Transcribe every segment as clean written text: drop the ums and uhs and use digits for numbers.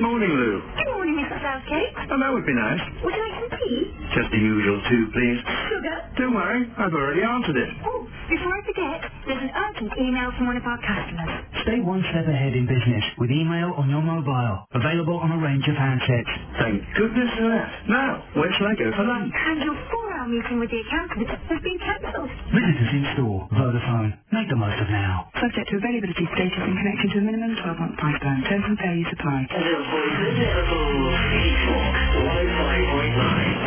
Morning, Lou. Good morning, Mr. Southgate. Oh, that would be nice. Would you like some tea? Just the usual two, please. Sugar? Don't worry, I've already answered it. Oh, before I forget, there's an urgent email from one of our customers. Stay one step ahead in business with email on your mobile. Available on a range of handsets. Thank goodness for that. Now, where shall I go for lunch? And your 4-hour meeting with the accountant has been cancelled. Visitors in store. Vodafone. Make the most of now. Subject to availability status in connection to a minimum 12-month price plan. Terms and fair use apply. The voice of Liverpool. City Talk 105.9.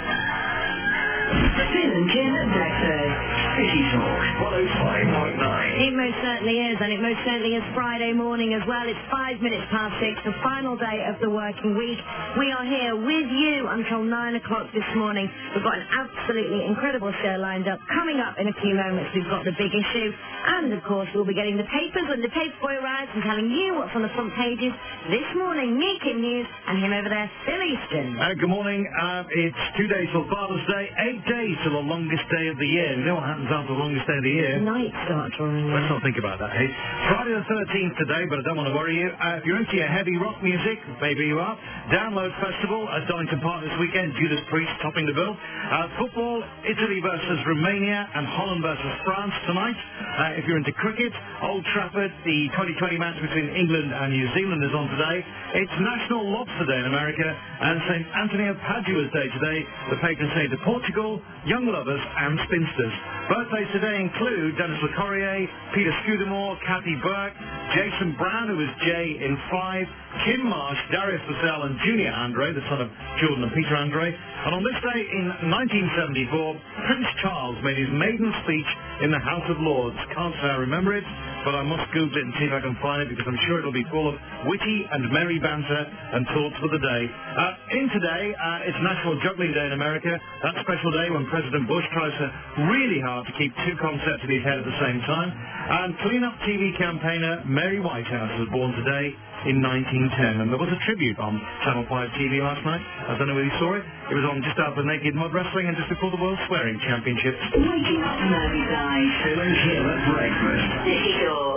Phil and Kim at breakfast. City Talk 105.9. It most certainly is, and it most certainly is Friday morning as well. It's 5 minutes past 6, the final day of the working week. We are here with you until 9 o'clock this morning. We've got an absolutely incredible show lined up. Coming up in a few moments, we've got the big issue. And, of course, we'll be getting the papers when the paper boy arrives and telling you what's on the front pages. This morning, me, Kim Hughes, and him over there, Phil Easton. Good morning. It's 2 days till Father's Day, 8 days till the longest day of the year. You know what happens after the longest day of the year? Night start drawing. Let's not think about that, eh? Friday the 13th today, but I don't want to worry you. If you're into your heavy rock music, maybe you are, Download Festival at Donington Park this weekend, Judas Priest topping the bill. Football, Italy versus Romania and Holland versus France tonight. If you're into cricket, Old Trafford, the 2020 match between England and New Zealand is on today. It's National Lobster Day in America and St. Anthony of Padua's Day today. The patron saint of Portugal, young lovers and spinsters. Birthdays today include Dennis LeCorrier, Peter Scudamore, Kathy Burke, Jason Brown, who was Jay in 5, Kim Marsh, Darius Vassell and Junior Andre, the son of Jordan and Peter Andre. And on this day in 1974, Prince Charles made his maiden speech in the House of Lords. Can't say I remember it, but I must Google it and see if I can find it, because I'm sure it'll be full of witty and merry banter and thoughts for the day. In today, it's National Juggling Day in America. That special day when President Bush tries really hard to keep two concepts in his head at the same time. And clean-up TV campaigner Mary Whitehouse was born today in 1910, and there was a tribute on Channel 5 TV last night. I don't know whether you saw it. It was on just after Naked Mud Wrestling and just before the World Swearing Championships. Waking up Merseyside. Phil and Kim at breakfast. City Talk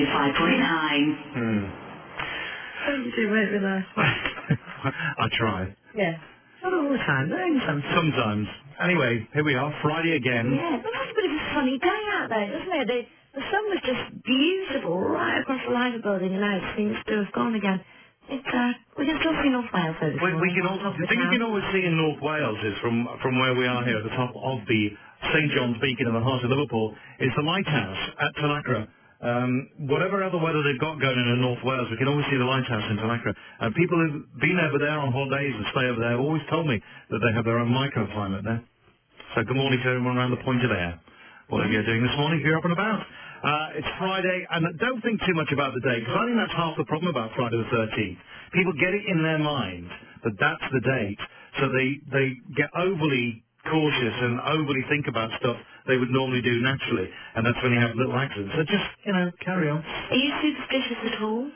105.9. Don't you do it with us? I try. Yeah. Not all the time, but only sometimes. Sometimes. Anyway, here we are, Friday again. Yeah, but that's a bit of a sunny day out there, doesn't it? The sun was just beautiful right across the Liver building, and now it seems to have gone again. We can still see North Wales though this morning. The thing you can always see in North Wales is from where we are here at the top of the St John's Beacon in the heart of Liverpool, is the lighthouse at Tanacra. Whatever other weather they've got going in North Wales, we can always see the lighthouse in Tanacra. And people who've been over there on holidays and stay over there have always told me that they have their own microclimate there. So good morning to everyone around the point of air. Whatever you're doing this morning, if you're up and about. It's Friday, and don't think too much about the day, because I think that's half the problem about Friday the 13th. People get it in their mind that that's the date, so they get overly cautious and overly think about stuff they would normally do naturally, and that's when you have little accidents. So just, carry on. Are you superstitious at all?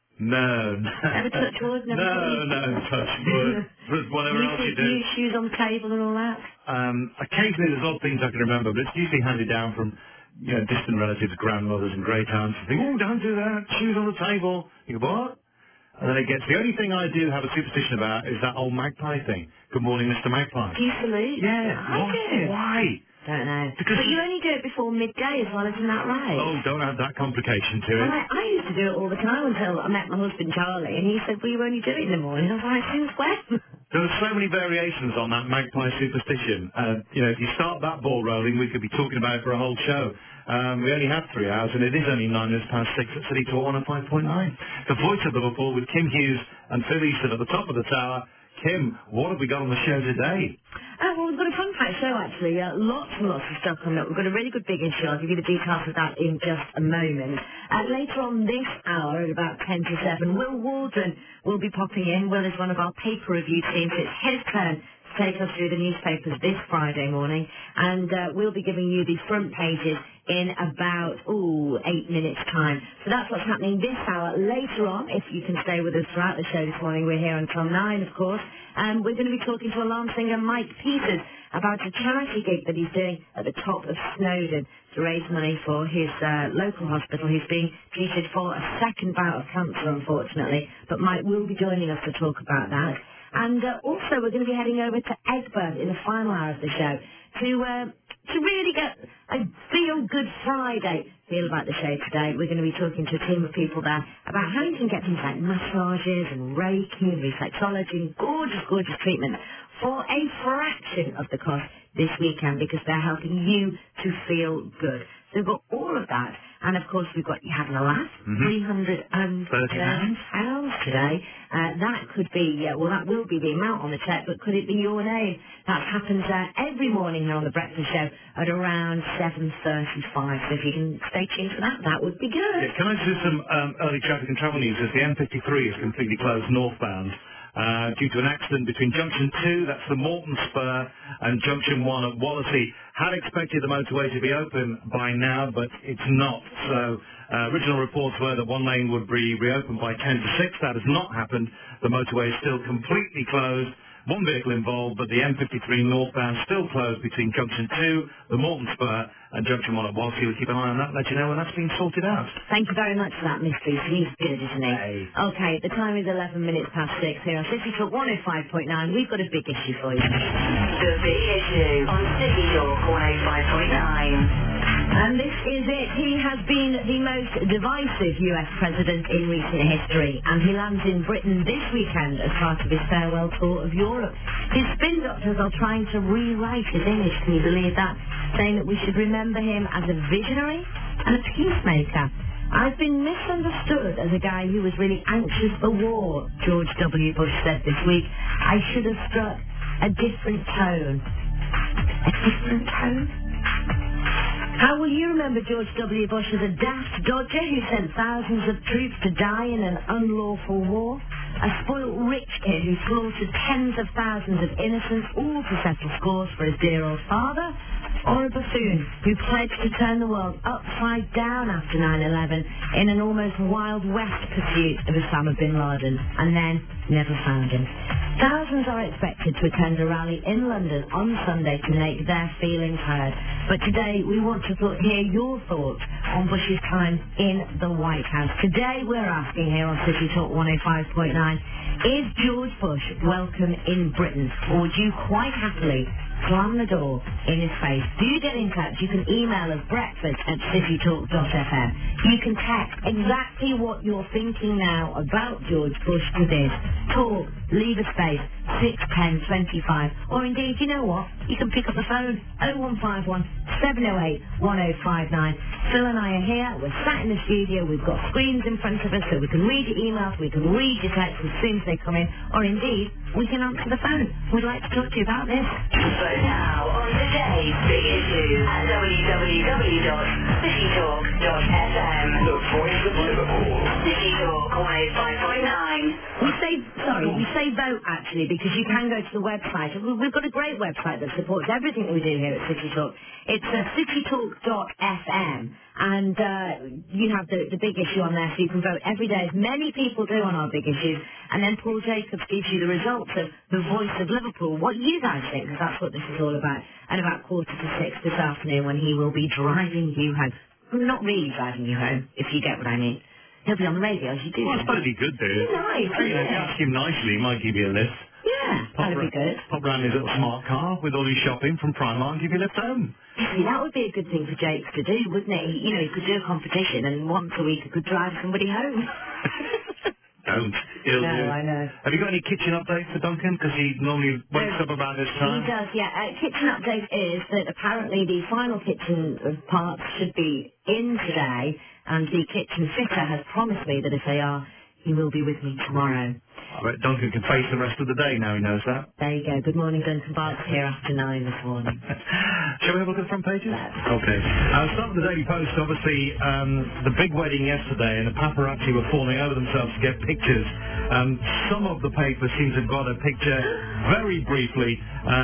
No. Never touch wood? Never touch wood. Whatever else you do. Use shoes on the table and all that? Occasionally there's odd things I can remember, but it's usually handed down from distant relatives, grandmothers and great aunts. You think, oh, don't do that, shoes on the table. You go, what? And then it gets, the only thing I do have a superstition about is that old magpie thing. Good morning, Mr. Magpie. Do you salute? Yeah. I do. Why? Don't know. Because but you only do it before midday as well, isn't that right? Oh, don't add that complication to it. Well, I used to do it all the time until I met my husband Charlie, and he said, well, you only do it in the morning. I was like, since when? There are so many variations on that magpie superstition. If you start that ball rolling, we could be talking about it for a whole show. We only have 3 hours, and it is only 9 minutes past 6 at City Talk 105.9. The voice of Liverpool with Kim Hughes and Phil Easton at the top of the tower. Kim, what have we got on the show today? Well, we've got a fun-packed show, actually. Lots and lots of stuff coming up. We've got a really good big issue. I'll give you the details of that in just a moment. Later on this hour, at about 10 to 7, Will Waldron will be popping in. Will is one of our paper review teams. It's his turn take us through the newspapers this Friday morning, and we'll be giving you the front pages in about, 8 minutes' time. So that's what's happening this hour. Later on, if you can stay with us throughout the show this morning, we're here until 9, of course, and we're going to be talking to alarm singer Mike Peters about a charity gig that he's doing at the top of Snowdon to raise money for his local hospital. He's being treated for a second bout of cancer, unfortunately, but Mike will be joining us to talk about that. And also, we're going to be heading over to Egbert in the final hour of the show to really get a feel-good Friday feel about the show today. We're going to be talking to a team of people there about how you can get things like massages and Reiki and reflexology and gorgeous, gorgeous treatment for a fraction of the cost this weekend, because they're helping you to feel good. So we've got all of that, and of course we've got You Having a Laugh, £330 today. That could be, that will be the amount on the check, but could it be your name? That happens every morning here on The Breakfast Show at around 7:35, so if you can stay tuned for that, that would be good. Yeah, can I just do some early traffic and travel news? As the M53 is completely closed northbound due to an accident between Junction 2, that's the Morton Spur, and Junction 1 at Wallasey. Had expected the motorway to be open by now, but it's not. So original reports were that one lane would be reopened by 10 to 6. That has not happened. The motorway is still completely closed. One vehicle involved, but the M53 northbound still closed between Junction 2, the Morton Spur, and Junction 1 at Wallasey. We'll keep an eye on that, let you know when that's been sorted out. Thank you very much for that, Miss Bruce. He's good, isn't he? Hey. Okay, the time is 11 minutes past 6 here on City Talk 105.9. We've got a big issue for you. The Big Issue on City Talk 105.9. And this is it. He has been the most divisive US president in recent history, and he lands in Britain this weekend as part of his farewell tour of Europe. His spin doctors are trying to rewrite his image, can you believe that? Saying that we should remember him as a visionary and a peacemaker. I've been misunderstood as a guy who was really anxious for war, George W. Bush said this week. I should have struck a different tone. A different tone? How will you remember George W. Bush as a daft dodger who sent thousands of troops to die in an unlawful war? A spoilt rich kid who slaughtered tens of thousands of innocents, all to settle scores for his dear old father? Or a buffoon who pledged to turn the world upside down after 9/11 in an almost Wild West pursuit of Osama bin Laden, and then never found him? Thousands are expected to attend a rally in London on Sunday to make their feelings heard. But today we want to hear your thoughts on Bush's time in the White House. Today we're asking here on City Talk 105.9, is George Bush welcome in Britain, or would you quite happily slam the door in his face? Do get in touch. You can email us breakfast@citytalk.fm. You can text exactly what you're thinking now about George Bush to this. Talk, leave a space, 61025. Or indeed, you know what? You can pick up the phone, 0151 708 1059. Phil and I are here. We're sat in the studio. We've got screens in front of us so we can read your emails, we can read your texts as soon as they come in, or indeed, we can answer the phone. We'd like to talk to you about this. Vote now on today's Big Issue at www.citytalk.fm. The voice of Liverpool. City Talk 105.9. We say vote, actually, because you can go to the website. We've got a great website that supports everything that we do here at City Talk. It's citytalk.fm, and you have the big issue on there, so you can vote every day, as many people do on our big issues, and then Paul Jacobs gives you the results of the voice of Liverpool, what you guys think, because that's what this is all about, and about 5:45 this afternoon when he will be driving you home. Not really driving you home, if you get what I mean. He'll be on the radio, as you do. Well, I suppose he could do. He's nice, If you ask him nicely, he might give you a lift. Yeah, that'd be good. Pop round his little smart car with all his shopping from Primark and give you a lift home. See, that would be a good thing for Jake to do, wouldn't it? He could do a competition, and once a week he could drive somebody home. Don't. No, I know. Have you got any kitchen updates for Duncan? Because he normally wakes up about this time. He does, yeah. Kitchen update is that apparently the final kitchen parts should be in today, and the kitchen fitter has promised me that if they are, he will be with me tomorrow. I bet Duncan can face the rest of the day now he knows that. There you go. Good morning, Duncan Bart's here after 9 this morning. Shall we have a look at the front pages? Okay. Start with the Daily Post. Obviously, the big wedding yesterday, and the paparazzi were falling over themselves to get pictures. Some of the papers seem to have got a picture, very briefly,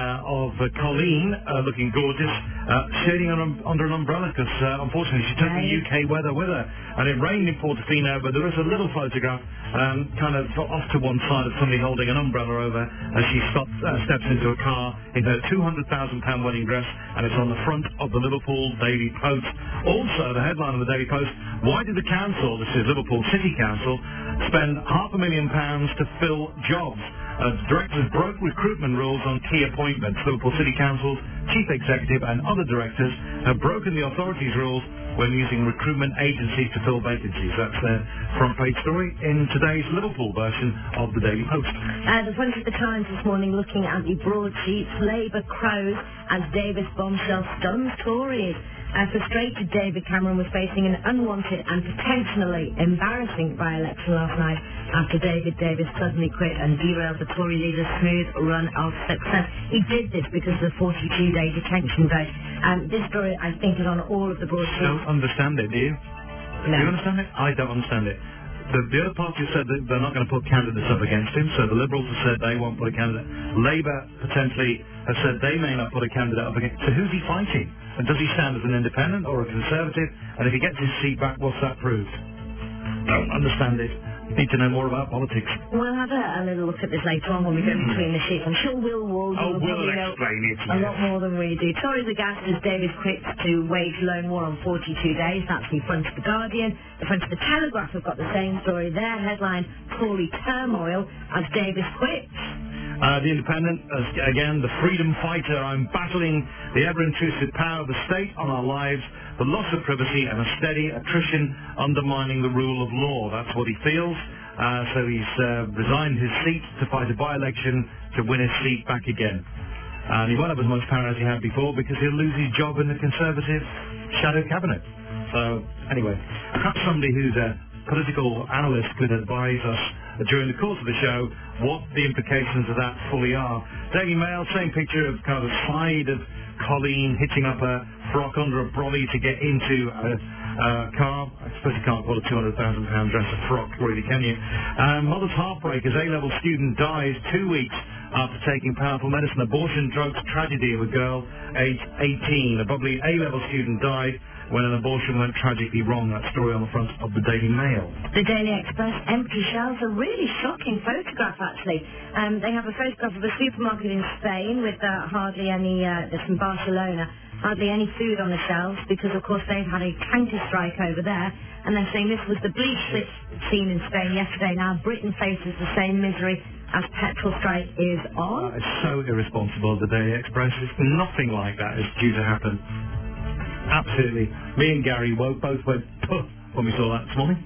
of Colleen, looking gorgeous, shading under an umbrella, because unfortunately she took the UK weather with her. And it rained in Portofino, but there is a little photograph kind of off to one side of somebody holding an umbrella over as she steps into a car in her £200,000 wedding dress, and it's on the front of the Liverpool Daily Post. Also, the headline of the Daily Post, why did the council, this is Liverpool City Council, spend £500,000 to fill jobs? Directors broke recruitment rules on key appointments. Liverpool City Council's chief executive and other directors have broken the authorities' rules when using recruitment agencies to fill vacancies. That's their front page story in today's Liverpool version of the Daily Post. The front of the Times this morning looking at the broadsheets, Labour crows as Davis bombshell stuns Tories. Frustrated David Cameron was facing an unwanted and potentially embarrassing by-election last night after David Davis suddenly quit and derailed the Tory leader's smooth run of success. He did this because of the 42-day detention vote. This story, I think, is on all of the broadsheets. Don't understand it, do you? No. Do you understand it? I don't understand it. The other parties said that they're not going to put candidates up against him, so the Liberals have said they won't put a candidate. Labour potentially have said they may not put a candidate up against. So who's he fighting? And does he stand as an independent or a Conservative? And if he gets his seat back, what's that proved? Don't understand it. Need to know more about politics. We'll have a little look at this later on when we go between the sheets. I'm sure Will Wald will probably know a lot more than we do. Tories aghast as Davis quits to wage lone war on 42 days. That's the front of the Guardian. The front of the Telegraph have got the same story. Their headline, Tory turmoil as Davis quits. The Independent, again, the freedom fighter. I'm battling the ever-intrusive power of the state on our lives, the loss of privacy and a steady attrition undermining the rule of law. That's what he feels. So he's resigned his seat to fight a by-election to win his seat back again. And he won't have as much power as he had before because he'll lose his job in the Conservative shadow cabinet. So, anyway, perhaps somebody who's a political analyst could advise us during the course of the show what the implications of that fully are. Daily Mail, same picture of kind of the side of Colleen hitching up a frock under a brolly to get into a car. I suppose you can't call a £200,000 dress a frock, really, can you? Mother's heartbreak as A-level student dies 2 weeks after taking powerful medicine. Abortion drugs tragedy of a girl aged 18. A bubbly A-level student died when an abortion went tragically wrong. That story on the front of the Daily Mail. The Daily Express, empty shelves, a really shocking photograph, actually. They have a photograph of a supermarket in Spain with hardly any, there's in Barcelona, hardly any food on the shelves because, of course, they've had a tanker strike over there. And they're saying this was the bleach switch seen in Spain yesterday. Now Britain faces the same misery as petrol strike is on. It's so irresponsible, the Daily Express. Nothing like that is due to happen. Absolutely. Me and Gary both went puff when we saw that this morning.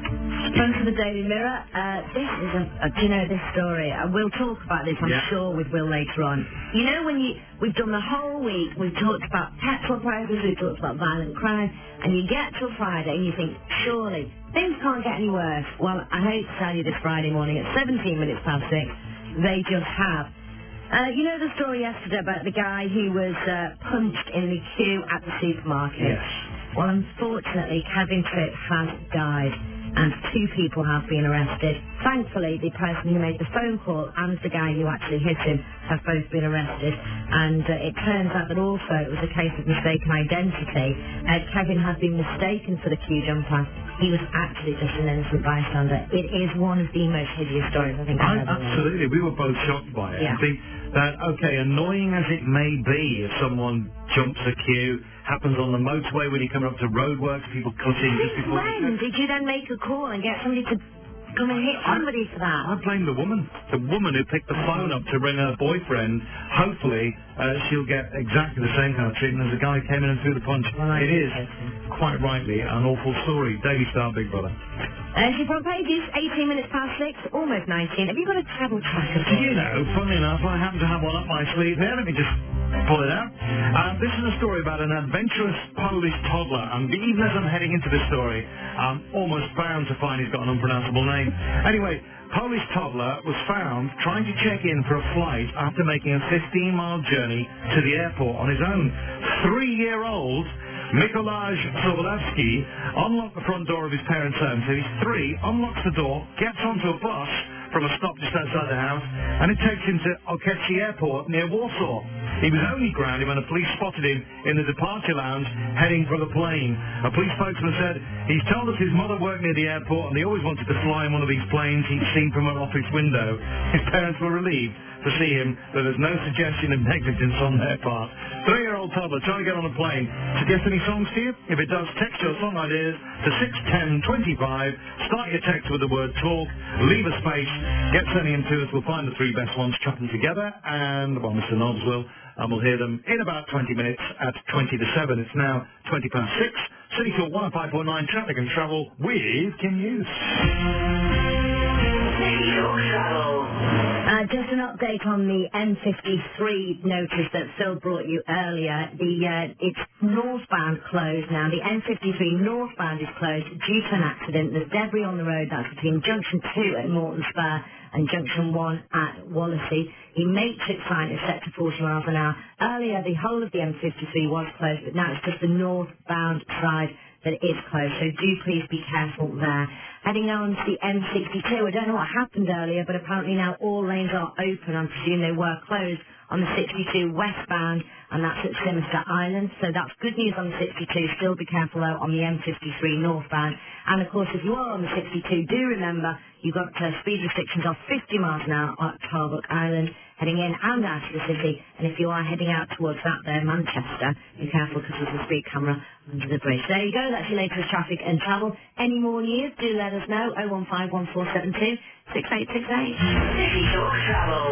Front of the Daily Mirror. This is do you know this story? We'll talk about this, I'm sure, with Will later on. You know when we've done the whole week, we've talked about petrol prices, we've talked about violent crime, and you get till Friday and you think, surely, things can't get any worse. Well, I hate to tell you this Friday morning at 17 minutes past 6, they just have. You know the story yesterday about the guy who was punched in the queue at the supermarket? Yes. Well, unfortunately, Kevin Tripp has died, and 2 people have been arrested. Thankfully, the person who made the phone call and the guy who actually hit him have both been arrested. And it turns out that also it was a case of mistaken identity. Kevin had been mistaken for the queue jumper. He was actually just an innocent bystander. It is one of the most hideous stories I think I've ever heard. Absolutely. We were both shocked by it. Yeah. I think that, okay, annoying as it may be if someone jumps a queue, happens on the motorway when you come up to roadworks, people cut in just before... When did you then make a call and get somebody to come and hit somebody for that? I blame the woman. The woman who picked the phone up to ring her boyfriend. Hopefully, she'll get exactly the same kind of treatment as the guy who came in and threw the punch. Well, it is, quite rightly, an awful story. Daily Star, Big Brother. Your front pages, 18 minutes past 6, almost 19. Have you got a travel tracker? Do you know, funnily enough, I happen to have one up my sleeve here. Let me just pull it out. This is a story about an adventurous Polish toddler, and even as I'm heading into this story, I'm almost bound to find he's got an unpronounceable name. Anyway, Polish toddler was found trying to check in for a flight after making a 15-mile journey to the airport on his own. 3-year-old Mikołaj Sobolewski unlocked the front door of his parents' home. So he's 3, unlocks the door, gets onto a bus from a stop just outside the house, and it takes him to Okęcie Airport near Warsaw. He was only grounded when the police spotted him in the departure lounge heading for the plane. A police spokesman said, he's told us his mother worked near the airport and he always wanted to fly in one of these planes he'd seen from her office window. His parents were relieved to see him, but there's no suggestion of negligence on their part. 3-year-old toddler trying to get on a plane. Suggest any songs to you? If it does, text your song ideas to 61025. Start your text with the word talk. Leave a space. Get sending them to us. We'll find the 3 best ones, chop them together, and, well, Mr. Nobbs will, and we'll hear them in about 20 minutes at 20 to 7. It's now 20 past 6. City Talk 105.9 Traffic and Travel with Kim Hughes. City Talk Travel. Just an update on the M53 notice that Phil brought you earlier. It's northbound closed now. The M53 northbound is closed due to an accident. There's debris on the road. That's between Junction 2 at Morton Spur and Junction 1 at Wallasey. The matrix sign is set to 40 miles an hour. Earlier, the whole of the M53 was closed, but now it's just the northbound side that is closed, so do please be careful there. Heading on to the M62, I don't know what happened earlier, but apparently now all lanes are open. I presume they were closed on the 62 westbound, and that's at Sinister Island, so that's good news on the 62. Still be careful though on the M53 northbound. And of course, if you are on the 62, do remember you've got speed restrictions of 50 miles an hour at Talbot Island, heading in and out of the city. And if you are heading out towards that there, Manchester, be careful because there's a speed camera under the bridge. There you go, that's your latest traffic and travel. Any more news, do let us know, 0151472 6868. City Talk Travel.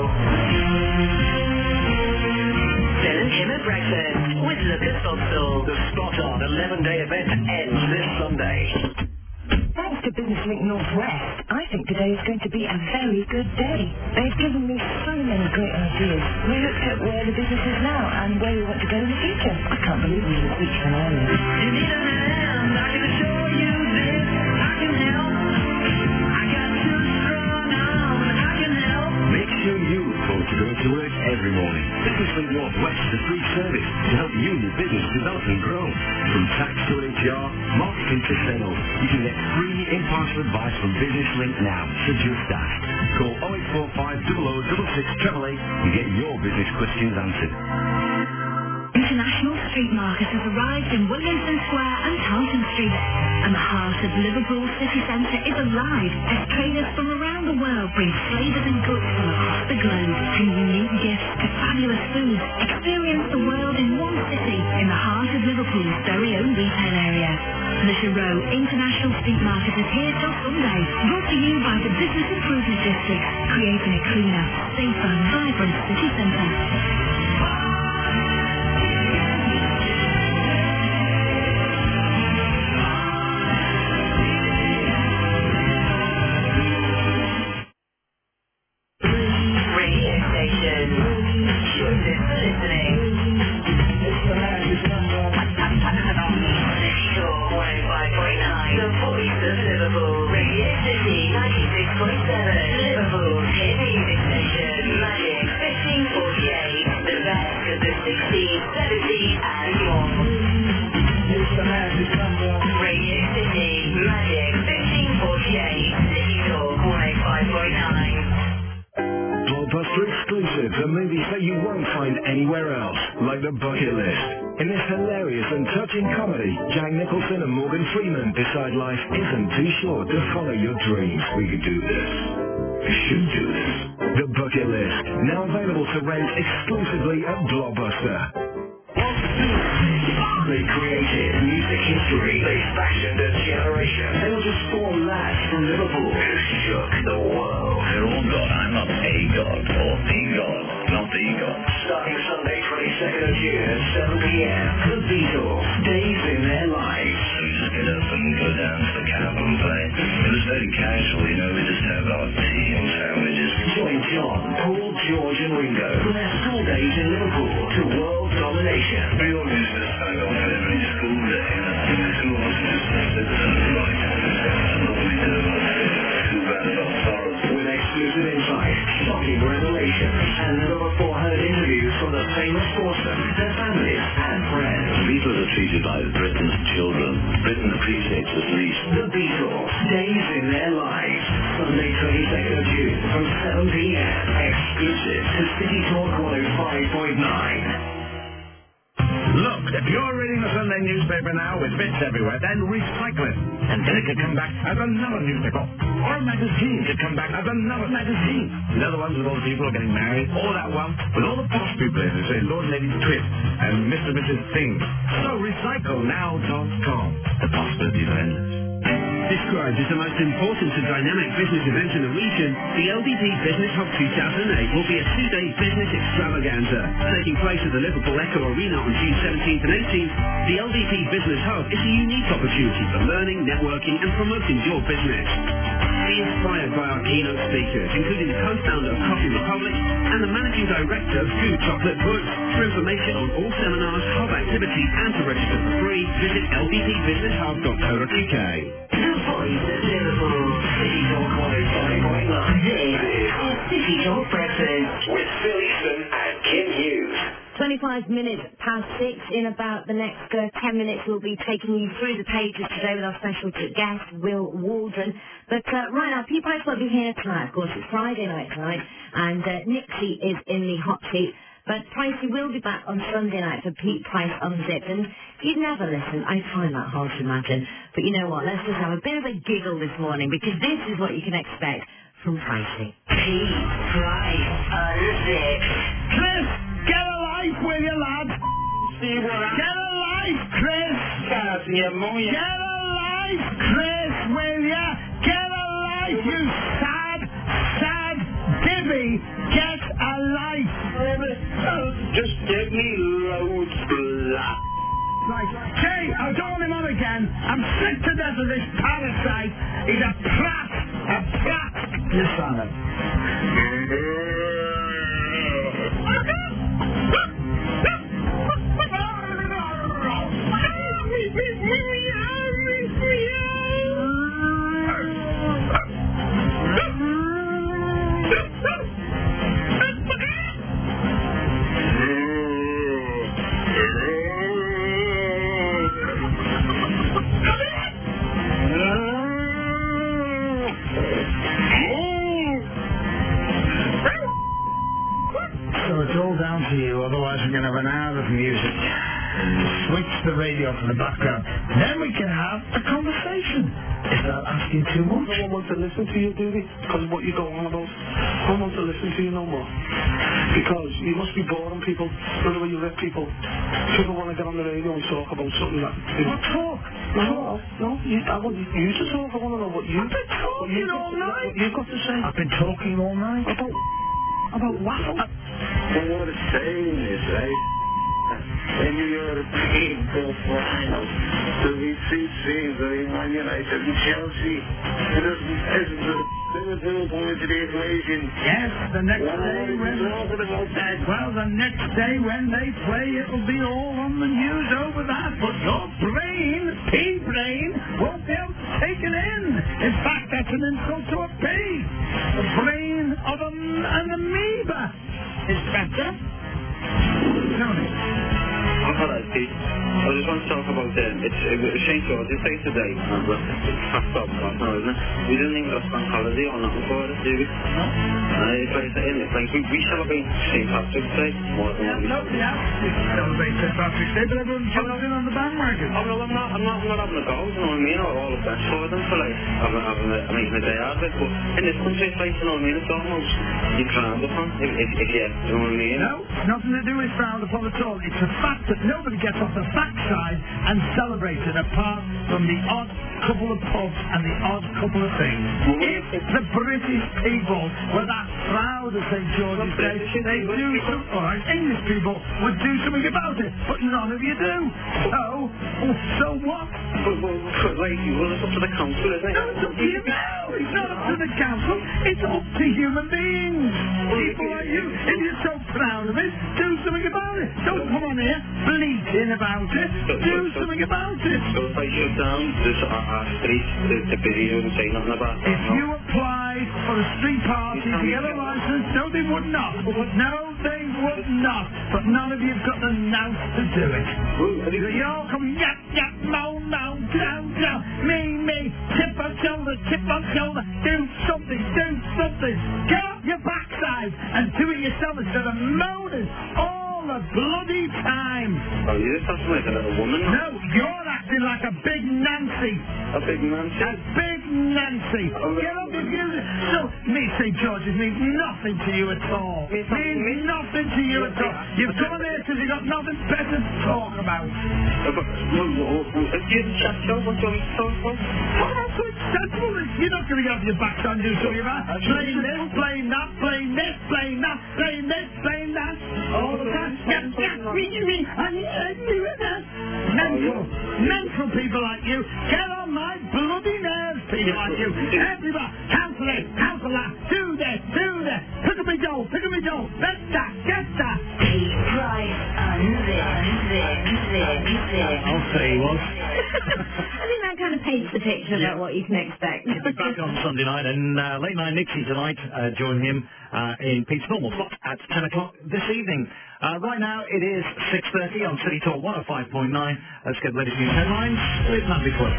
Phil and Kim at breakfast with Lucas Boxall. The spot-on 11-day event ends this Sunday. Thanks to Business Link Northwest, I think today is going to be a very good day. They've given me so many great ideas. We looked at where the business is now and where we want to go in the future. I can't believe we didn't reach them earlier. You need a hand, I can show you this. I can help. I got 2 strong arms, I can help. Make sure you look forward to going to work every morning. Business Link Northwest is a free service to help you and your business develop and grow. From tax to HR, marketing to sales, you can get free impartial advice from Business Link now. So just ask. Call 0845 0066 and get your business questions answered. International Street Market has arrived in Williamson Square and Carlton Street, and the heart of Liverpool city centre is alive as traders from around the world bring flavours and goods from across the globe, from unique gifts to fabulous food. Experience the world in one city in the heart of Liverpool's very own retail area. The Chirot International Street Market is here till Sunday, brought to you by the Business Improvement District, creating a cleaner, safer, vibrant city centre. Blockbuster exclusives are movies that you won't find anywhere else, like The Bucket List. In this hilarious and touching comedy, Jack Nicholson and Morgan Freeman decide life isn't too short to follow your dreams. We could do this. We should do this. The Bucket List, now available to rent exclusively at Blockbuster. They created music history. They fashioned a generation. They were just 4 lads from Liverpool who shook the world. They're all God. I'm not a God or the God. Not the God. Starting Sunday, 22nd of June at 7 p.m. The Beatles. Days in their lives. So we just get up and go down to the cab and play. It was very casual, you know. We just have our tea and sandwiches. Join John, Paul, George and Ringo for their school days in Liverpool to world Revolution. We all use this kind of every school day, and the schools just right. And what we do too bad about sorrows. With exclusive insight, shocking revelations, and never before heard interviews from the famous sportsmen, their families, and friends. Beatles are treated by Britain's children. Britain appreciates at least. The Beatles, Days in Their Lives. Sunday 22nd of June from 7 p.m. Exclusive to City Talk 105.9. Look, if you're reading the Sunday newspaper now with bits everywhere, then recycle it. And then it could come back as another newspaper. Or a magazine could come back as another magazine. The other ones with all the people who are getting married, or that one with all the posh people in it, say Lord and Lady Twist and Mr. and Mrs. Thing. So recyclenow.com. The possibilities are endless. Described as the most important and dynamic business event in the region, the LDP Business Hub 2008 will be a two-day business extravaganza. Taking place at the Liverpool Echo Arena on June 17th and 18th, the LDP Business Hub is a unique opportunity for learning, networking and promoting your business. Be inspired by our keynote speakers, including the co-founder of Coffee Republic and the managing director of Food Chocolate Woods. For information on all seminars, hub activities and to register for free, visit ldpbusinesshub.co.uk. The voice of Liverpool, City Talk 105.9. This is City Talk Breakfast with Phil Easton and Kim Hughes. 25 minutes past 6. In about the next 10 minutes, we'll be taking you through the pages today with our special guest, Will Waldron. But right now, Pete Price won't be here tonight. Of course, it's Friday night tonight, and Nixie is in the hot seat. But Pricey will be back on Sunday night for Pete Price Unzipped. And if you'd never listened, I find that hard to imagine. But you know what? Let's just have a bit of a giggle this morning, because this is what you can expect from Pricey. Pete Price Unzipped. Chris, get a life, will you, lad? See what I... Get a life, Chris! Get your mummy. Get a life, Chris, will ya? Get a life, you sad divvy! Get a life! Just give me loads of blood. Right, Jay, I don't want him on again. I'm sick to death of this parasite. He's a prat! Yes, Simon. So it's all down to you, otherwise we're going to have an hour of music. Switch the radio to the background. Then we can have a conversation. Is that asking too much? No one wants to listen to you, do they? Because of what you go on about. No one wants to listen to you no more. Because you must be boring people. Not the way you rip people. People want to get on the radio and talk about something that... What talk? No. I want you to talk. I want to know what you've been talking all night. What you've got to say. I've been talking all night. About waffle. Well, what it's saying is, right? And you're a people final. So we see Man United and Chelsea. It isn't the Liverpool point to the equation. Yes, the next day when... Well, the next day when they play, it'll be all on the news over that. But your brain, pea-brain, won't be able to take it in. In fact, that's an insult to a pea. The brain of an amoeba is better. Tony. Hello, Pete. I just want to talk about it's Shane George. It's day today. It's fast up now, isn't it? We didn't even have a bank holiday or nothing for it, do we? No. It's like we celebrate St. Patrick's Day more than what we Nobody else celebrates St. Patrick's Day, but everyone's jumping in on the bandwagon. Oh, well, I'm not having a go, you know what I mean? Or all the best for them for like making a day out of it. But in this country, it's like, you know what I mean? It's almost you frowned upon if you know what I mean? No, nothing to do with frowned upon at all. It's a fact that nobody gets off the backside and celebrates it apart from the odd couple of pubs and the odd couple of things. If the British people were that proud the St. George's Day. They do some... All right, English people would do something about it, but none of you do. So what? But like, well, it's up to the council, isn't it? No, it's up to you. No, it's not up to the council. It's up to human beings. People like you. If you're so proud of it, do something about it. Don't come on here bleating about it. Do something about it. So if I shut down this street, the video and say nothing about it? If you applied for a street party to get a license, no, they would not. No, they would not. But none of you've got the nous to do it. You all come yap, yap, moan, moan, down, down, me, tip on shoulder, do something, Get up your backside and do it yourself instead of moaning all the bloody time. Oh, you're acting like a little woman? No, you're acting like a big Nancy. A big Nancy? A big Nancy. Get up your music. So, me, St. George's means nothing to you at all. Means nothing to you at all. You've come here because you've got nothing better to talk about. If you chat to what do you want me to talk about? What else is acceptable? You're not going to get off your backside and do something about it. Playing this, playing that, playing this, playing that, playing this, playing that. All the time. Mental people like you. Get on my bloody nerves, people like you. Everybody, cancel it, cancel that. Do this. Pick up my dough. Get that. Right, I'll say he was. I think that kind of paints the picture about what you can expect. Back on Sunday night, and late night Nixie tonight. Join him in Pete's normal slot at 10 o'clock this evening. Right now it is 6:30 on City Talk 105.9. Let's get the latest news headlines with Natalie Quirk.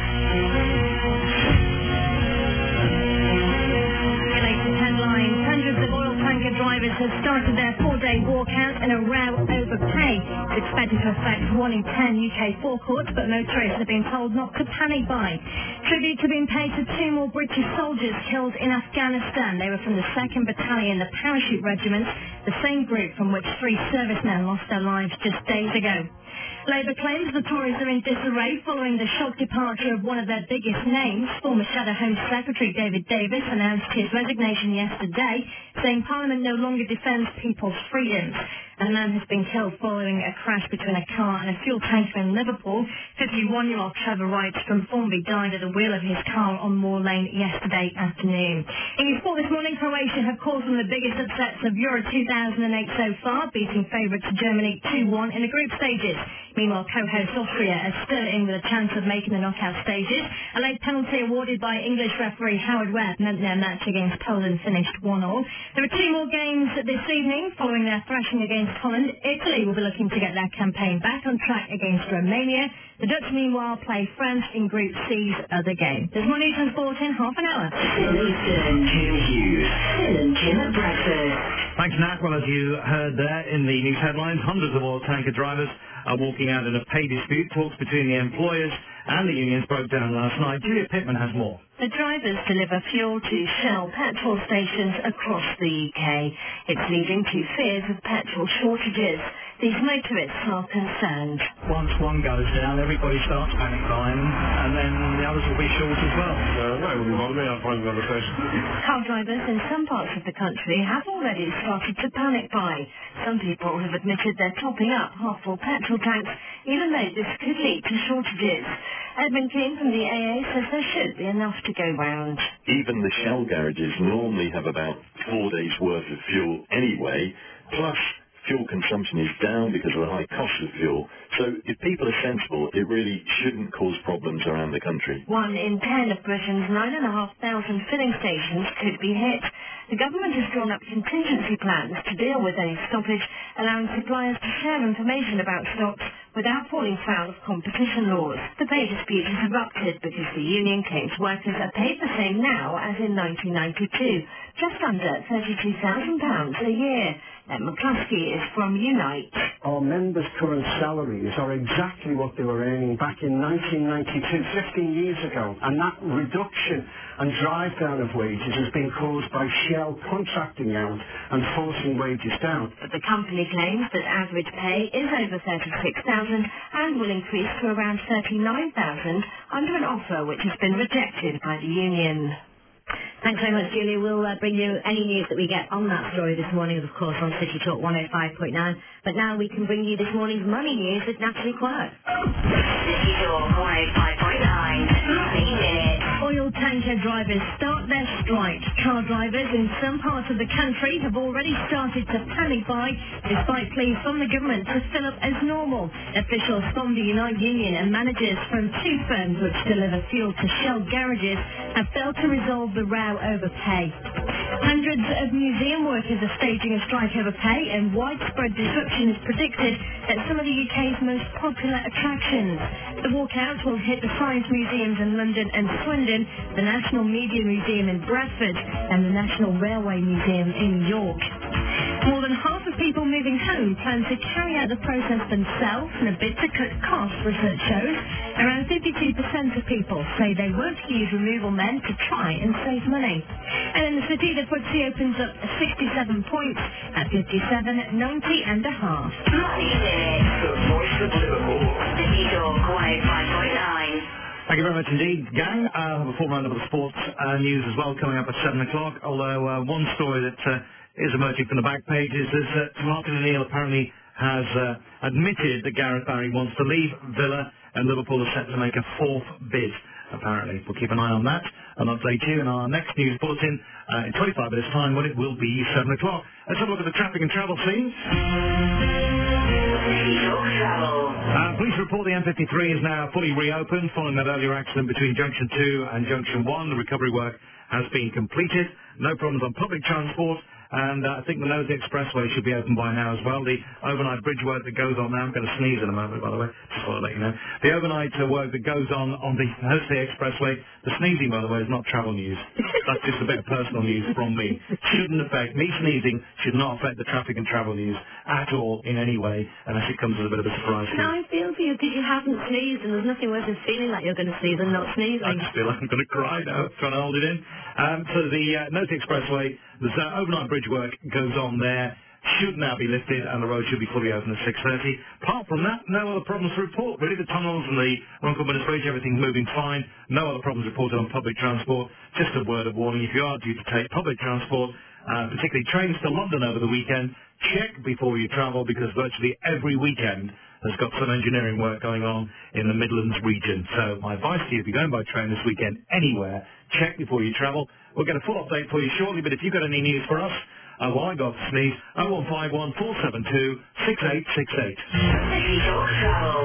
Headlines. Hundreds of oil tanker drivers have started their 4-day walkout in a row over pay. It's expected to affect 1 in 10 UK forecourts, but motorists have been told not to panic buy. Tribute to being paid to 2 more British soldiers killed in Afghanistan. They were from the 2nd Battalion, the Parachute Regiment, the same group from which 3 servicemen lost their lives just days ago. Labour claims the Tories are in disarray following the shock departure of one of their biggest names. Former Shadow Home Secretary David Davis announced his resignation yesterday, saying Parliament no longer defends people's freedoms. A man has been killed following a crash between a car and a fuel tanker in Liverpool. 51-year-old Trevor Wright from Formby died at the wheel of his car on Moor Lane yesterday afternoon. In sport this morning, Croatia have caused one of the biggest upsets of Euro 2008 so far, beating favourites Germany 2-1 in the group stages. Meanwhile, co-host Austria are still in with a chance of making the knockout stages. A late penalty awarded by English referee Howard Webb meant their match against Poland finished 1-1. There are 2 more games this evening following their thrashing against Holland. Italy will be looking to get their campaign back on track against Romania. The Dutch, meanwhile, play France in Group C's other game. There's more news and sport in half an hour. Kim Hughes. Phil and Kim at breakfast. Thanks, Nat. Well, as you heard there in the news headlines, hundreds of oil tanker drivers are walking out in a pay dispute. Talks between the employers and the unions broke down last night. Julia Pittman has more. The drivers deliver fuel to Shell petrol stations across the UK. It's leading to fears of petrol shortages. These motorists are concerned. Once one goes down, everybody starts panic buying, and then the others will be short as well. No, it wouldn't bother me. I'll find another station. Car drivers in some parts of the country have already started to panic buy. Some people have admitted they're topping up half-full petrol tanks, even though this could lead to shortages. Edmund King from the AA says there should be enough to go round. Even the Shell garages normally have about 4 days' worth of fuel anyway, plus fuel consumption is down because of the high cost of fuel. So if people are sensible, it really shouldn't cause problems around the country. 1 in 10 of Britain's 9,500 filling stations could be hit. The government has drawn up contingency plans to deal with any stoppage, allowing suppliers to share information about stocks without falling foul of competition laws. The pay dispute has erupted because the union claims workers are paid the same now as in 1992, just under £32,000 a year. Ed McCluskey is from Unite. Our members' current salaries are exactly what they were earning back in 1992, 15 years ago, and that reduction and drive down of wages has been caused by Shell contracting out and forcing wages down. But the company claims that average pay is over £36,000 and will increase to around £39,000 under an offer which has been rejected by the union. Thanks very much, Julia. We'll bring you any news that we get on that story this morning, of course, on City Talk 105.9. But now we can bring you this morning's money news with Natalie Quirk. City Talk 105.9. Money Minute. Oil tanker drivers start their strike. Car drivers in some parts of the country have already started to panic buy, despite pleas from the government to fill up as normal. Officials from the Unite Union and managers from two firms which deliver fuel to Shell garages have failed to resolve the row over pay. Hundreds of museum workers are staging a strike over pay, and widespread disruption is predicted at some of the UK's most popular attractions. The walkout will hit the Science Museums in London and Swindon, the National Media Museum in Bradford, and the National Railway Museum in York. More than half of people moving home plan to carry out the process themselves in a bid to cut costs, research shows. Around 52% of people say they won't use removal men to try and save money. And in the city, the FTSE opens up 67 points at 57.90 and a half. Money Minute. The voice of Liverpool. City Talk 105.9. Thank you very much indeed, gang. I have a full round-up of the sports news as well coming up at 7 o'clock, although one story that is emerging from the back pages is that Martin O'Neill apparently has admitted that Gareth Barry wants to leave Villa, and Liverpool are set to make a fourth bid, apparently. We'll keep an eye on that and update you in our next news bulletin in 25 minutes' time when it will be 7 o'clock. Let's have a look at the traffic and travel scene. Police report the M53 is now fully reopened following that earlier accident between Junction 2 and Junction 1. The recovery work has been completed. No problems on public transport. And I think the Nosey Expressway should be open by now as well. The overnight bridge work that goes on now, I'm going to sneeze in a moment, by the way, just want to let you know. The overnight work that goes on the Nosey Expressway, the sneezing, by the way, is not travel news. That's just a bit of personal news from me. Shouldn't affect, me sneezing should not affect the traffic and travel news at all in any way, unless it comes as a bit of a surprise to you. No, I feel for you because you haven't sneezed, and there's nothing worse than feeling like you're going to sneeze and not sneezing. I just feel like I'm going to cry now, trying to hold it in. So the Nosey Expressway, there's overnight bridge work goes on there, should now be lifted, and the road should be fully open at 6:30. Apart from that, no other problems to report. Really, the tunnels and the Runcorn Bridge, everything's moving fine. No other problems reported on public transport. Just a word of warning, if you are due to take public transport, particularly trains to London over the weekend, check before you travel, because virtually every weekend has got some engineering work going on in the Midlands region. So my advice to you, if you're going by train this weekend anywhere, check before you travel. We'll get a full update for you shortly, but if you've got any news for us, while I got to sneeze, 0151 472 6868. City Talk Travel.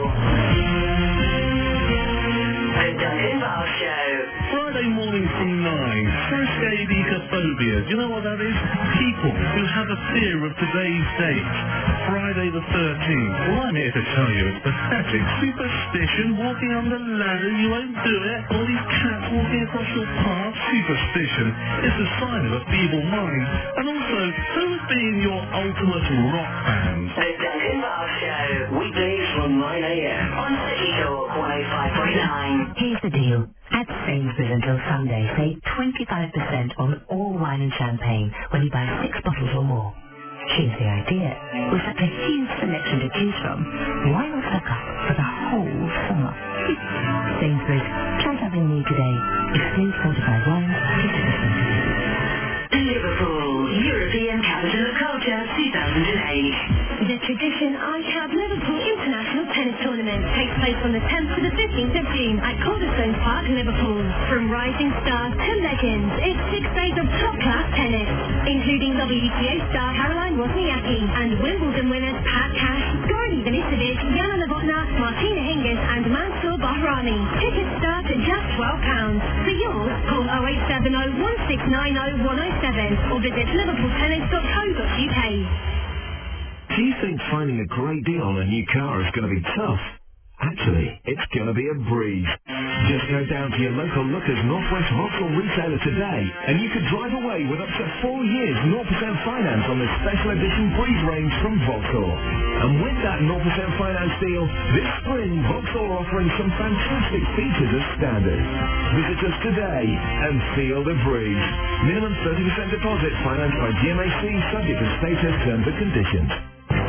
The Duncan Bar Show. Friday morning from 9. Proscabicophobia. Do you know what that is? People who have a fear of today's date. Friday the 13th. Well, I'm here to tell you it's pathetic. Superstition, walking on the ladder, you won't do it. All these cats walking across your path. Superstition is a sign of a feeble mind. And also, who's being your ultimate rock band? The Duncan Bar Show. Weekdays from 9 a.m. on City Talk 105.9. Here's the deal. At Sainsbury's until Sunday, save 25% on all wine and champagne when you buy 6 bottles or more. Here's the idea. With such a huge selection to choose from, why not stock up for the whole summer? Sainsbury's, try something new today. Exclude fortified wines, 50%. Liverpool, European Capital of Culture 2008. The tradition ICAB Liverpool International Tennis Tournament takes place from the 10th to the 15th of June at Calderstone Park, Liverpool. From rising stars to legends, it's 6 days of top-class tennis, including WTA star Caroline Wozniacki and Wimbledon winners Pat Cash, Goran Ivanisevic, Yana Novotná, Martina Hingis and Mansour Bahrami. Tickets start at just £12. For yours, call 0870 1690 107 or visit liverpooltennis.co.uk. Do you think finding a great deal on a new car is going to be tough? Actually, it's going to be a breeze. Just go down to your local Lookers Northwest Vauxhall retailer today, and you could drive away with up to 4 years 0% finance on this special edition Breeze range from Vauxhall. And with that 0% finance deal, this spring Vauxhall are offering some fantastic features as standard. Visit us today and feel the breeze. Minimum 30% deposit financed by GMAC, subject to status, terms and conditions.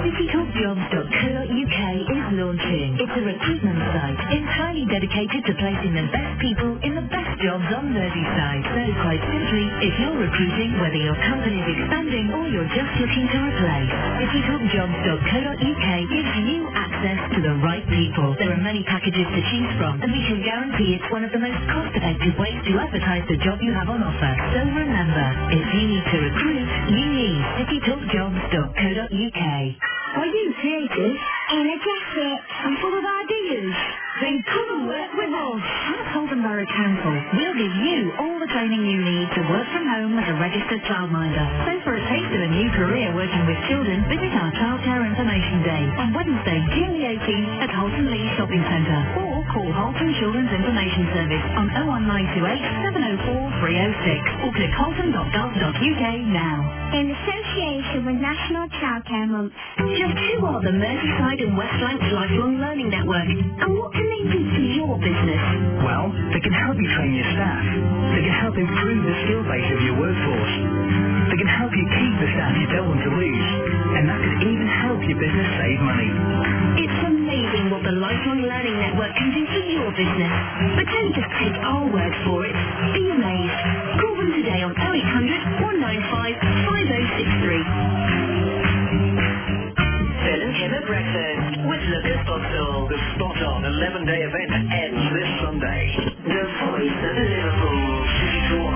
CityTalkJobs.co.uk is launching. It's a recruitment site entirely dedicated to placing the best people in the best jobs on Merseyside. So quite simply, if you're recruiting, whether your company's expanding or you're just looking to replace, CityTalkJobs.co.uk gives you access to the right people. There are many packages to choose from, and we can guarantee it's one of the most cost-effective ways to advertise the job you have on offer. So remember, if you need to recruit, you need CityTalkJobs.co.uk. Are you creative, energetic, and full of ideas? Then come and work with us. At Holden Borough Council, we'll give you all the training you need to work from home as a registered childminder. So for a taste of a new career working with children, visit our Childcare Information Day on Wednesday, June the 18th at Holton Lee Shopping Centre, or call Holton Children's Information Service on 01928 704 306 or click holton.gov.uk now. In association with National Childcare Month. Just who are the Merseyside and West Lancs Lifelong Learning Network, and what can they do for your business? Well, they can help you train your staff. They can help improve the skill base of your workforce. They can help you keep the staff you don't want to lose. And that could even help your business save money. It's amazing what the Lifelong Learning Network can do for your business. But don't just take our word for it. Be amazed. Call them today on 0800 195 5063. Phil and Kim at breakfast with Lucas Boxall. The spot-on 11-day event ends this Sunday. The voice of Liverpool. City Talk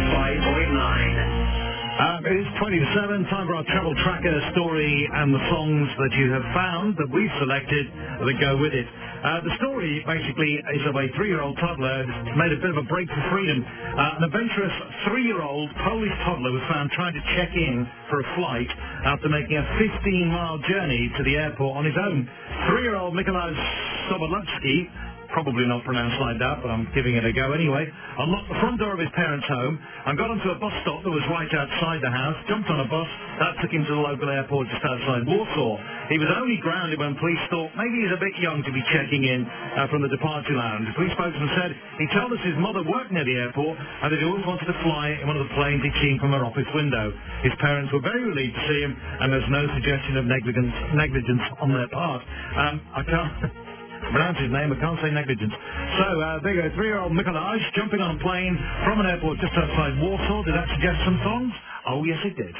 105.9. It is 20 to 7, time for our travel tracker story and the songs that you have found that we've selected that go with it. The story basically is of a 3-year-old toddler who's made a bit of a break for freedom. An adventurous 3-year-old Polish toddler was found trying to check in for a flight after making a 15-mile journey to the airport on his own. 3-year-old Mikołaj Sobolewski, probably not pronounced like that, but I'm giving it a go anyway, unlocked the front door of his parents' home and got onto a bus stop that was right outside the house, jumped on a bus, that took him to the local airport just outside Warsaw. He was only grounded when police thought maybe he's a bit young to be checking in from the departure lounge. The police spokesman said he told us his mother worked near the airport and that he always wanted to fly in one of the planes he'd seen from her office window. His parents were very relieved to see him, and there's no suggestion of negligence on their part. I can't pronounce his name, I can't say negligence. So, there you go, 3-year-old Mikołaj jumping on a plane from an airport just outside Warsaw. Did that suggest some songs? Oh, yes, it did.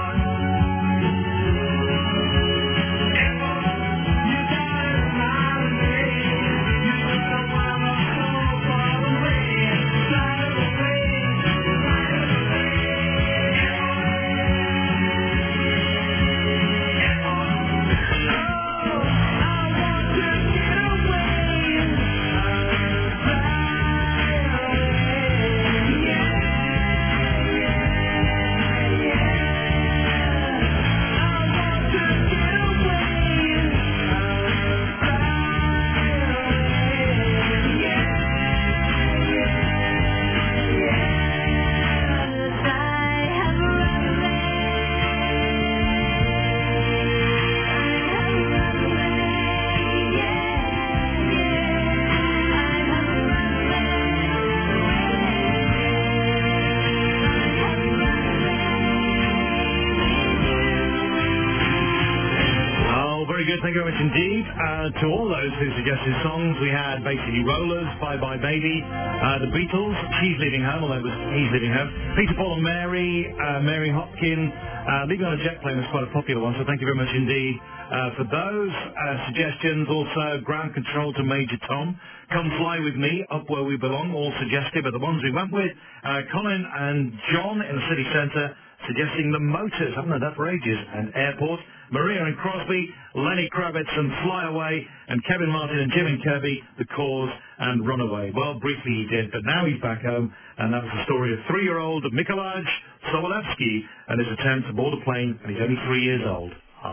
Thank you very much indeed. To all those who suggested songs, we had basically Rollers, Bye Bye Baby, The Beatles, She's Leaving Home, although it was He's Leaving Home, Peter, Paul and Mary, Mary Hopkin, Leaving on a Jet Plane was quite a popular one, so thank you very much indeed for those suggestions. Also, Ground Control to Major Tom, Come Fly With Me, Up Where We Belong, all suggested, but the ones we went with, Colin and John in the city centre, suggesting The Motors, haven't heard that for ages, and Airport, Maria and Crosby, Lenny Kravitz and Fly Away, and Kevin Martin and Jim and Kirby, The Cause and Runaway. Well, briefly he did, but now he's back home, and that was the story of 3-year-old Mikołaj Sobolewski and his attempt to board a plane, and he's only 3 years old.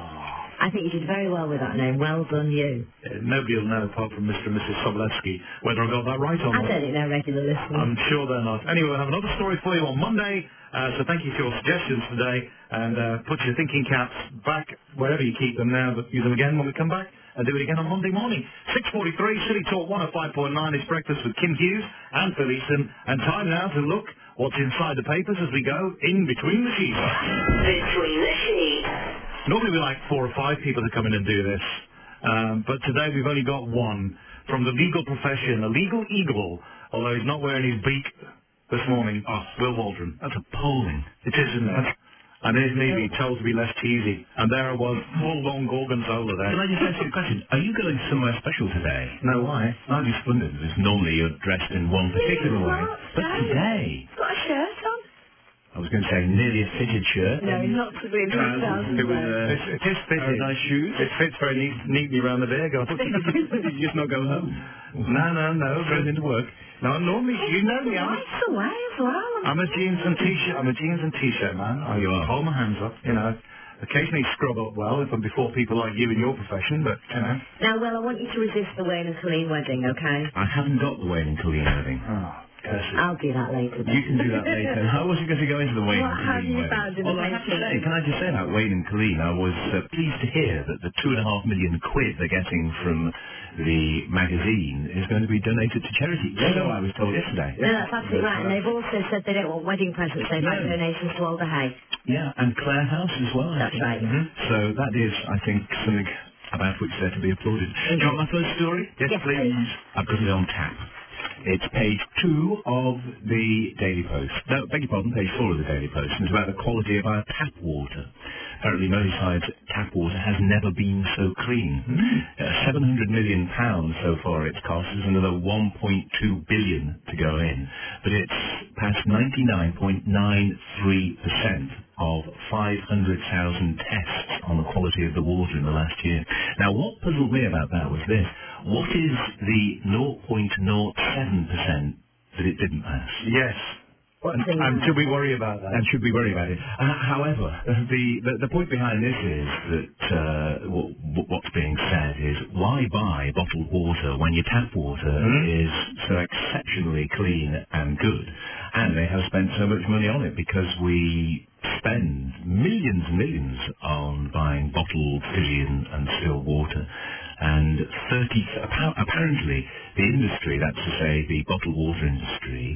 I think you did very well with that name. Well done, you. Nobody will know, apart from Mr. and Mrs. Sobolewski, whether I got that right or not. I don't think they're regular listeners. I'm sure they're not. Anyway, we'll have another story for you on Monday, so thank you for your suggestions today, and put your thinking caps back wherever you keep them now, but use them again when we come back, and do it again on Monday morning. 6:43, City Talk 105.9 is Breakfast with Kim Hughes and Phil Easton, and time now to look what's inside the papers as we go in Between the Sheets. Between the Sheets. Normally we like 4 or 5 people to come in and do this, but today we've only got one from the legal profession, a legal eagle, although he's not wearing his beak this morning. Oh, Will Waldron. That's appalling. It is, isn't it? And here's me being told to be less cheesy. And there I was, full-on gorgonzola there. Can I just ask you a question? Are you going somewhere special today? No, why? I just wondered, because normally you're dressed in one particular way. But today, Got a shirt on? I was going to say nearly a fitted shirt. No, not to be It was It is fitted. nice shoes. It fits very neatly around the beer gut. You just not go home. No. Straight into work. No, normally, you know me, Nice away as well. I'm a jeans and t-shirt man. You are. Hold my hands up, you know. Occasionally scrub up well if I'm before people like you in your profession, but, you know. Now, Will, I want you to resist the Wayne and Colleen wedding, okay? I haven't got the Wayne and Colleen wedding. Oh, curse it. I'll do that later. Then. You can do that later. I wasn't going to go into the Wayne and What have Colleen you wedding. found in the Well, I have to paper? say, can I just say about Wayne and Colleen, I was pleased to hear that the £2.5 million they're getting from the magazine is going to be donated to charity. So I was told yesterday. No, that's absolutely right. And they've also said they don't want wedding presents. They'd like donations to Alder Hay. Yeah, and Clare House as well. That's right. So that is, I think, something about which they're to be applauded. Do you want my first story? Yes, please. I've got it on tap. It's page 2 of the Daily Post. No, beg your pardon, page 4 of the Daily Post. And it's about the quality of our tap water. Apparently Merseyside's tap water has never been so clean. £700 million so far it's cost. There's another £1.2 billion to go in. But it's past 99.93% of 500,000 tests on the quality of the water in the last year. Now, what puzzled me about that was this. What is the 0.07% that it didn't pass? Yes. And should we worry about that? And should we worry about it? However, the point behind this is that what's being said is why buy bottled water when your tap water is so exceptionally clean and good, and they have spent so much money on it because we spend millions and millions on buying bottled fizzy and still water. And apparently the industry, that's to say the bottled water industry,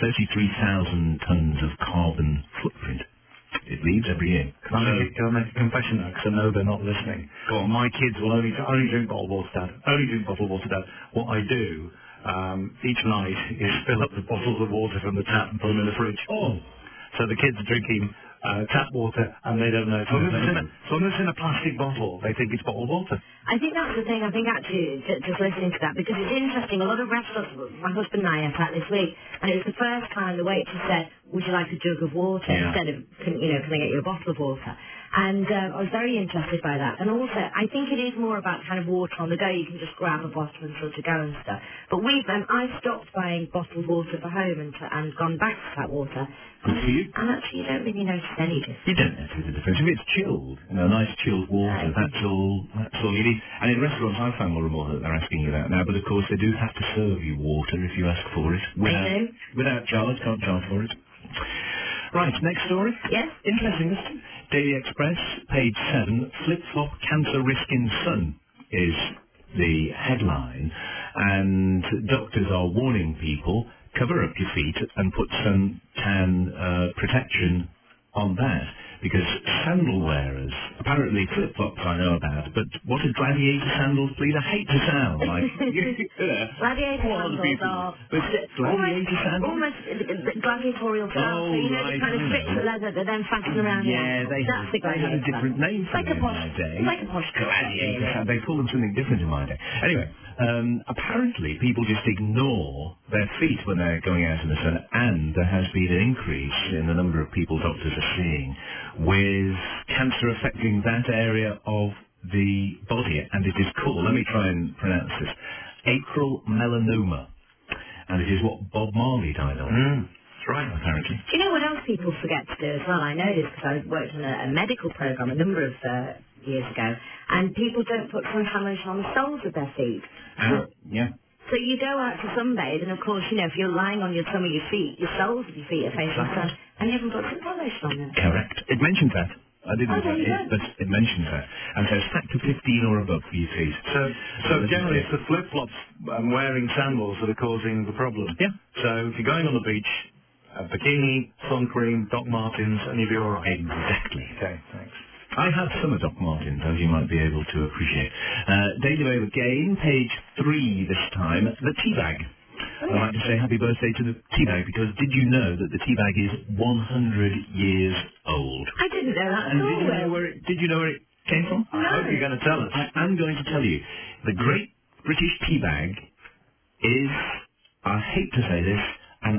33,000 tons of carbon footprint. It leaves every year. Can I make a confession now, because I know they're not listening. My kids will only drink bottled water, Dad. Only drink bottled water, Dad. What I do each night is fill up the bottles of water from the tap and put them in the fridge. Oh. So the kids are drinking tap water and they don't know. So long as it's in a plastic bottle, they think it's bottled water. I think that's the thing. I think actually, just listening to that, because it's interesting. A lot of restaurants, my husband and I are at this week, and it was the first time the waitress said, would you like a jug of water instead of, can I get you a bottle of water? And I was very interested by that. And also, I think it is more about kind of water on the go. You can just grab a bottle and sort of go and stuff. But I've stopped buying bottled water for home and gone back to tap water. Good for you. And actually, you don't really notice any difference. You don't notice the difference. If it's chilled, nice chilled water, that's all you need. And in restaurants, I found more and more that they're asking you that now. But of course, they do have to serve you water if you ask for it. Without charge, can't charge for it. Right, next story. Yes. Interesting. Daily Express, page 7, flip-flop cancer risk in sun is the headline. And doctors are warning people, cover up your feet and put some tan protection on that. Because sandal wearers, apparently flip-flops I know about, but what are gladiator sandals, please? I hate to sound like... Gladiator sandals are... Gladiator sandals? Almost gladiatorial sandals. So the kind of strips of leather that then fasten around your ankle. That's the they had a different name for them in my day. Like a posh gladiator sandals. They called them something different in my day. Anyway, apparently people just ignore their feet when they're going out in the sun, and there has been an increase in the number of people doctors are seeing with cancer affecting that area of the body, and it is called, let me try and pronounce this, acral melanoma, and it is what Bob Marley died of. That's right, apparently. Do you know what else people forget to do as well? I know this because I worked on a medical program a number of years ago, and people don't put suntan lotion on the soles of their feet. Yeah. So you go out to sunbathe, and of course, if you're lying on your tummy, your feet, your soles of your feet are facing the sun, and you haven't put suntan lotion on them. Correct. It mentions that. I didn't know that, but it mentions that. And says factor 15 or above for your feet. So generally it's the flip-flops and wearing sandals that are causing the problem. Yeah. So if you're going on the beach, a bikini, sun cream, Doc Martens, and you'll be all right. Exactly. Okay, thanks. I have some of Doc Martens, as you might be able to appreciate. Daily Mail again, page 3 this time, the tea bag. I'd like to say happy birthday to the tea bag, because did you know that the tea bag is 100 years old? I didn't know that at And all. did you know where it came from? No. I hope you're going to tell us. I'm going to tell you. The Great British Tea Bag is, I hate to say this, an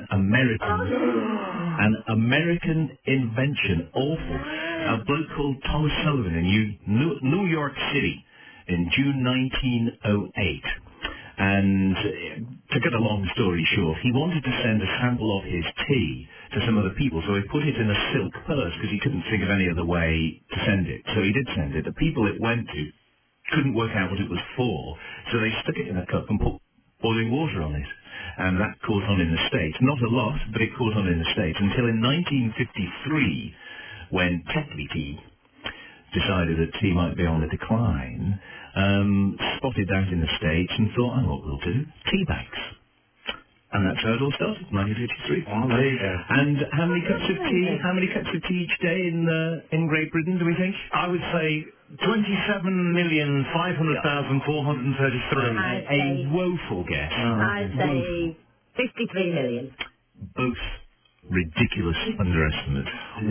American invention. Awful. A bloke called Thomas Sullivan in New York City in June 1908. And to cut a long story short, he wanted to send a sample of his tea to some other people, so he put it in a silk purse because he couldn't think of any other way to send it. So he did send it. The people it went to couldn't work out what it was for, so they stuck it in a cup and put boiling water on it. And that caught on in the States. Not a lot, but it caught on in the States until in 1953, when Tetley Tea decided that tea might be on the decline, spotted that in the States and thought, oh, what we'll do? Tea bags. And that's how it all started, 1953. Oh, there you go. And how many cups of tea each day in Great Britain, do we think? I would say 27,500,433. A woeful guess. I'd say 53 million. Both ridiculous underestimates.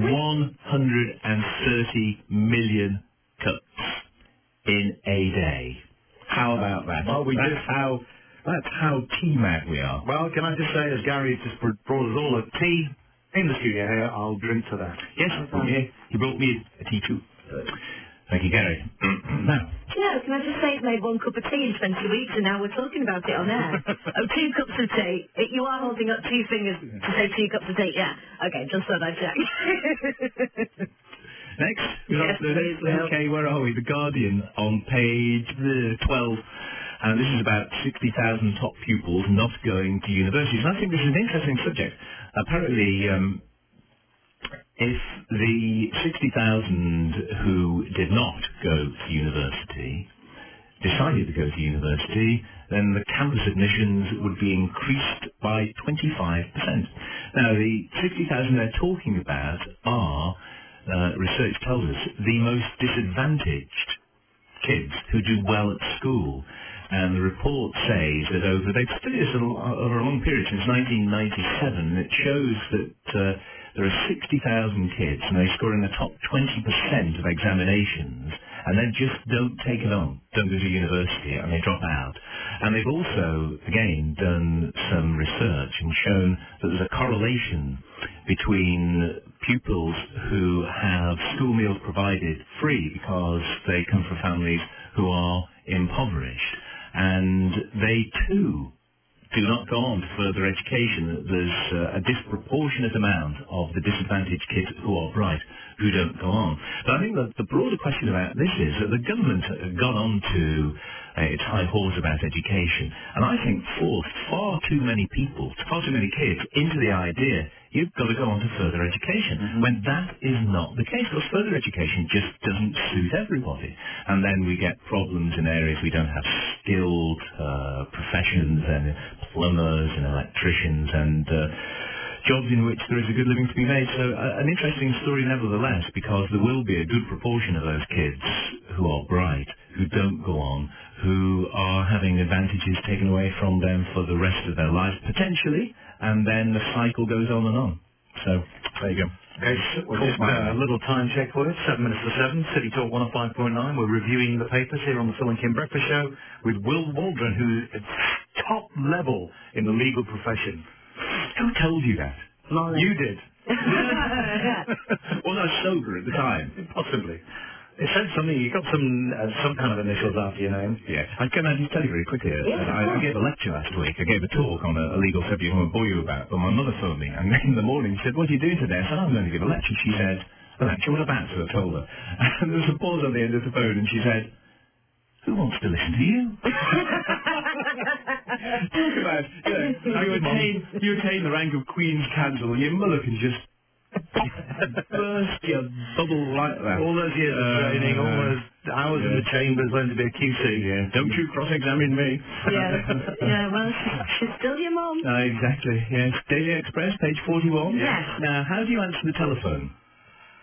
130 million cups in a day. How about that? Well, that's how tea mad we are. Well, can I just say, as Gary just brought us all a tea in the studio here, I'll drink to that. Yes, he brought me a tea too. Thank you, Gary. Now. You know, can I just say, I've made 1 cup of tea in 20 weeks and now we're talking about it on air. 2 cups of tea. You are holding up 2 fingers to say 2 cups of tea, yeah. Okay, just thought I'd check. Next. Yes, please, Will. Okay, where are we? The Guardian on page 12. And this is about 60,000 top pupils not going to universities. And I think this is an interesting subject. Apparently, if the 60,000 who did not go to university decided to go to university, then the campus admissions would be increased by 25%. Now, the 60,000 they're talking about are, research tells us, the most disadvantaged kids who do well at school. And the report says that they've studied this over a long period, since 1997, it shows that there are 60,000 kids, and they score in the top 20% of examinations, and they just don't take it on, don't go to university, and they drop out. And they've also, again, done some research and shown that there's a correlation between pupils who have school meals provided free because they come from families who are impoverished, and they too do not go on to further education. There's a disproportionate amount of the disadvantaged kids who are bright who don't go on. But I think that the broader question about this is that the government got on to its high horse about education, and I think forced far too many people, far too many kids into the idea you've got to go on to further education, when that is not the case, because further education just doesn't suit everybody. And then we get problems in areas we don't have skilled professions, and plumbers and electricians, and jobs in which there is a good living to be made. So an interesting story nevertheless, because there will be a good proportion of those kids who are bright, who don't go on, who are having advantages taken away from them for the rest of their lives, potentially, and then the cycle goes on and on. So, there you go. Okay, a little time check for it, 7 minutes to 7, City Talk 105.9. We're reviewing the papers here on the Phil and Kim Breakfast Show with Will Waldron, who is top level in the legal profession. Who told you that? You did. Was I sober at the time? Possibly. It said something, you got some kind of initials after your name. Yeah. Can I just tell you very quickly, I gave a lecture last week. I gave a talk on a legal subject I won't bore you about, but my mother phoned me, and in the morning she said, what are you doing today? I said, I'm going to give a lecture. She said, a lecture? What about? So I told her. And there was a pause on the end of the phone, and she said, who wants to listen to you? Talk about, you attain the rank of Queen's Counsel, your mother can just burst your bubble like that. All those years of training, all those hours in the chambers learning to be a QC. Yeah. Don't you cross-examine me. Yeah, well, she's still your mum. Exactly, yes. Daily Express, page 41. Yes. Now, how do you answer the telephone?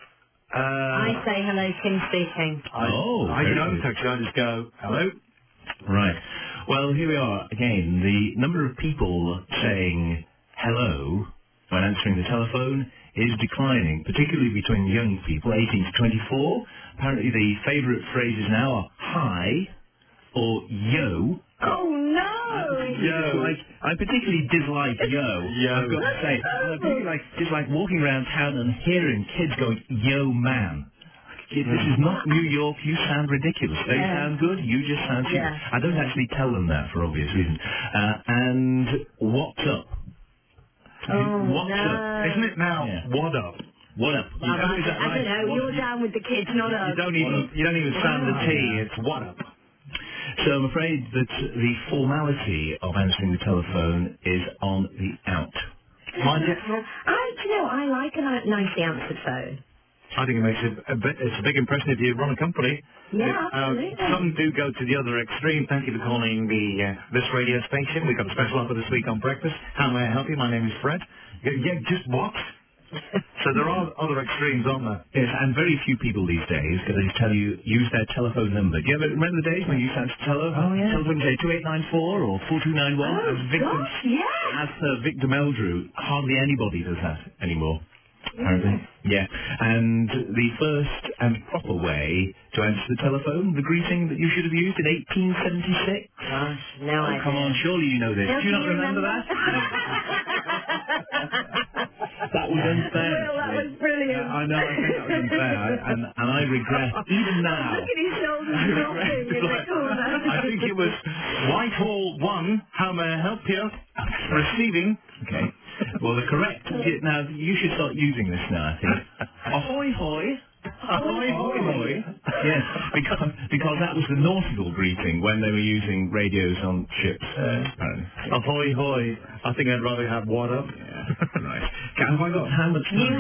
I say hello, Kim speaking. I very don't good. actually. I just go, hello. Right. Well, here we are again. The number of people saying hello when answering the telephone is declining, particularly between young people, 18 to 24. Apparently the favourite phrases now are hi or yo. Oh, no! I particularly dislike yo. I've got to say. I particularly dislike walking around town and hearing kids going, yo, man. This is not New York. You sound ridiculous. They sound good. You just sound stupid. Yeah. I don't actually tell them that for obvious reasons. And what's up? What's up? Isn't it now? What up? What up? Well, I don't know. You're down with the kids, not us. You don't even sound the T. It's what up. So I'm afraid that the formality of answering the telephone is on the out. Mind you, I like a nicely answered phone. I think it makes it's a big impression if you run a company. Yeah, absolutely. Some do go to the other extreme. Thank you for calling this radio station. We've got a special offer this week on breakfast. How may I help you? My name is Fred. Yeah, just what? So there are other extremes, aren't there? Yes, and very few people these days, because they just tell you, use their telephone number. Do you remember the days when you used to answer telephone? Oh, yeah. Telephone say 2894 or 4291? As per Victor Meldrew, hardly anybody does that anymore. Apparently. Yeah. And the first and proper way to answer the telephone, the greeting that you should have used in 1876. Gosh, no idea. Come on, surely you know this. Do you not remember that? That was unfair. Well, that was brilliant. I know, I think that was unfair. And I regret, even now... Look at his shoulders dropping in the corner. I think it was Whitehall 1, how may I help you? Receiving. Okay. Well, the correct... Now, you should start using this now, I think. Ahoy, hoy. Ahoy, hoy, hoy. Yes, because that was the nautical greeting when they were using radios on ships, apparently. Ahoy, hoy. I think I'd rather have what up. Right. Have I got how much time?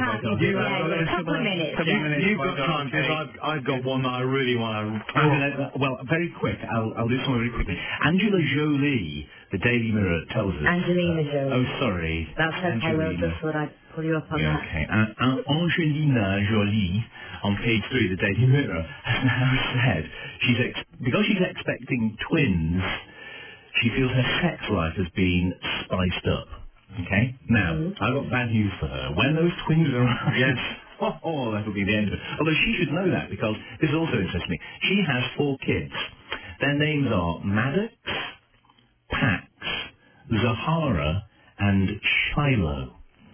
A couple of minutes. You've got time, because I've got one that I really want to... Well, very quick. I'll do something very quickly. Angela Jolie, the Daily Mirror, tells us... Angelina Jolie. Oh, sorry. That's okay, well, just thought I'd pull you up on that. Okay. Angelina Jolie, on page 3 of the Daily Mirror, has now said because she's expecting twins, she feels her sex life has been spiced up. Okay? Now, I've got bad news for her. When those twins arrive... Yes. Oh, that'll be the end of it. Although she should know that, because this also interests me. She has 4 kids. Their names are Maddox, Pax, Zahara, and Shiloh.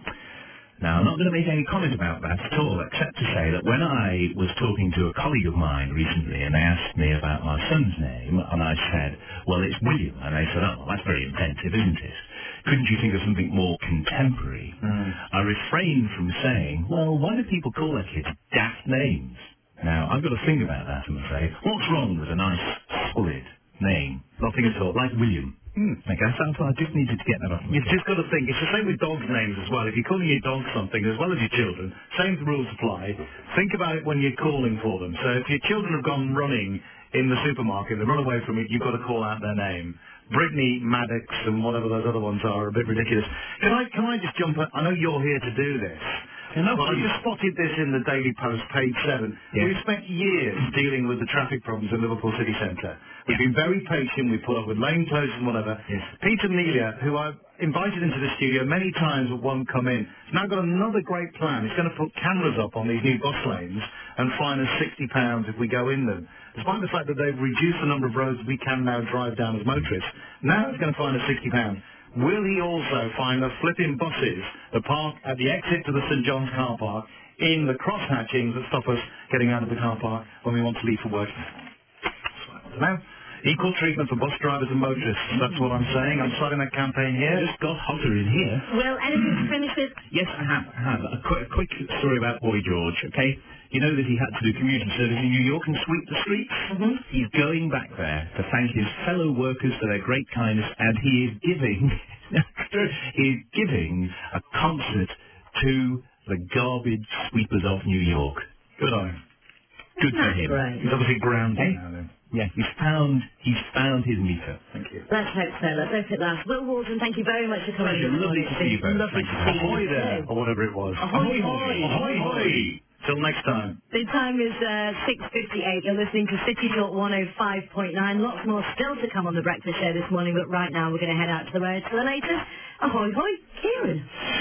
Now, I'm not going to make any comment about that at all, except to say that when I was talking to a colleague of mine recently, and they asked me about my son's name, and I said, well, it's William, and they said, oh, well, that's very inventive, isn't it? Couldn't you think of something more contemporary? I refrained from saying, well, why do people call their kids daft names? Now, I've got to think about that, I'm afraid. What's wrong with a nice, solid name? Nothing at all, like William. I guess I just needed to get that off. You've just got to think, it's the same with dogs' names as well. If you're calling your dog something, as well as your children, same rules apply. Think about it when you're calling for them. So if your children have gone running in the supermarket, they run away from it, you've got to call out their name. Brittany, Maddox, and whatever those other ones are a bit ridiculous. Can I just jump in? I know you're here to do this. Well, I just spotted this in the Daily Post, page 7. Yeah. We've spent years dealing with the traffic problems in Liverpool city centre. We've been very patient. We've put up with lane closures and whatever. Yes. Peter Melia, who I've invited into the studio many times but won't come in, has now got another great plan. He's going to put cameras up on these new bus lanes and fine us £60 if we go in them. Despite the fact that they've reduced the number of roads we can now drive down as motorists, now it's going to fine us £60. Will he also find the flipping buses that park at the exit to the St John's car park in the cross-hatchings that stop us getting out of the car park when we want to leave for work? Now, equal treatment for bus drivers and motorists. That's what I'm saying. I'm starting that campaign here. Just got hotter in here. Well, anything to finish with? Yes, I have. A quick story about Boy George, okay? You know that he had to do community service in New York and sweep the streets? He's going back there to thank his fellow workers for their great kindness, and he is giving a concert to the garbage sweepers of New York. Good on him. Good for him. Right. He's obviously grounded now then. Yeah, he's found his meter. Thank you. Let's hope so. Let's hope it lasts. Will Walton, thank you very much for coming. Pleasure. Lovely to see you both. Lovely to see you. Ahoy there, or whatever it was. Ahoy, hoy. Ahoy, hoy. Till next time. time is 6:58. You're listening to City Talk 105.9. Lots more still to come on the breakfast show this morning, but right now we're going to head out to the road for the latest. Ahoy, hoy, Kieran.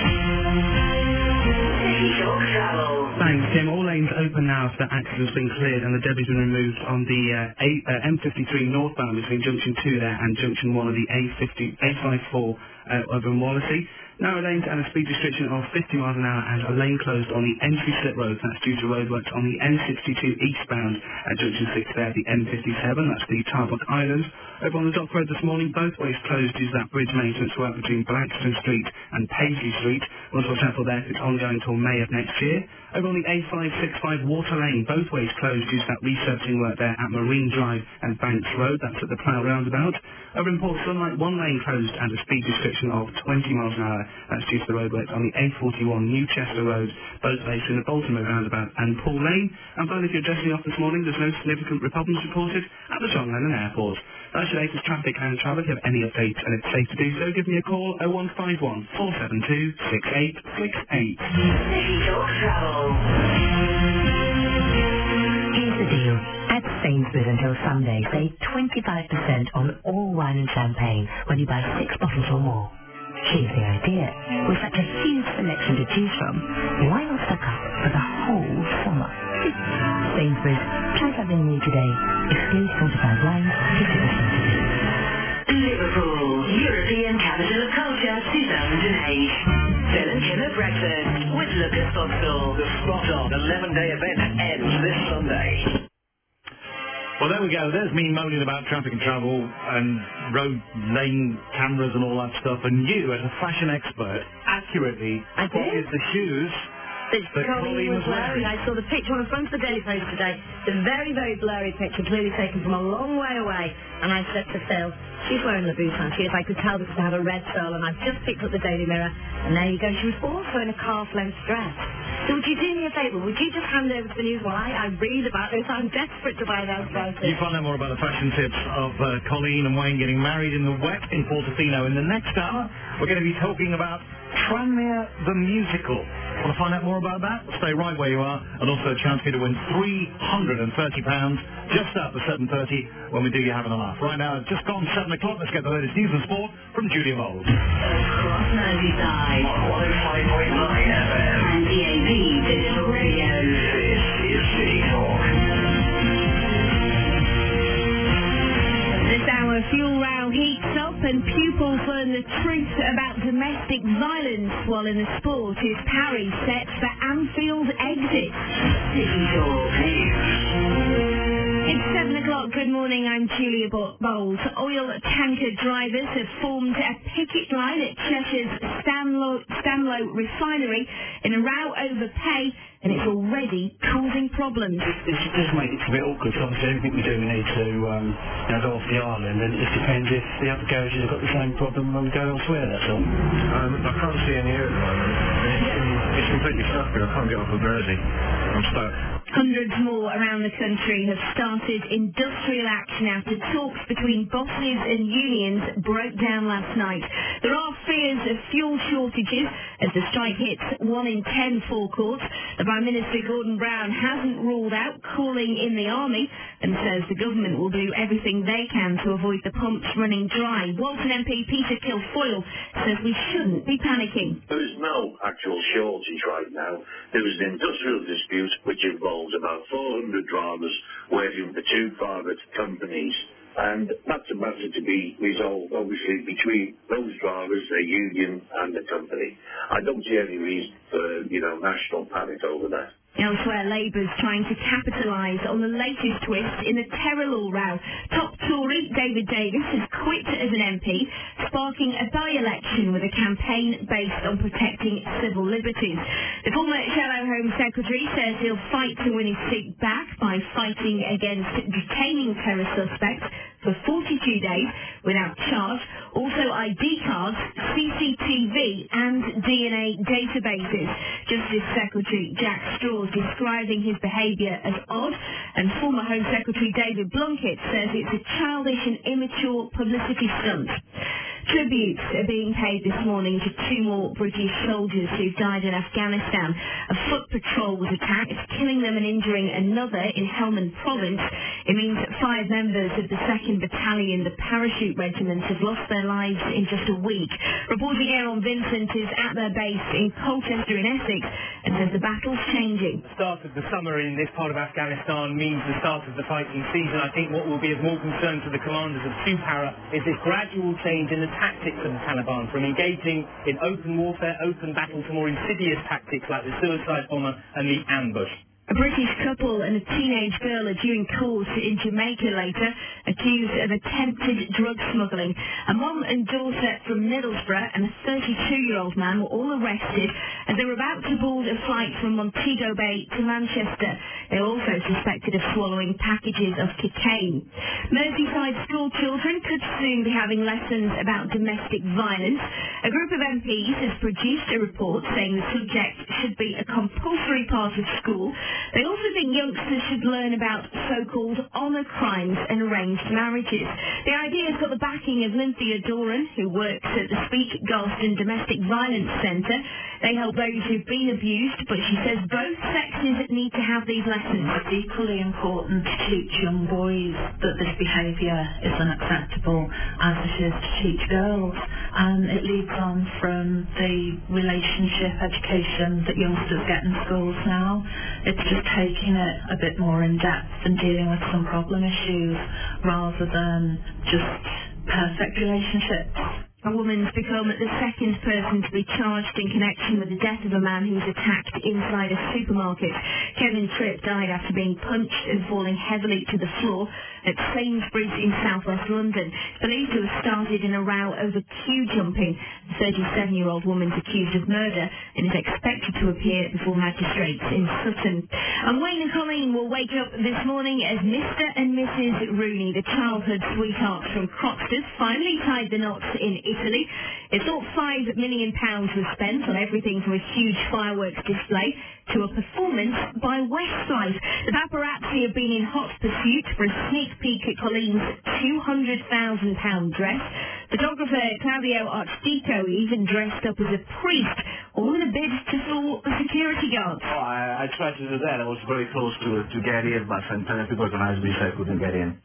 City Talk Travel. Thanks, Tim. All lanes open now after accident's been cleared and the debris been removed on the M53 northbound between Junction 2 there and Junction 1 of the A54 over in Wallasey. Narrow lanes and a speed restriction of 50 miles an hour and a lane closed on the entry slip road. That's due to roadworks on the N62 eastbound at Junction 6 there, the M57. That's the Tarbuck Islands. Over on the Dock Road this morning, both ways closed due to that bridge maintenance work between Blackstone Street and Paisley Street. Once more careful there, it's ongoing until May of next year. Over on the A565 Water Lane, both ways closed due to that resurfacing work there at Marine Drive and Banks Road. That's at the Plough Roundabout. Over in Port Sunlight, one lane closed and a speed restriction of 20 miles an hour. That's due to the roadworks on the A41 Newchester Road, both based in the Baltimore Roundabout and Paul Lane. And finally, if you're dressing off this morning, there's no significant problems reported at the John Lennon Airport. That's your latest traffic and travel. If you have any updates and it's safe to do so, give me a call 0151 472 6868. City Talk Travel. Here's the deal. At Sainsbury's until Sunday, save 25% on all wine and champagne when you buy 6 bottles or more. Here's the idea. With such a huge selection to choose from, why not stock up for the whole summer? Sainsbury's, try something new today. Exclude 45 wines, 50% Liverpool, European Capital of Culture 2008. Phil and Kim at breakfast with Lucas Vauxhall. The spot-on 11-day event ends this Sunday. Well, there we go. There's me moaning about traffic and travel and road lane cameras and all that stuff. And you, as a fashion expert, accurately spotted the shoes that Colleen was wearing. I saw the picture on the front of the Daily Post today. The very, very blurry picture, clearly taken from a long way away. And I said to Phil, she's wearing the boots, aren't she? If I could tell because I have a red sole. And I've just picked up the Daily Mirror. And there you go. She was also in a calf-length dress. So would you do me a favour? Would you just hand over to the news while I read about this? I'm desperate to buy those dresses. You find out more about the fashion tips of Colleen and Wayne getting married in the wet in Portofino. In the next hour, we're going to be talking about Tranmere the Musical. Want to find out more about that? Stay right where you are, and also a chance for you to win £330 just after 7:30 when we do You Having a Laugh. Right now, it's just gone 7 o'clock. Let's get the latest news and sport from Julia Mould. Across Merseyside on 105.9 FM and DAB Digital Radio. This is City Talk. This hour, fuel row heats up and pupils learn the truth about domestic violence, while in the sport is Parry set for Anfield exit. City Talk News. It's 7 o'clock. Good morning. I'm Julia Bowles. Oil tanker drivers have formed a picket line at Cheshire's Stanlow refinery in a row over pay, and it's already causing problems. This does make it a bit awkward. Obviously, everything we do, we need to go off the island, and it just depends if the other garages have got the same problem when we go elsewhere, that's all. I can't see any here at the moment. It's completely stuck here. I can't get off of Mersey. I'm stuck. Hundreds more around the country have started industrial action after talks between bosses and unions broke down last night. There are fears of fuel shortages as the strike hits 1 in 10 forecourts. The Prime Minister Gordon Brown hasn't ruled out calling in the army and says the government will do everything they can to avoid the pumps running dry. Walton MP Peter Kilfoyle says we shouldn't be panicking. There is no actual shortage right now. There is an industrial dispute which involves about 400 drivers working for 2 private companies. And that's a matter to be resolved, obviously, between those drivers, their union, and the company. I don't see any reason for, national panic over that. Elsewhere, Labour's trying to capitalise on the latest twist in the terror law row. Top Tory David Davis has quit as an MP, sparking a by-election with a campaign based on protecting civil liberties. The former Shallow Home Secretary says he'll fight to win his seat back by fighting against detaining terror suspects for 42 days without charge, also ID cards, CCTV and DNA databases. Justice Secretary Jack Straw describing his behaviour as odd, and former Home Secretary David Blunkett says it's a childish and immature publicity stunt. Tributes are being paid this morning to 2 more British soldiers who died in Afghanistan. A foot patrol was attacked, killing them and injuring another in Helmand province. It means that 5 members of the 2nd Battalion, the Parachute Regiment, have lost their lives in just a week. Reporting Aaron Vincent is at their base in Colchester in Essex and says the battle's changing. The start of the summer in this part of Afghanistan means the start of the fighting season. I think what will be of more concern to the commanders of Supara is this gradual change in the tactics of the Taliban, from engaging in open warfare, open battle, to more insidious tactics like the suicide bomber and the ambush. A British couple and a teenage girl are due in court in Jamaica later, accused of attempted drug smuggling. A mum and daughter from Middlesbrough and a 32-year-old man were all arrested as they were about to board a flight from Montego Bay to Manchester. They were also suspected of swallowing packages of cocaine. Merseyside school children could soon be having lessons about domestic violence. A group of MPs has produced a report saying the subject should be a compulsory part of school. They also think youngsters should learn about so-called honour crimes and arranged marriages. The idea has got the backing of Lynthia Doran, who works at the Speak Galston Domestic Violence Centre. They help those who've been abused, but she says both sexes need to have these lessons. It's equally important to teach young boys that this behaviour is unacceptable as it is to teach girls. It leads on from the relationship education that youngsters get in schools now. It's just taking it a bit more in depth and dealing with some problem issues rather than just perfect relationships. A woman's become the 2nd person to be charged in connection with the death of a man who was attacked inside a supermarket. Kevin Tripp died after being punched and falling heavily to the floor at Sainsbury's in southwest London. It's believed to have started in a row over queue jumping. The 37-year-old woman's accused of murder and is expected to appear before magistrates in Sutton. And Wayne and Colleen will wake up this morning as Mr. and Mrs. Rooney, the childhood sweethearts from Croxters, finally tied the knots in Italy. It's thought £5 million was spent on everything from a huge fireworks display to a performance by Westlife. The paparazzi have been in hot pursuit for a sneak peek at Colleen's £200,000 dress. Photographer Claudio Archdico even dressed up as a priest, all in a bid to fool the security guards. Oh, I tried to do that. I was very close to get in, but sometimes people organized me so I couldn't get in.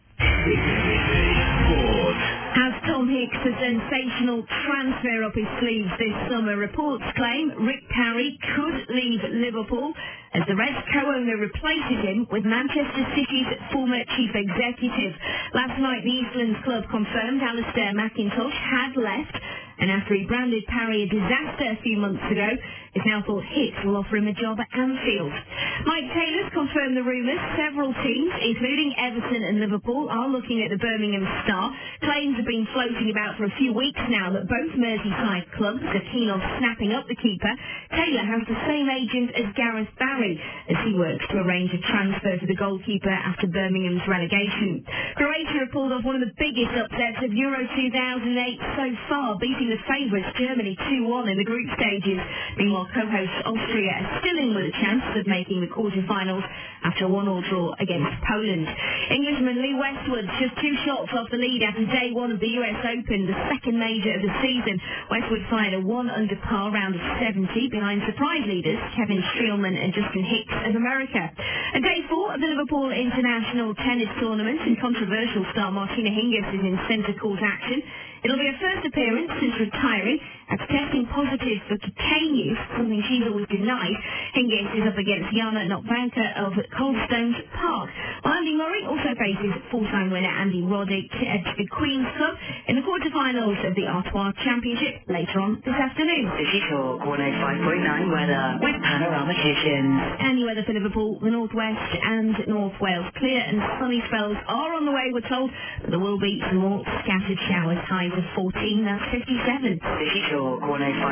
Has Tom Hicks a sensational transfer up his sleeves this summer? Reports claim Rick Parry could leave Liverpool as the Reds co-owner replaces him with Manchester City's former chief executive. Last night the Eastlands club confirmed Alistair McIntosh had left, and after he branded Parry a disaster a few months ago, it's now thought Hicks will offer him a job at Anfield. Mike Taylor's confirmed the rumours. Several teams, including Everton and Liverpool, are looking at the Birmingham Star. Claims have been floating about for a few weeks now that both Merseyside clubs are keen on snapping up the keeper. Taylor has the same agent as Gareth Barry, as he works to arrange a transfer for the goalkeeper after Birmingham's relegation. Croatia have pulled off one of the biggest upsets of Euro 2008 so far, beating the favourites Germany 2-1 in the group stages. Meanwhile, co-hosts Austria are still in with a chance of making the quarter-finals after a 1-1 draw against Poland. Englishman Lee Westwood just 2 shots off the lead after day 1 of the US Open, the second major of the season. Westwood fired a 1-under par round of 70 behind surprise leaders Kevin Streelman and Justin Hicks of America. And day 4 of the Liverpool International Tennis Tournament, and controversial star Martina Hingis is in centre court action. It'll be her first appearance since retiring after testing positive for cocaine use, something she's always denied. Hingis is up against Jana Notvanka of Coldstones Park. While Andy Murray also faces 4-time winner Andy Roddick at the Queen's Club in the quarter-finals of the Artois Championship later on this afternoon. City Talk 105.9 weather with Panorama Kitchens. Any weather for Liverpool, the North West and North Wales. Clear and sunny spells are on the way, we're told, but there will be some more scattered showers. Highs of 14, that's 57. City Talk 105.9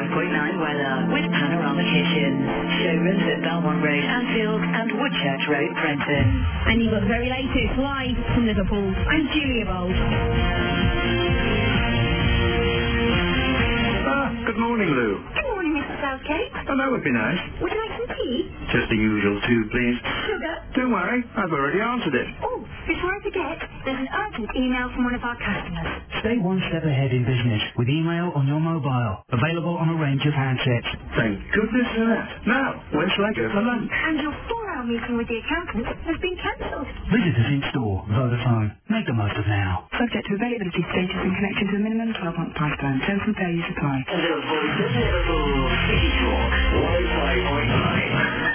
weather with Panorama Kitchens. Showrooms at Belmont Road, Anfield and Woodchurch Road, Brenton. And you've got the very latest live from Liverpool. I'm Julia Bold. Good morning, Lou. Good morning, Mr. Southgate. Oh, that would be nice. Would you like some tea? Just the usual 2, please. Sugar? Don't worry, I've already answered it. Oh, Before I forget, there's an urgent email from one of our customers. Stay one step ahead in business with email on your mobile. Available on a range of handsets. Thank goodness for that. Now, where shall I go for lunch? And your 4-hour meeting with the accountant has been cancelled. Visitors in store. Vodafone. Make the most of now. Subject to availability status in connection to a minimum 12-month price plan. Terms and values apply. The voice of Liverpool, City Talk, 105.9.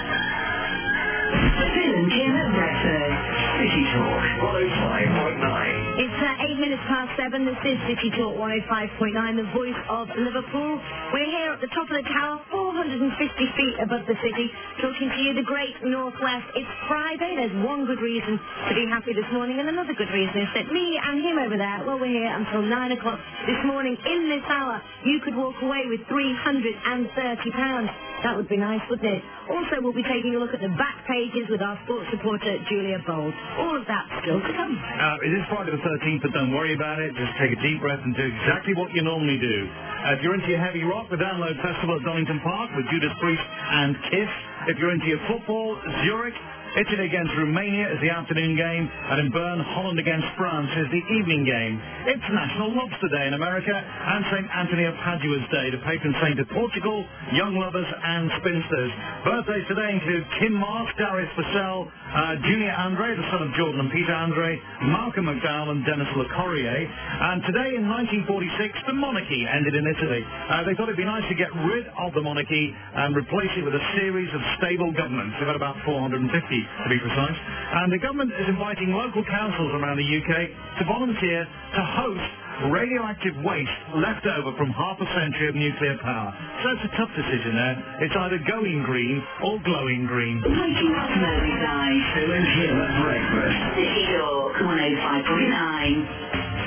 Phil and Kim at breakfast. City Talk, 105.9. It's 8 minutes past 7. This is City Talk 105.9, the voice of Liverpool. We're here at the top of the tower, 450 feet above the city, talking to you, the great Northwest. It's Friday. There's one good reason to be happy this morning, and another good reason is that me and him over there, well, we're here until 9 o'clock this morning. In this hour, you could walk away with £330. That would be nice, wouldn't it? Also, we'll be taking a look at the back pages with our sports reporter, Julia Bold. All of that still to come. It is Friday the 13th, but don't worry about it. Just take a deep breath and do exactly what you normally do. If you're into your heavy rock, the Download Festival at Donington Park with Judas Priest and Kiss. If you're into your football, Zurich. Italy against Romania is the afternoon game, and in Bern, Holland against France is the evening game. It's National Lobster Day in America and St. Anthony of Padua's Day, the patron saint of Portugal, young lovers and spinsters. Birthdays today include Kim Marsh, Darius Vassell, Junior Andre, the son of Jordan and Peter Andre, Malcolm McDowell and Dennis Le Corrier. And today in 1946, the monarchy ended in Italy. They thought it'd be nice to get rid of the monarchy and replace it with a series of stable governments. They've got about 450. To be precise. And the government is inviting local councils around the UK to volunteer to host radioactive waste left over from half a century of nuclear power. So it's a tough decision there. It's either going green or glowing green. Waking up Merseyside. Phil and Kim at breakfast. City Talk 105.9.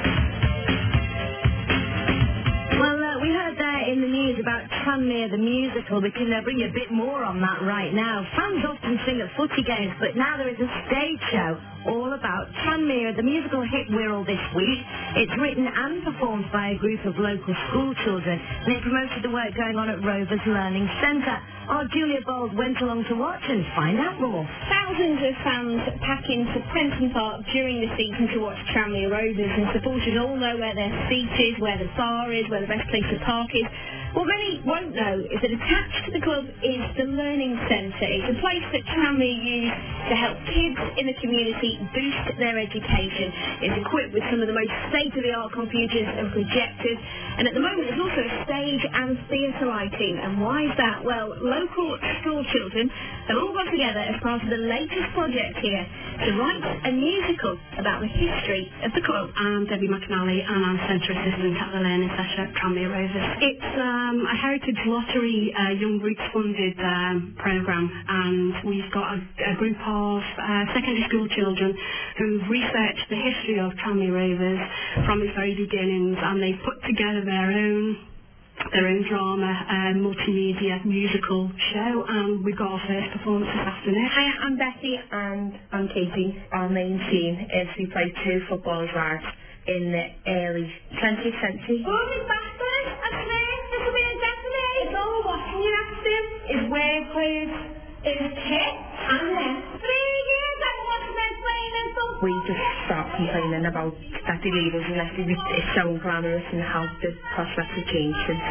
We heard there in the news about Tranmere the musical. We can bring you a bit more on that right now. Fans often sing at footy games, but now there is a stage show all about Tranmere, the musical hit Wirral this week. It's written and performed by a group of local school children, and it promoted the work going on at Rovers Learning Centre. Our Julia Bold went along to watch and find out more. Thousands of fans pack into Prenton Park during the season to watch Tranmere Rovers, and supporters all know where their seat is, where the bar is, where the best place to park is. What many won't know is that attached to the club is the Learning Centre. It's a place that Tranmere use to help kids in the community boost their education. It's equipped with some of the most state-of-the-art computers and projectors, and at the moment there's also a stage and theatre writing. And why is that? Well, local school children have all got together as part of the latest project here to write a musical about the history of the club. I'm Debbie McNally and I'm Centre Assistant at the Learning Centre at Tranmere Rovers. It's a Heritage Lottery Young Roots funded programme, and we've got a group of secondary school children who've researched the history of Tranmere Rovers from its very beginnings, and they've put together their own drama, multimedia musical show, and we've got our first performance this afternoon. Hi, I'm Betty and I'm Katie. Our main scene is we play two football lads in the early 20th century. Oh, Miss Bastard, I swear, this will be a death to me. It's all watching you next to him. Is where plays Is kit and then 3 years I watched men playing and so. we just start complaining about that they leave us, and that it's so glamorous and how the prospects have changed since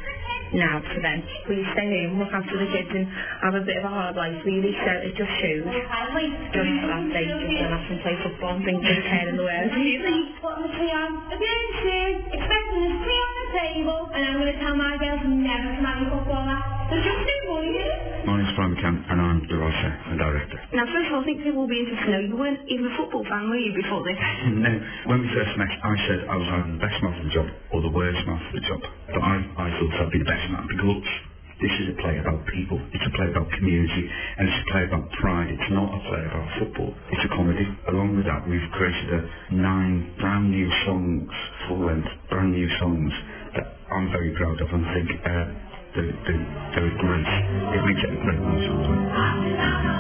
now to then. We stay home, look after the kids and have a bit of a hard life really, so it just shows. Just for that day, just then have to play football and think there's hair in the world. Really? Put on the tree on, a bit of shoes, expecting there's tea on the table, and I'm going to tell my girls never to marry a footballer. There's just no money here. My name's Brian McCann and I'm the writer and director. Now, first of all, I think people will be interested to know you weren't even a football fan, were you, before this? No, when we first met, I said I was either the best man for the job or the worst man for the job. But I thought I'd be the best man because this is a play about people, it's a play about community, and it's a play about pride. It's not a play about football, it's a comedy. Along with that, we've created 9 brand new songs, full-length, brand new songs that I'm very proud of and think they're great. It makes it a great music.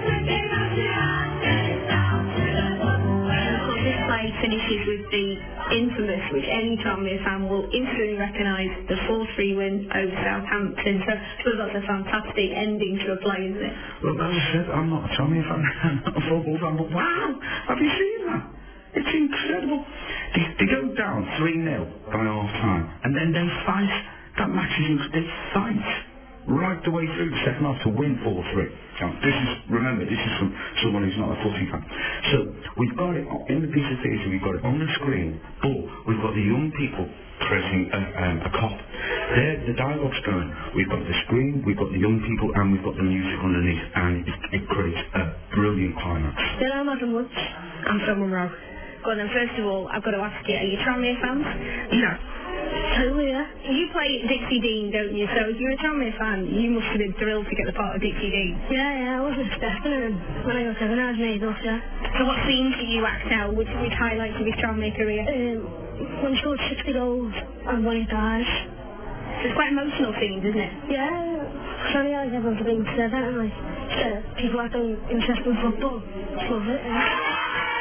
Finishes with the infamous, which any Tranmere fan will instantly recognise, the 4-3 win over Southampton. So I suppose that's a fantastic ending to a play, isn't it? Well, as I said, I'm not a Tranmere fan, I'm not a football fan, but wow, have you seen that? It's incredible. They go down 3-0 by half-time, and then they fight. That match they fight right the way through the second half to win 4-3. Now, remember, this is from someone who's not a footy fan. So, we've got it in the piece of theatre, we've got it on the screen, but we've got the young people pressing a cop. There, the dialogue's going. We've got the screen, we've got the young people, and we've got the music underneath, and it creates a brilliant climax. Then I'm Adam Woods. I'm from Monroe. Well then, first of all, I've got to ask you, are you Tranmere fans? Yeah. Totally, yeah. You play Dixie Dean, don't you? So if you're a Tranmere fan, you must have been thrilled to get the part of Dixie Dean. Yeah, I was expecting it when I got 7 hours made up, yeah. So what scenes did you act out? Which highlights of his Tranmere career? When he scored 60 goals and when he dies. So it's quite emotional scenes, isn't it? Yeah. Sorry, I everyone's being said that, and like, people that don't interest in football love it, yeah.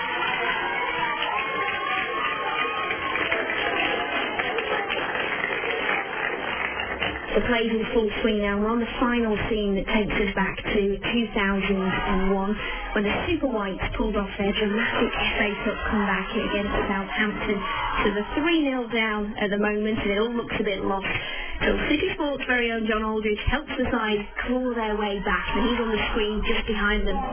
The play's in full swing now. We're on the final scene that takes us back to 2001 when the Super Whites pulled off their dramatic FA Cup comeback against Southampton. So they're 3-0 down at the moment and it all looks a bit lost. So City Sports' very own John Aldridge helps the side claw their way back and he's on the screen just behind them.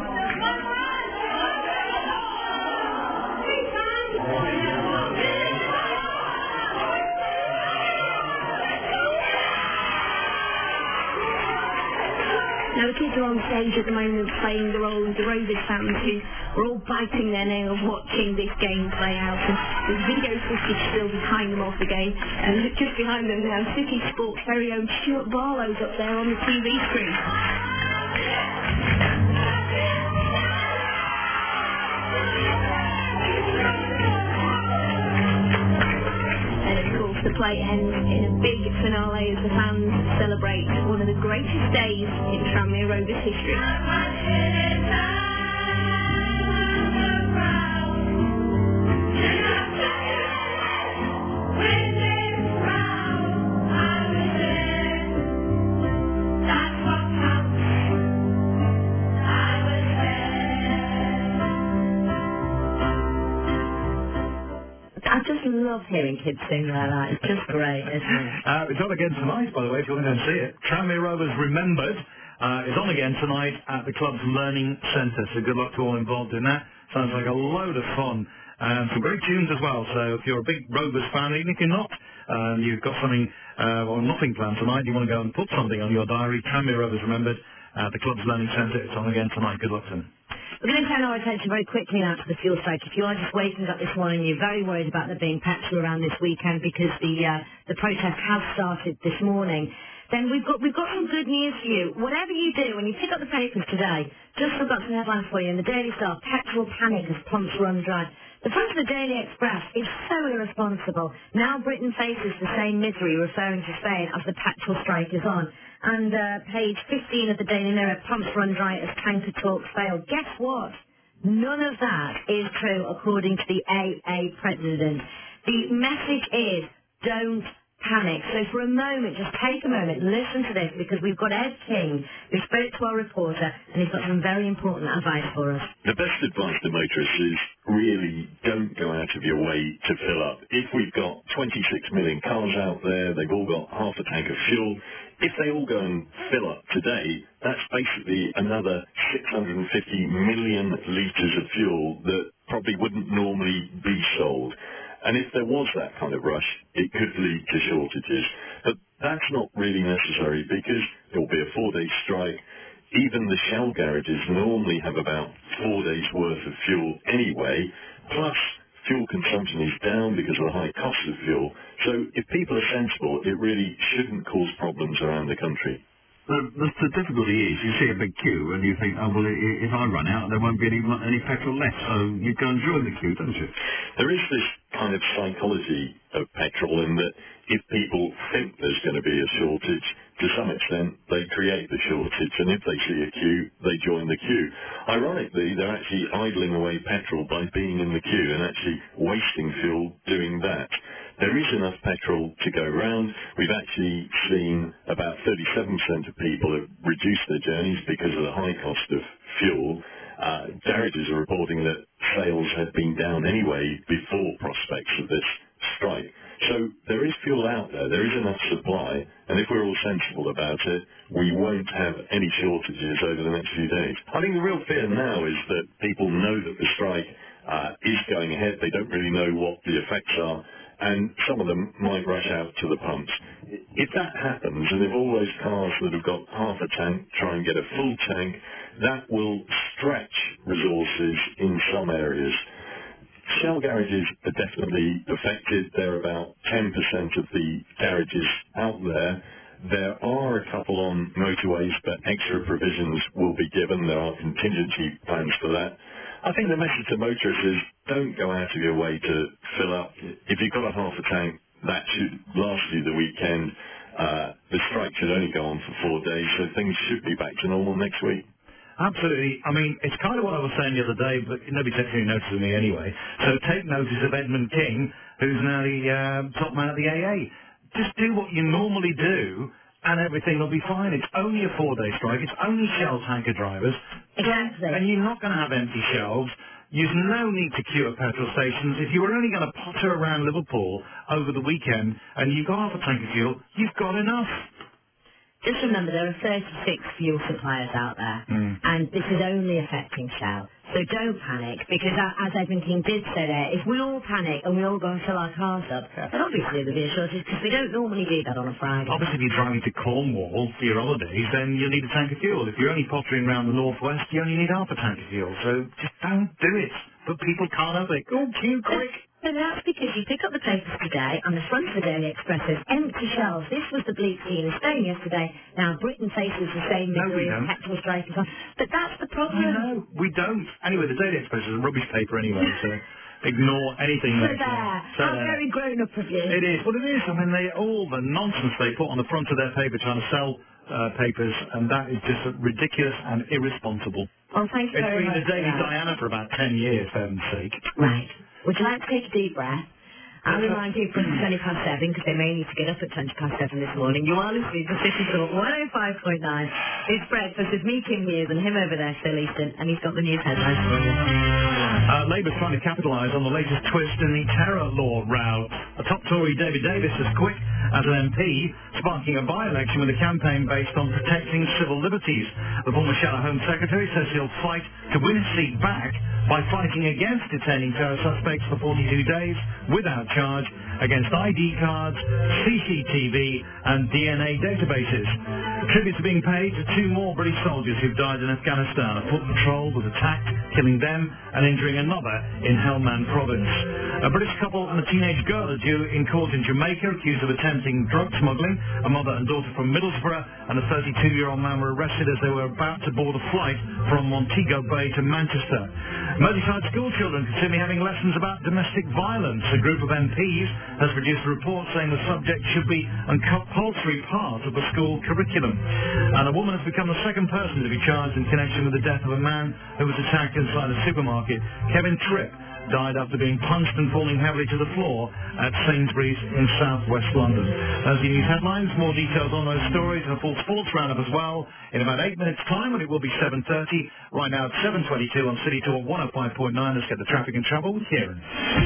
Now the kids are on stage at the moment playing the role of the Rovers fans who are all biting their nails watching this game play out. And there's video footage still behind them of the game. And just behind them now, City Sports' very own Stuart Barlow's up there on the TV screen. The play ends in a big finale as the fans celebrate one of the greatest days in Tranmere Rovers history. I just love hearing kids sing like that. It's just great, isn't it? It's on again tonight, by the way, if you want to go and see it. Tranmere Rovers Remembered is on again tonight at the club's Learning Centre, so good luck to all involved in that. Sounds like a load of fun. Some great tunes as well, so if you're a big Rovers fan, even if you're not, you've got something or nothing planned tonight, you want to go and put something on your diary, Tranmere Rovers Remembered at the club's Learning Centre. It's on again tonight. Good luck to them. We're going to turn our attention very quickly now to the fuel strike. If you are just waking up this morning, you're very worried about there being petrol around this weekend because the protest has started this morning, then we've got some good news for you. Whatever you do, when you pick up the papers today, just I've got some headlines for you. In the Daily Star, petrol panic as pumps run dry. The front of the Daily Express is so irresponsible. Now Britain faces the same misery, referring to Spain as the petrol strike is on. And page 15 of the Daily Mirror, pumps run dry as tanker talks fail. Guess what? None of that is true, according to the AA president. The message is, don't panic. So for a moment, just take a moment, listen to this, because we've got Ed King, who spoke to our reporter, and he's got some very important advice for us. The best advice to motorists is really don't go out of your way to fill up. If we've got 26 million cars out there, they've all got half a tank of fuel. If they all go and fill up today, that's basically another 650 million litres of fuel that probably wouldn't normally be sold. And if there was that kind of rush, it could lead to shortages. But that's not really necessary because there will be a 4-day strike. Even the Shell garages normally have about 4 days' worth of fuel anyway, plus fuel consumption is down because of the high cost of fuel. So if people are sensible, it really shouldn't cause problems around the country. The difficulty is, you see a big queue and you think, oh, well, if I run out, there won't be any petrol left, so you go and join the queue, don't you? There is this kind of psychology of petrol in that if people think there's going to be a shortage, to some extent, they create the shortage, and if they see a queue, they join the queue. Ironically, they're actually idling away petrol by being in the queue and actually wasting fuel doing that. there is enough petrol to go round. We've actually seen about 37% of people have reduced their journeys because of the high cost of fuel. Garages are reporting that sales had been down anyway before prospects of this strike. So there is fuel out there is enough supply, and if we're all sensible about it, we won't have any shortages over the next few days. I think the real fear now is that people know that the strike is going ahead. They don't really know what the effects are, and some of them might rush out to the pumps. If that happens, and if all those cars that have got half a tank try and get a full tank, that will stretch resources in some areas. Shell garages are definitely affected. They're about 10% of the garages out there. There are a couple on motorways, but extra provisions will be given. There are contingency plans for that. I think the message to motorists is don't go out of your way to fill up. If you've got a half a tank, that should last you the weekend. The strike should only go on for 4 days, so things should be back to normal next week. Absolutely. I mean, it's kind of what I was saying the other day, but nobody takes any notice of me anyway. So take notice of Edmund King, who's now the top man at the AA. Just do what you normally do, and everything will be fine. It's only a 4-day strike. It's only Shell tanker drivers. Exactly. And you're not going to have empty shelves. There's no need to queue at petrol stations. If you were only going to potter around Liverpool over the weekend and you've got half a tank of fuel, you've got enough. Just remember, there are 36 fuel suppliers out there, and this is only affecting Shell. So don't panic, because as Edmund King did say there, if we all panic and we all go and fill our cars up, then obviously there'll be a shortage, because we don't normally do that on a Friday. Obviously, if you're driving to Cornwall for your holidays, then you'll need a tank of fuel. If you're only pottering around the northwest, you only need half a tank of fuel. So just don't do it. But people can't help it. Go queue quick. So that's because you pick up the papers today, and the front of the Daily Express says empty shelves. This was the bleak scene in Spain yesterday. Now Britain faces the same degree of petrol strike and so on. But that's the problem. No, we don't. Anyway, the Daily Express is a rubbish paper anyway, so ignore anything So there. How very grown up of you. It is. Well, it is. I mean, all the nonsense they put on the front of their paper trying to sell papers, and that is just ridiculous and irresponsible. Well, thank you very much. It's been the Daily Diana for about 10 years, for heaven's sake. Right. Would you like to take a deep breath? I'll remind people it's 20 past 7, because they may need to get up at 20 past 7 this morning. You are listening to City Talk 105.9. It's breakfast with me, Kim Hughes, and him over there, Phil Easton, and he's got the news headlines for you. Labour's trying to capitalise on the latest twist in the terror law row. A top Tory, David Davis, is quick as an MP, sparking a by-election with a campaign based on protecting civil liberties. The former Shadow Home Secretary says he'll fight to win his seat back by fighting against detaining terror suspects for 42 days without charge against ID cards, CCTV and DNA databases. Tributes are being paid to 2 more British soldiers who've died in Afghanistan. A foot patrol was attacked, killing them and injuring another in Helmand province. A British couple and a teenage girl are due in court in Jamaica, accused of attempting drug smuggling. A mother and daughter from Middlesbrough and a 32-year-old man were arrested as they were about to board a flight from Montego Bay to Manchester. Merseyside school children could soon be having lessons about domestic violence. A group of MPs has produced a report saying the subject should be a compulsory part of the school curriculum. And a woman has become the second person to be charged in connection with the death of a man who was attacked inside a supermarket. Kevin Tripp died after being punched and falling heavily to the floor at Sainsbury's in south-west London. Those are your news headlines. More details on those stories and a full sports roundup as well in about 8 minutes' time, when it will be 7:30. Right now it's 7:22 on City Talk 105.9. Let's get the traffic and travel with Kieran.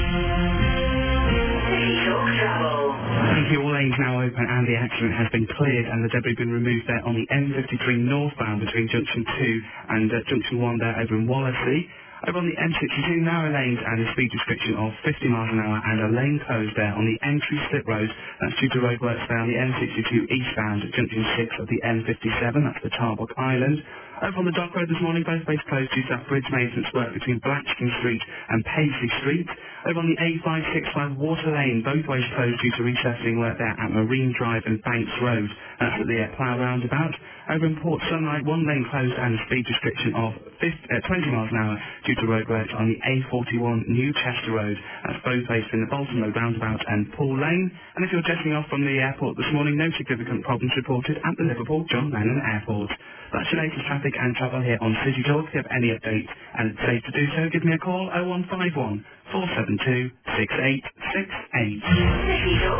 Thank you. All lanes now open and the accident has been cleared and the debris been removed there on the M53 northbound between Junction 2 and Junction 1 there over in Wallasey. Over on the M62, narrow lanes and a speed restriction of 50 miles an hour and a lane closed there on the entry slip road. That's due to roadworks there on the M62 eastbound at Junction 6 of the M57, that's the Tarbuck Island. Over on the Dock Road this morning, both ways closed due to that bridge maintenance work between Blackskin Street and Paisley Street. Over on the A565 Water Lane, both ways closed due to resurfacing work there at Marine Drive and Banks Road. That's at the Plough Roundabout. Over in Port Sunlight, one lane closed and a speed restriction of 20 miles an hour due to roadworks on the A41 New Chester Road. That's both ways in the Bolton Road Roundabout and Poole Lane. And if you're jetting off from the airport this morning, no significant problems reported at the Liverpool John Lennon Airport. That's your latest traffic and travel here on City Talk. If you have any updates and it's safe to do so, give me a call 0151 472 6868.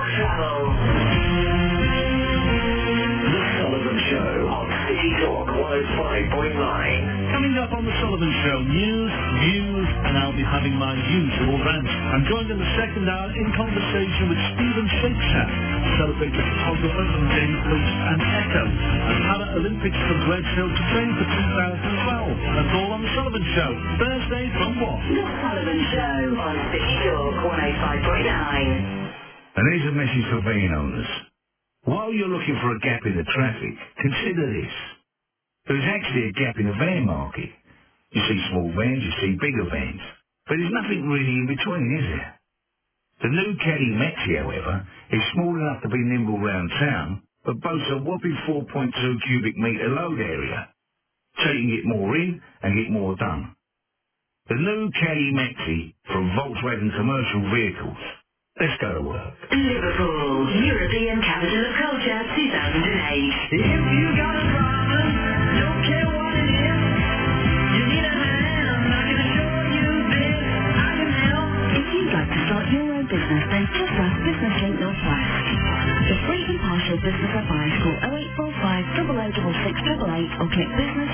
Coming up on the Sullivan Show, news, views, and I'll be having my usual rant. I'm joined in the second hour in conversation with Stephen Shakespeare, celebrated photographer from James Coast and Echo, and Paralympics from Glasgow to train for 2012. That's all on the Sullivan Show, Thursday from 1. The Sullivan Show on City Talk 105.9. And here's a message for van owners. While you're looking for a gap in the traffic, consider this. There's actually a gap in the van market. You see small vans, you see bigger vans. But there's nothing really in between, is there? The new Caddy Maxi, however, is small enough to be nimble round town, but boasts a whopping 4.2 cubic metre load area. So you can get more in and get more done. The new Caddy Maxi from Volkswagen Commercial Vehicles. Let's go to work. Liverpool, European Capital of Culture 2008. If you got a problem, don't care what it is, you need a hand, I can assure you this, I can help. If you'd like to start your own business, then just ask Business Link Northwest. For free and partial business advice, call 0845 006688 or click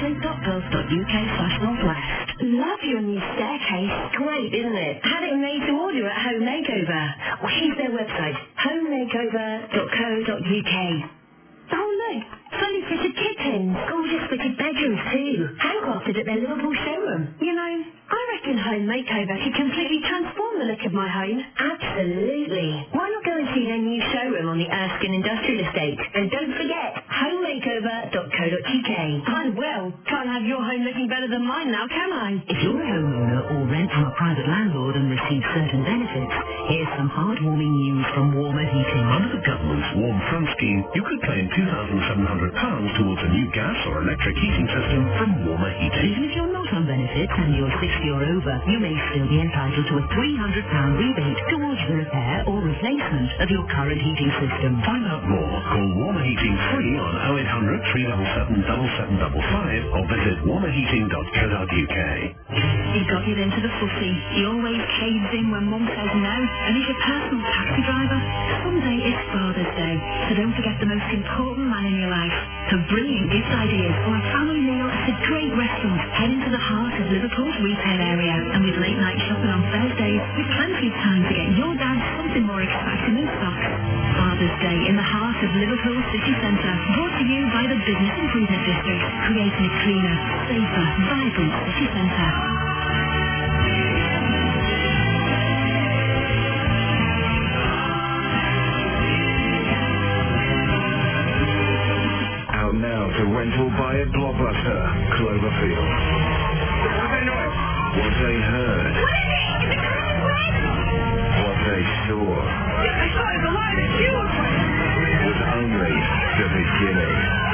businesslink.gov.uk/northwest. Love your new staircase. Great, isn't it? Had it made to order at Home Makeover. Well, here's their website, homemakeover.co.uk. Oh, look, fully fitted kitchens. Gorgeous fitted bedrooms, too. Handcrafted at their Liverpool showroom. You know, I reckon Home Makeover could completely transform the look of my home. Absolutely. Why not go and see their new showroom on the Erskine Industrial Estate? And don't forget, homemakeover.co.uk. I will. Can't have your home looking better than mine now, can I? If you're a homeowner or rent from a private landlord and receive certain benefits, here's some heartwarming news from Warmer Heating. Under the government's Warm Front scheme, you could claim £2,700 towards a new gas or electric heating system from Warmer Heating. Even if you're not on benefits and you're 60 or over, you may still be entitled to a £300 rebate towards the repair or replacement of your current heating system. Find out more. Call Warmer Heating free on 0800 377 7755 or visit warmerheating.co.uk. He got it into the footy. He always caves in when Mum says no, and he's your personal taxi driver. Someday is Father's Day, so don't forget the most important man in your life. For brilliant gift ideas or a family meal at a great restaurant, head into the heart of Liverpool's retail area, and with late night shopping on Thursdays, with plenty of time to get your dad something more exciting than socks. Father's Day in the heart of Liverpool city centre, brought to you by the Business Improvement District, creating a cleaner, safer, vibrant city centre. Out now to rental by a blockbuster, Cloverfield. What they heard. What they saw. Was only the beginning.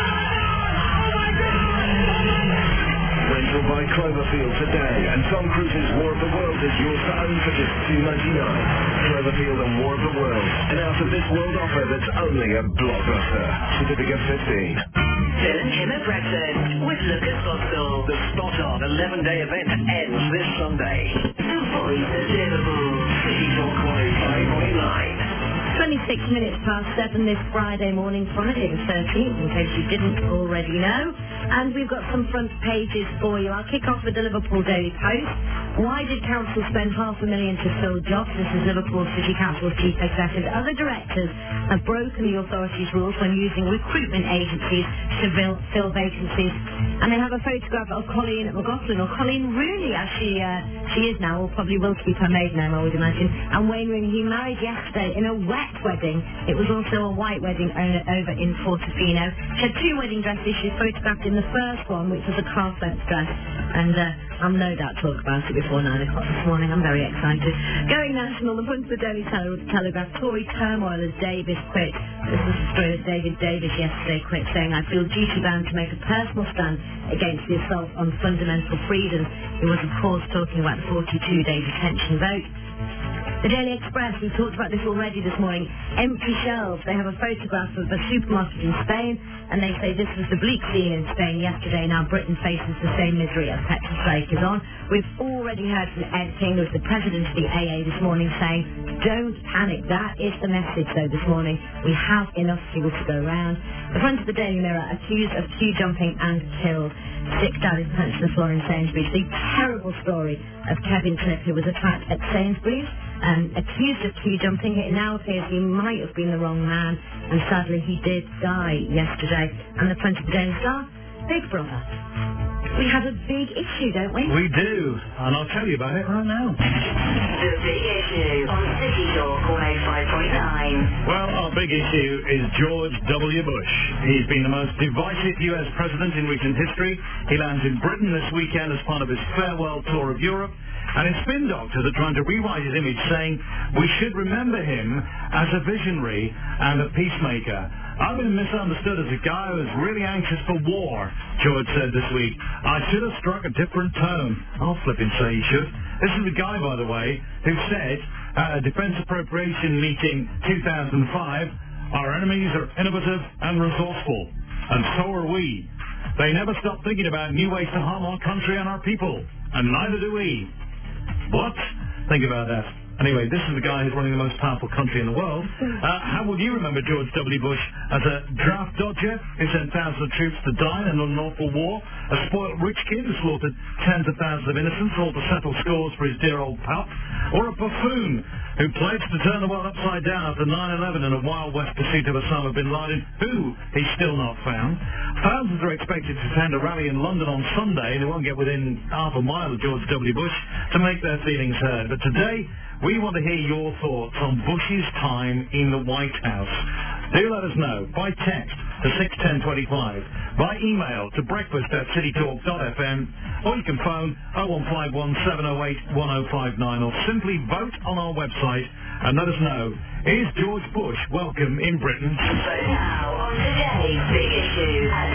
Rental by Cloverfield today, and Tom Cruise's War of the Worlds is yours to own for just $2.99. Cloverfield and War of the Worlds, an out-of-this-world offer that's only a blockbuster. Certificate 15. Phil and Kim at breakfast with Lucas Bostel. The Spot On 11-day event ends this Sunday. The voice of Liverpool. City Talk 105.9. 26 minutes past 7 this Friday morning, Friday the 13th, in case you didn't already know. And we've got some front pages for you. I'll kick off with the Liverpool Daily Post. Why did council spend £500,000 to fill jobs? This is Liverpool City Council's chief executive. Other directors have broken the authority's rules when using recruitment agencies to fill vacancies. And they have a photograph of Colleen McLaughlin, or Colleen Rooney, as she is now, or probably will keep her maiden name, I would imagine. And Wayne Rooney, he married yesterday in a wet wedding. It was also a white wedding over in Portofino. She had two wedding dresses. She's photographed in the first one, which was a car-fence dress. And I'll no doubt talk about it before 9 o'clock this morning. I'm very excited. Going national, the front of the Daily Telegraph, Tory turmoil as Davis quit. This was the story that David Davis yesterday quit, saying, I feel duty-bound to make a personal stand against the assault on fundamental freedoms. He was, of course, talking about the 42-day detention vote. The Daily Express, we talked about this already this morning. Empty shelves. They have a photograph of a supermarket in Spain, and they say this was the bleak scene in Spain yesterday. Now Britain faces the same misery as petrol strike is on. We've already heard from Ed King, who's the president of the AA this morning, saying, don't panic. That is the message, though, this morning. We have enough fuel to go round. The front of the Daily Mirror, accused of queue jumping and killed. Sick dad is punched to the floor in Sainsbury's. The terrible story of Kevin Cliff, who was attacked at Sainsbury's, accused of queue jumping. It now appears he might have been the wrong man, and sadly he did die yesterday. And the front of the Daily Star, Big Brother. We have a big issue, don't we? We do, and I'll tell you about it right now. The big issue on City Talk 105.9. Well, our big issue is George W. Bush. He's been the most divisive U.S. president in recent history. He lands in Britain this weekend as part of his farewell tour of Europe. And his spin doctors are trying to rewrite his image, saying we should remember him as a visionary and a peacemaker. I've been misunderstood as a guy who was really anxious for war, George said this week. I should have struck a different tone. I'll flipping say he should. This is the guy, by the way, who said at a Defence Appropriation meeting 2005, our enemies are innovative and resourceful, and so are we. They never stop thinking about new ways to harm our country and our people, and neither do we. What? Think about that. Anyway, this is the guy who's running the most powerful country in the world. How will you remember George W. Bush? As a draft dodger who sent thousands of troops to die in an unlawful war? A spoiled rich kid who slaughtered tens of thousands of innocents all to settle scores for his dear old pal? Or a buffoon who pledged to turn the world upside down after 9/11 in a Wild West pursuit of Osama bin Laden, who he's still not found? Thousands are expected to attend a rally in London on Sunday, and they won't get within half a mile of George W. Bush to make their feelings heard. But today, we want to hear your thoughts on Bush's time in the White House. Do let us know by text to 61025, by email to breakfast@citytalk.fm, or you can phone 0151 708 1059, or simply vote on our website and let us know, is George Bush welcome in Britain? Vote now on today's big issue at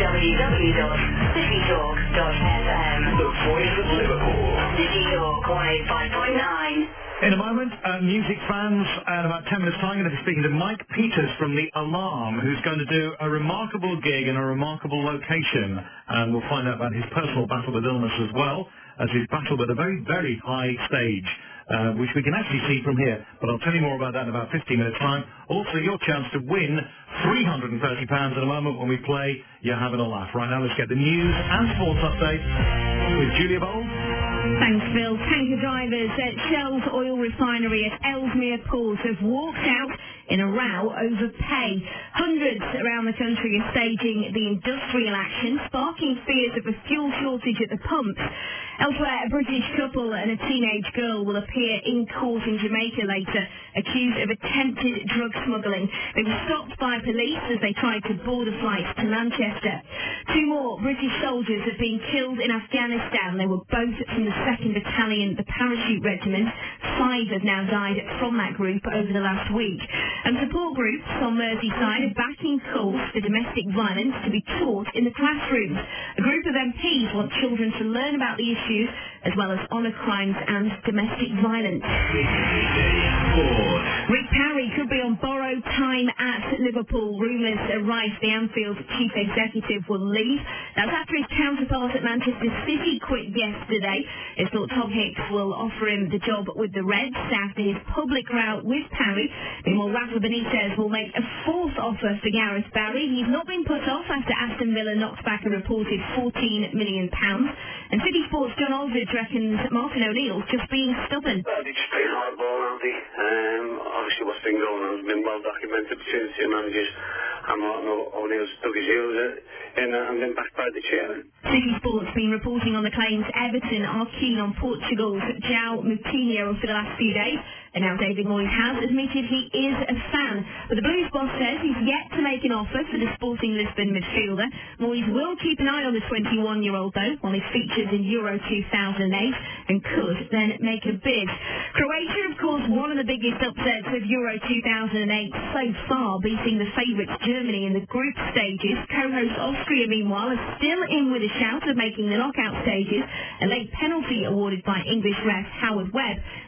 www.citytalk.fm. The voice of Liverpool. City Talk 105.9. In a moment, music fans, and about 10 minutes time, I'm going to be speaking to Mike Peters from The Alarm, who's going to do a remarkable gig in a remarkable location, and we'll find out about his personal battle with illness as well as his battle with a very, very high stage, which we can actually see from here. But I'll tell you more about that in about 15 minutes time. Also, your chance to win £330 in a moment when we play You're Having a Laugh. Right now, let's get the news and sports update with Julia Bold. Thanks, Phil. Tanker drivers at Shell's oil refinery at Ellesmere Port have walked out in a row over pay. Hundreds around the country are staging the industrial action, sparking fears of a fuel shortage at the pumps. Elsewhere, a British couple and a teenage girl will appear in court in Jamaica later, accused of attempted drug smuggling. They were stopped by police as they tried to board a flight to Manchester. Two more British soldiers have been killed in Afghanistan. They were both from the 2nd Battalion, the Parachute Regiment. 5 have now died from that group over the last week. And support groups on Merseyside are backing calls for domestic violence to be taught in the classrooms. A group of MPs want children to learn about the issues as well as honour crimes and domestic violence. Rick Parry could be on borrowed time at Liverpool. Rumours arise the Anfield chief executive will leave. That's after his counterpart at Manchester City quit yesterday. It's thought Tom Hicks will offer him the job with the Reds after his public row with Parry. Meanwhile, Rafa Benitez will make a fourth offer for Gareth Barry. He's not been put off after Aston Villa knocked back a reported £14 million. And City Sports' John Aldridge reckons Martin O'Neill's just being stubborn. They're just playing hardball, aren't they? Obviously what's been going on has been well documented between the two managers, and Martin O'Neill's dug his heels in and then backed by the chairman. City Sports has been reporting on the claims Everton are keen on Portugal's João Moutinho for the last few days. And now David Moyes has admitted he is a fan. But the Blues boss says he's yet to make an offer for the Sporting Lisbon midfielder. Moyes will keep an eye on the 21-year-old, though, while he's featured in Euro 2008 and could then make a bid. Croatia, of course, one of the biggest upsets of Euro 2008 so far, beating the favourites Germany in the group stages. Co-host Austria, meanwhile, are still in with a shout of making the knockout stages. A late penalty awarded by English ref Howard Webb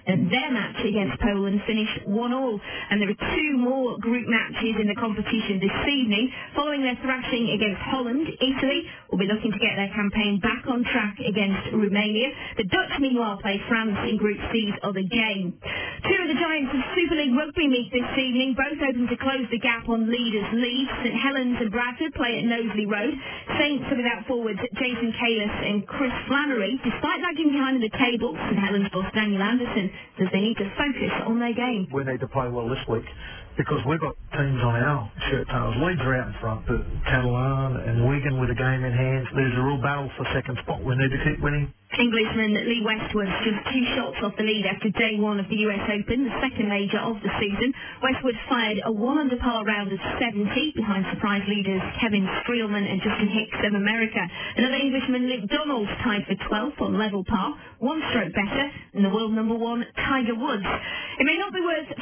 and their match against Poland finished 1-1. And there are 2 more group matches in the competition this evening. Following their thrashing against Holland, Italy will be looking to get their campaign back on track against Romania. The Dutch, meanwhile, play France in Group C's other game. 2 of the giants of Super League rugby meet this evening, both hoping to close the gap on leaders Leeds. St Helens and Bradford play at Knowsley Road. Saints are without forwards Jason Kalis and Chris Flannery. Despite lagging behind in the table, St Helens boss Daniel Anderson says they need to focus on their game. We need to play well this week because we've got teams on our shirt tails. Leeds are out in front, but Catalan and Wigan with a game in hand. There's a real battle for second spot. We need to keep winning. Englishman Lee Westwood just 2 shots off the lead after day 1 of the US Open, the second major of the season. Westwood fired a 1-under-par round of 70 behind surprise leaders Kevin Streelman and Justin Hicks of America. Another Englishman, Luke Donald, tied for 12th on level par, 1 stroke better than the world number 1 Tiger Woods. It may not be worth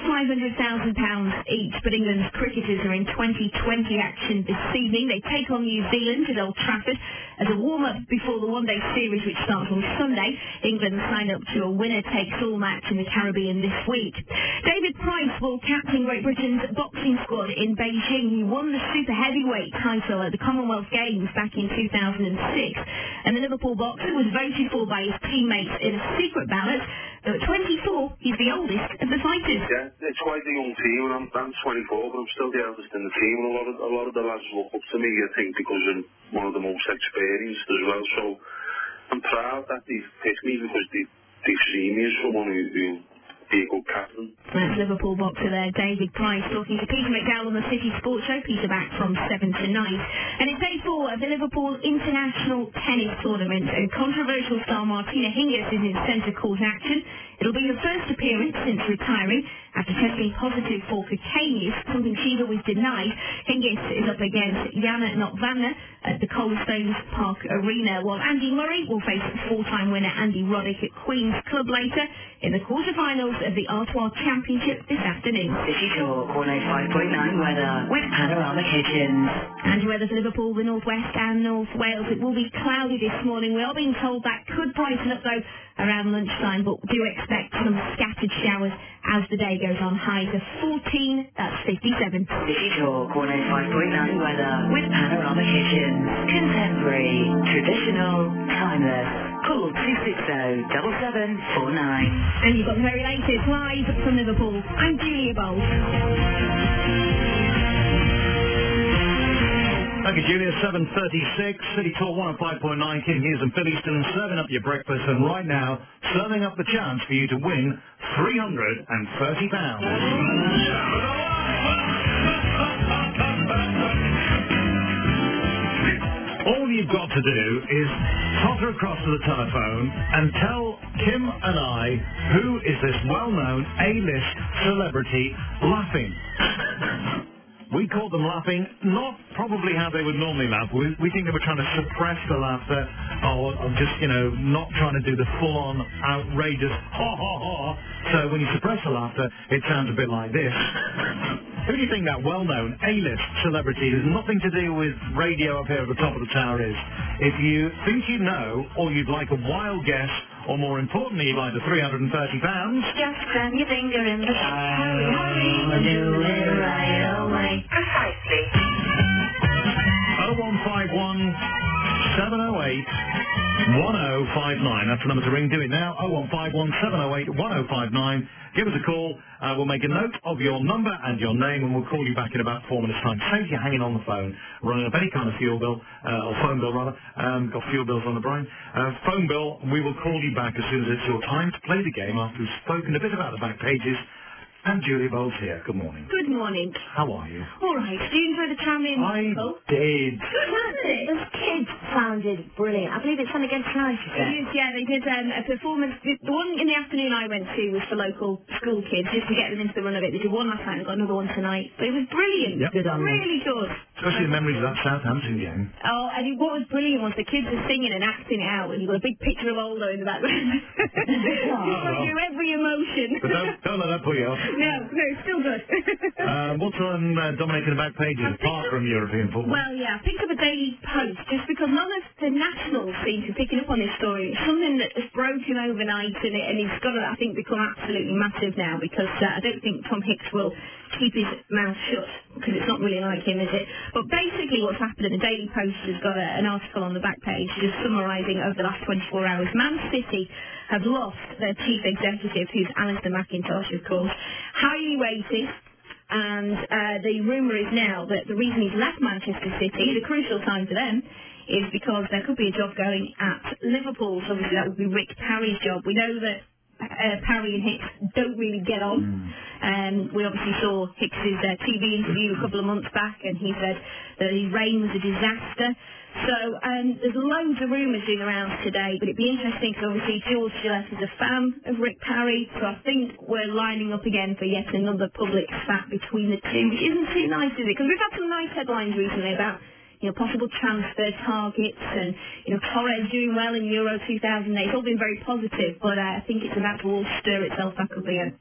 £500,000 each, but England's cricketers are in 2020 action this evening. They take on New Zealand at Old Trafford as a warm-up before the one-day series which starts on Sunday. England signed up to a winner-takes-all match in the Caribbean this week. David Price will captain Great Britain's boxing squad in Beijing. He won the super heavyweight title at the Commonwealth Games back in 2006, and the Liverpool boxer was voted for by his teammates in a secret ballot. Though at 24, he's the oldest of the fighters. Yeah, it's quite a young team, and I'm 24, but I'm still the eldest in the team. And a lot of the lads look up to me, I think, because I'm one of the most experienced as well. So I'm proud that they've picked me because they've seen me as someone who'll be a good captain. That's Liverpool boxer there, David Price, talking to Peter McDowell on the City Sports Show. Peter back from 7 to 9. And it's day 4 of the Liverpool International Tennis Tournament, and controversial star Martina Hingis is in centre court action. It'll be her first appearance since retiring after testing positive for cocaine use, something she's always denied. Hingis is up against Jana Notvana at the Coldstones Park Arena, while Andy Murray will face 4-time winner Andy Roddick at Queen's Club later in the quarterfinals of the Artois Championship this afternoon. City Talk 105.9 weather with Panorama Kitchens. And weather for Liverpool, the North West and North Wales. It will be cloudy this morning. We are being told that could brighten up though around lunchtime, but do expect some scattered showers as the day goes on. High to 14, that's 57. City Talk 105.9 weather with Panorama Kitchens. Contemporary, traditional, timeless. Call 260-7749. And you've got the very latest live from Liverpool. I'm Julia Bolt. Thank you, Julia. 7:36, City Talk 105.9, King Hughes and Phillieston, serving up your breakfast, and right now, serving up the chance for you to win £330. All you've got to do is totter across to the telephone and tell Kim and I who is this well-known A-list celebrity laughing. We called them laughing, not probably how they would normally laugh. We think they were trying to suppress the laughter, or just, not trying to do the full-on outrageous ha-ha-ha. So when you suppress the laughter, it sounds a bit like this. Who do you think that well-known A-list celebrity who's nothing to do with radio up here at the top of the tower is? If you think you know, or you'd like a wild guess, or more importantly, you'd like the £330... Just cram your finger in the pie. Hurry, hurry, do it right away. Precisely. 0151 708 1059. That's the number to ring. Do it now. 0151 708 1059. Give us a call. We'll make a note of your number and your name, and we'll call you back in about 4 minutes' time. Save you hanging on the phone, running up any kind of fuel bill, or phone bill rather. Got fuel bills on the brain. Phone bill. We will call you back as soon as it's your time to play the game after we've spoken a bit about the back pages. And Julia Bowles here. Good morning. Good morning. How are you? All right. Did you enjoy the tram-in? I did. Good, wasn't it? Those kids sounded brilliant. I believe it's on again tonight, is it? It is, yeah. They did a performance. The one in the afternoon I went to was for local school kids, just to get them into the run of it. They did one last night and got another one tonight. But it was brilliant. Yep. Good on them. Really good. Especially the memories of that Southampton game. Oh, and what was brilliant was the kids were singing and acting it out, and you've got a big picture of Aldo in the background. You've got to do every emotion. But don't let that put you off. No, it's still good. What's on dominating the back pages apart from European football? Well, yeah, I picked up a Daily Post just because none of the nationals seem to be picking up on this story. It's something that has broken overnight, and it's got to, I think, become absolutely massive now, because I don't think Tom Hicks will keep his mouth shut, because it's not really like him, is it? But basically what's happened, the Daily Post has got an article on the back page just summarising over the last 24 hours. Man City have lost their chief executive, who's Alistair McIntosh, of course, highly rated. And the rumour is now that the reason he's left Manchester City, the crucial time for them, is because there could be a job going at Liverpool. So obviously that would be Rick Parry's job. We know that Parry and Hicks don't really get on. We obviously saw Hicks's TV interview a couple of months back, and he said that his reign was a disaster. So there's loads of rumours doing around today, but it'd be interesting because obviously George Gillette is a fan of Rick Parry, so I think we're lining up again for yet another public spat between the two, which isn't too nice, is it? Because we've had some nice headlines recently about possible transfer targets and, Torres doing well in Euro 2008. It's all been very positive, but I think it's about to all stir itself back up again.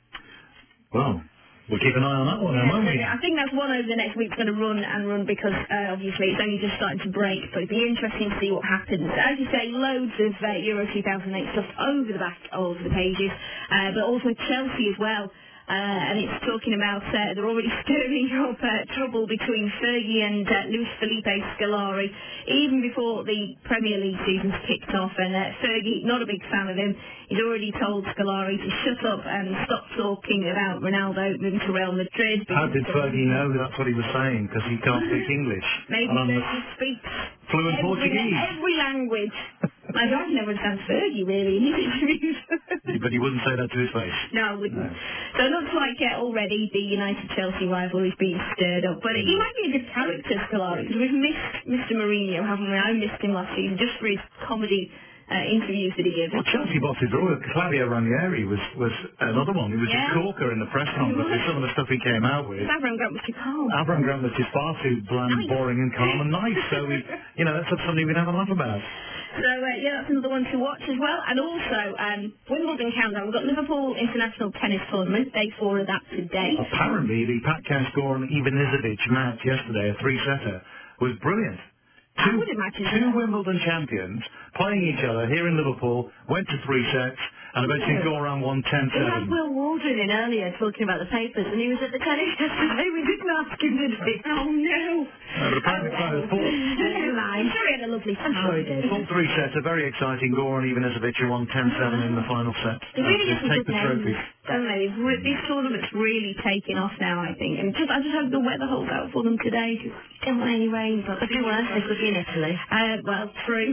Well, we'll keep an eye on that one, won't we? I think that's one over the next week's going to run because obviously it's only just starting to break, but it'd be interesting to see what happens. As you say, loads of Euro 2008 stuff over the back of the pages, but also Chelsea as well. And it's talking about they're already stirring up trouble between Fergie and Luis Felipe Scolari, even before the Premier League season's kicked off. And Fergie, not a big fan of him, he's already told Scolari to shut up and stop talking about Ronaldo moving to Real Madrid. How did Fergie know that's what he was saying? Because he can't speak English. Maybe Fergie speaks fluent Portuguese. Every language. I don't never understand Fergie, really, in his interviews. But he wouldn't say that to his face. No, I wouldn't. No. So it looks like already the United-Chelsea rivalry is being stirred up. But he might be a good character, Scolari, because we've missed Mr. Mourinho, haven't we? I missed him last season just for his comedy interviews that he gives. Well, Chelsea bosses are Claudio Ranieri was another one. He was a corker in the press conference with some of the stuff he came out with. Avram Grant was too calm. Avram Grant was just far too bland, boring and calm and nice. So, that's something we can have a laugh about. So, that's another one to watch as well. And also, Wimbledon countdown. We've got Liverpool International Tennis Tournament, day 4 of that today. Apparently, the Pat Castor and Ivanisevic match yesterday, a 3-setter, was brilliant. I would imagine two Wimbledon champions playing each other here in Liverpool, went to 3 sets, and eventually go around 1-10-7. We had Will Waldron in earlier talking about the papers, and he was at the tennis yesterday. We didn't ask him, did we? Oh, no. But apparently Never mind. I'm sure he had a lovely time. Sure he did. Full 3-setter, very exciting. Goran Ivanisevic won 10-7 in the final set. They really get some take good the trophy. Don't they? These tournaments really taking off now, I think. And I just hope the weather holds out for them today, because we don't want any rain. But could be worse. They could be in Italy. Well, true.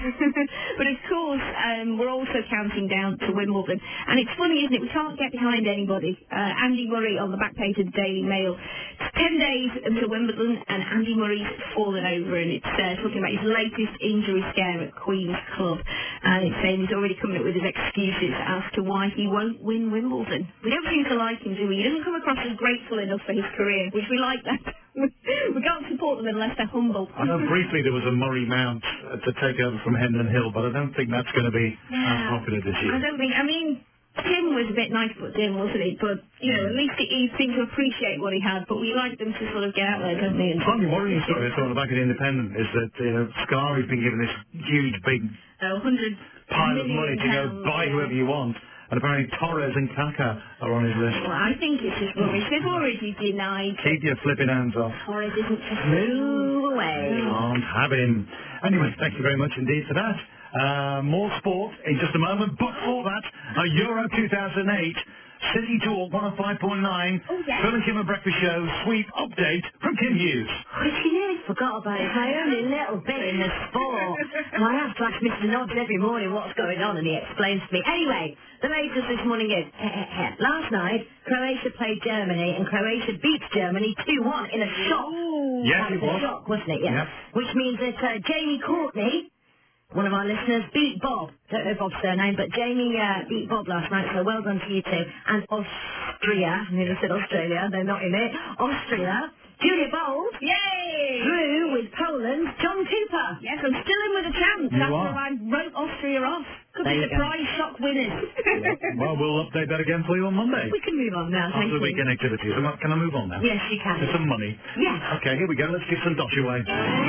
But of course, we're also counting down to Wimbledon. And it's funny, isn't it? We can't get behind anybody. Andy Murray on the back page of the Daily Mail. It's 10 days until Wimbledon, and Andy Murray's fallen over, and it's talking about his latest injury scare at Queen's Club. And it's saying he's already coming up with his excuses as to why he won't win Wimbledon. We don't seem to like him, do we? He doesn't come across as grateful enough for his career, which we like that. We can't support them unless they're humble. I know briefly there was a Murray Mount to take over from Hendon Hill, but I don't think that's going to be as popular this year. I mean, Tim was a bit nice but Tim, wasn't he? But, at least he seemed to appreciate what he had, but we like them to sort of get out there, don't we? One worrying story I saw on the back of the Independent is that, Scolari's been given this huge, big pile of money to go buy whoever you want. And apparently Torres and Kaka are on his list. Well, I think it's just rubbish. They've already denied. Keep your flipping hands off. Torres isn't just move away. Can't have him. Anyway, thank you very much indeed for that. More sport in just a moment. But for that, a Euro 2008 City Talk 105.9. Phil and Kim and Breakfast Show sweep update from Kim Hughes. Which he nearly forgot about it. My only little bit in the sport. And I have to ask Mr. Nobbs every morning what's going on, and he explains to me. Anyway, the latest this morning is, last night, Croatia played Germany, and Croatia beat Germany 2-1 in a shock. Yes, it was. A shock, wasn't it? Yeah. Yep. Which means that Jamie Courtney, one of our listeners, beat Bob. Don't know Bob's surname, but Jamie beat Bob last night, so well done to you two. And Austria, I nearly said Australia, they're not in it. Austria Julia Bold. Yay! Drew with Poland. John Cooper. Yes, I'm still in with a chance You after are. I wrote Austria off. Could There be you go. surprise shock winners. Well, we'll update that again for you on Monday. We can move on now, thank After the you. weekend activities. Can I move on now? Yes, you can. For some money. Yes. Okay, here we go. Let's give some dosh away.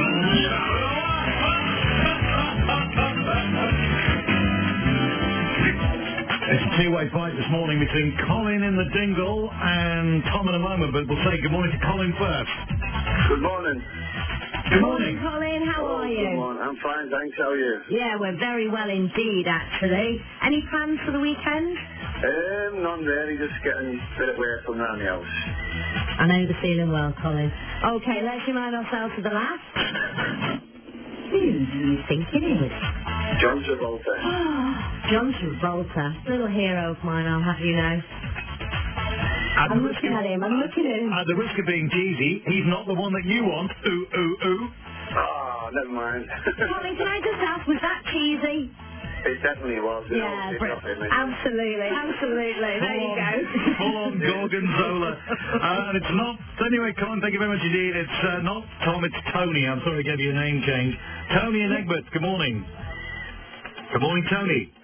It's a two-way fight this morning between Colin in the Dingle and Tom in a moment, but we'll say good morning to Colin first. Good morning. Good morning. Colin, how are Good you? morning. I'm fine, thanks. How are you? Yeah, we're very well indeed, actually. Any plans for the weekend? None really. Just getting a bit away from around the house. I know the feeling well, Colin. Okay, let's remind ourselves of the last. Who do you think it is? John Travolta. John Travolta, little hero of mine, I'll have you know. I'm looking at him. At the risk of being cheesy, he's not the one that you want. Ooh, ooh, ooh. Oh, never mind. Colin, can I just ask, was that cheesy? It definitely was. Yeah, absolutely. There you go. Full-on Gorgonzola. And it's not... Anyway, Colin, thank you very much indeed. It's not Tom, it's Tony. I'm sorry I gave you a name change. Tony in Egbert, good morning. Good morning, Tony.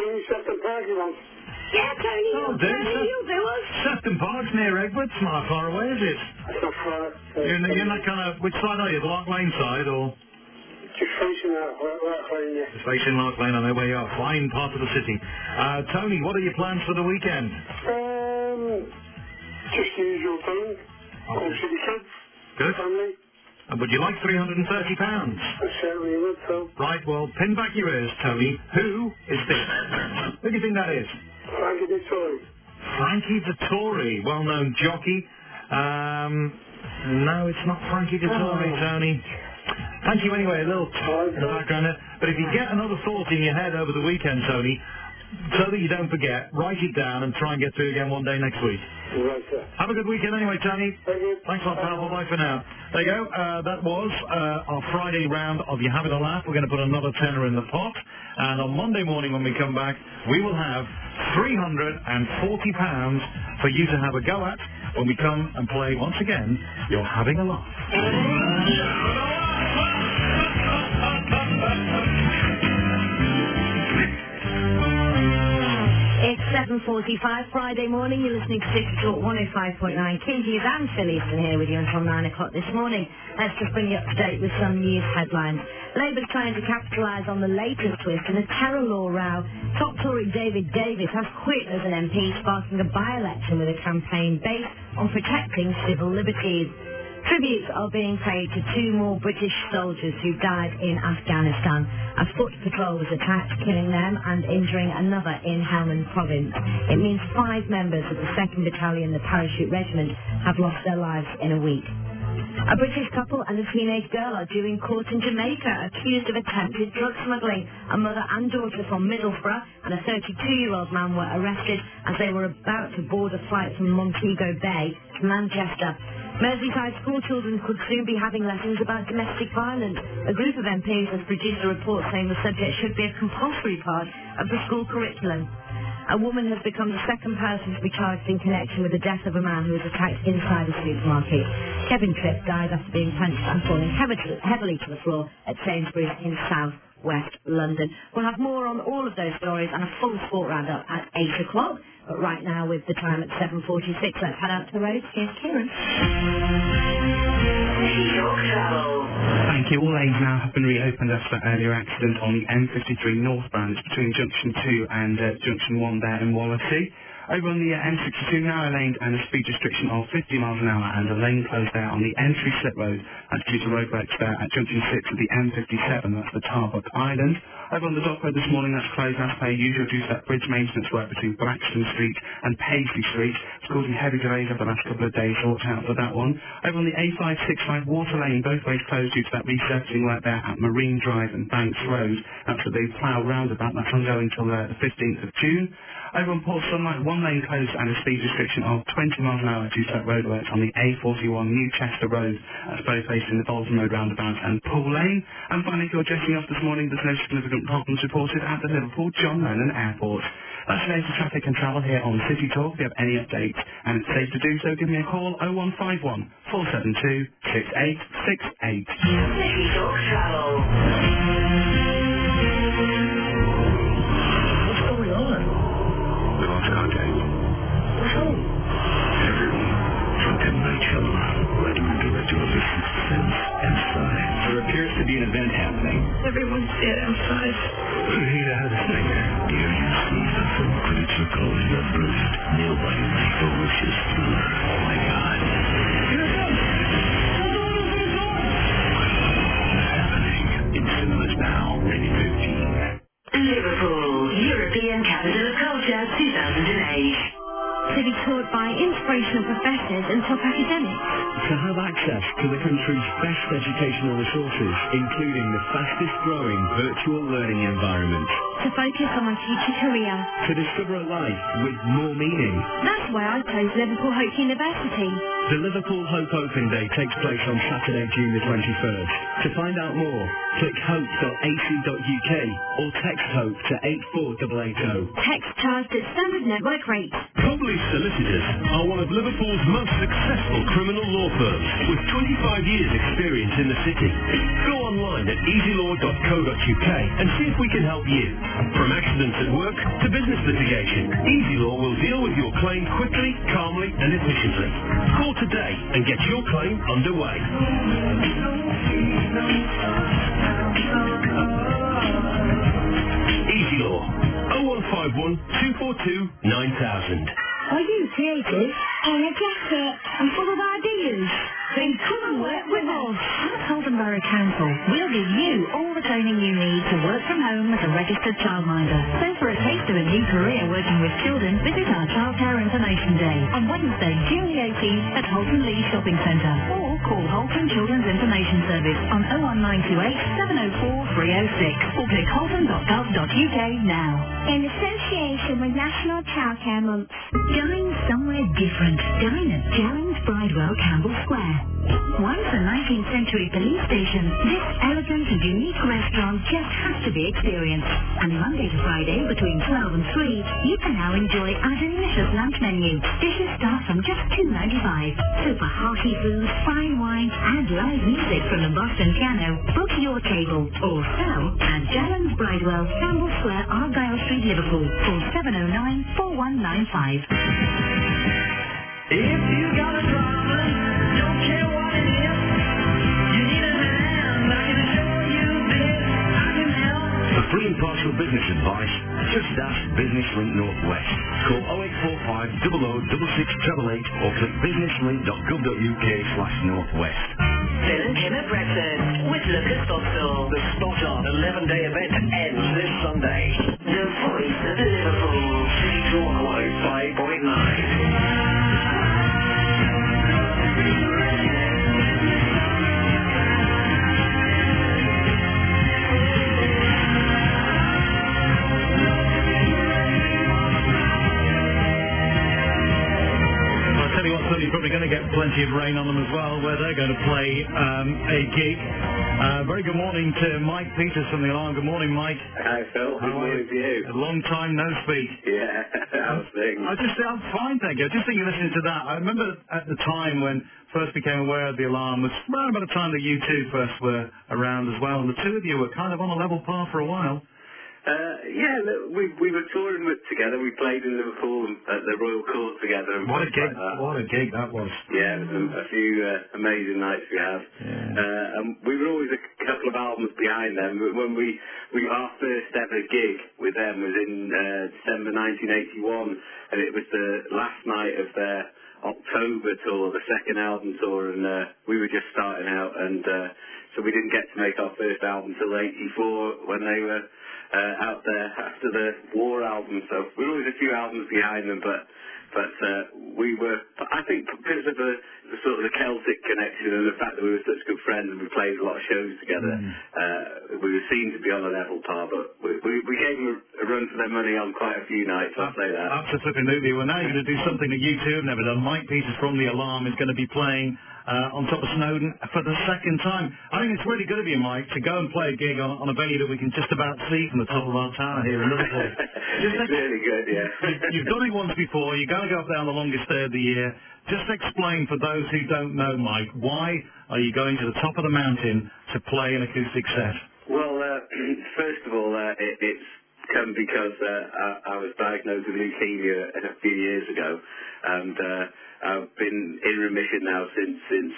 Yeah, Tony, you'll do us. Sefton Park's near Egbert. It's not far away, is it? You're in that kind of... Which side are you? The Lark Lane side, or...? Just facing Lark Lane, yeah. Just facing Lark Lane, I know where you are. Fine part of the city. Tony, what are your plans for the weekend? Just the usual thing. Obviously the kids. Good. Family. And would you like £330? I certainly would, so. Right, well, pin back your ears, Tony. Who is this? Who do you think that is? Frankie Dettori. Frankie Dettori, well-known jockey. No, it's not Frankie Dettori, Tony. Thank you anyway, a little in the background there. But if you get another thought in your head over the weekend, Tony, so that you don't forget, write it down and try and get through again one day next week. Right, sir. Have a good weekend anyway, Tony. Thank you. Thanks a lot, pal. Bye for now. There you go. That was our Friday round of You Having a Laugh. We're going to put another tenner in the pot. And on Monday morning when we come back, we will have £340 for you to have a go at when we come and play once again You're Having a Laugh. It's 7:45 Friday morning. You're listening to City Talk 105.9 Kingies and Phillieston here with you until 9 o'clock this morning. Let's just bring you up to date with some news headlines. Labour's trying to capitalise on the latest twist in a terror law row. Top Tory David Davis has quit as an MP, sparking a by-election with a campaign based on protecting civil liberties. Tributes are being paid to 2 more British soldiers who died in Afghanistan. A foot patrol was attacked, killing them and injuring another in Helmand province. It means 5 members of the 2nd Battalion, the Parachute Regiment, have lost their lives in a week. A British couple and a teenage girl are due in court in Jamaica, accused of attempted drug smuggling. A mother and daughter from Middlesbrough and a 32-year-old man were arrested as they were about to board a flight from Montego Bay to Manchester. Merseyside school children could soon be having lessons about domestic violence. A group of MPs has produced a report saying the subject should be a compulsory part of the school curriculum. A woman has become the 2nd person to be charged in connection with the death of a man who was attacked inside a supermarket. Kevin Tripp died after being punched and falling heavily to the floor at Sainsbury's in South West London. We'll have more on all of those stories and a full sport roundup at 8 o'clock. But right now, with the time at 7:46, let's head out to the road. Here's Kieran. Thank you. All lanes now have been reopened after that earlier accident on the M53 northbound. It's between Junction 2 and Junction 1 there in Wallasey. Over on the M62, narrow lane and a speed restriction of 50 miles an hour and a lane closed there on the entry slip road. That's due to roadworks there at Junction 6 of the M57, that's the Tarbuck Island. Over on the dock road this morning, that's closed as per usual due to that bridge maintenance work between Braxton Street and Paisley Street. It's causing heavy delays over the last couple of days, so watch out for that one. Over on the A565 Water Lane, both ways closed due to that resurfacing work there at Marine Drive and Banks Road. That's at the Plough Roundabout, that's ongoing until the 15th of June. Over on Port Sunlight, 1 lane closed and a speed restriction of 20 miles an hour due to that roadworks on the A41 Newchester Road. That's both facing the Bolton Road roundabout and Pool Lane. And finally, if you're jetting off this morning, there's no significant problems reported at the Liverpool John Lennon Airport. That's today's traffic and travel here on City Talk. If you have any updates and it's safe to do so, give me a call 0151 472 6868. City Talk Travel. What's going on? We lost contact. What's wrong? Everyone from temperature alarm recommended to over 6 cents and signs. There appears to be an event happening. Everyone's dead outside. Rita had a singer. Here you see the film critics are calling a brilliant, nail-biting delicious thriller. Oh my God. Here it comes! Happening in cinemas now, rated 15. Liverpool, European Capital of Culture 2008. To be taught by inspirational professors and top academics. To have access to the country's best educational resources, including the fastest growing virtual learning environment. To focus on my future career. To discover a life with more meaning. That's why I chose Liverpool Hope University. The Liverpool Hope Open Day takes place on Saturday, June the 21st. To find out more, click hope.ac.uk or text HOPE to 84880. Text charged at standard network rates. Cobley Solicitors are one of Liverpool's most successful criminal law firms with 25 years experience in the city. Go online at easylaw.co.uk and see if we can help you. From accidents at work to business litigation, Easy Law will deal with your claim quickly, calmly and efficiently. Call today and get your claim underway. Easy Law, 0151 242 9000. Are you creative? Energetic and full of ideas? Then come and work with us. At Holden Borough Council, we'll give you all the training you need to work from home as a registered childminder. So for a taste of a new career working with children, visit our Childcare Information Day on Wednesday, June the 18th at Holton Lee Shopping Centre. Or call Holton Children's Information Service on 01928 704 306 or click holton.gov.uk now. In association with National Childcare Month. Dine somewhere different. Dine at Jellings Bridewell Campbell Square. Once a 19th century police station, this elegant and unique restaurant just has to be experienced. And Monday to Friday between 12 and 3, you can now enjoy our delicious lunch menu. Dishes start from just $2.95. So for hearty food, fine wine and live music from the Boston Piano, book your table or sell at Jellings Bridewell, Campbell Square, Argyle Street, Liverpool. Call 709-4195. If you got a problem, don't care what it is, you need a hand, I can show you this, I can help. For free and partial business advice, just ask Business Link Northwest. Call 0845 006688 or click businesslink.gov.uk/northwest. Phil and Kim at breakfast with Lucas Boxall. The spot-on 11-day event ends this Sunday. The voice of Liverpool. City Talk 105.9. You're probably going to get plenty of rain on them as well, where they're going to play a gig. Very good morning to Mike Peters from the Alarm. Good morning, Mike. Hi, Phil. Good morning to you. A long time no speak. Yeah, how's things? I'm fine, thank you. I just think you're listening to that. I remember at the time when first became aware of the Alarm was around about the time that you two first were around as well, and the two of you were kind of on a level par for a while. We were touring together. We played in Liverpool at the Royal Court together. And What a gig! Like that. What a gig that was! Yeah, it was a few amazing nights we had. And we were always a couple of albums behind them. When our first ever gig with them was in December 1981, and it was the last night of their October tour, the second album tour, and we were just starting out, and so we didn't get to make our first album till '84 when they were out there after the War album. So we were always a few albums behind them, but we were, I think, because of the sort of the Celtic connection and the fact that we were such good friends and we played a lot of shows together, we were seen to be on a level par, but we gave them a run for their money on quite a few nights, I'll say that. Absolutely. Well, now you're going to do something that you two have never done. Mike Peters from the Alarm is going to be playing on top of Snowdon for the second time. I think it's really good of you, Mike, to go and play a gig on a venue that we can just about see from the top of our tower here in Liverpool. It's really good, yeah. You've done it once before. You're going to go up there on the longest day of the year. Just explain for those who don't know, Mike, why are you going to the top of the mountain to play an acoustic set? Well, first of all, it's come because I was diagnosed with leukemia a few years ago, and I've been in remission now since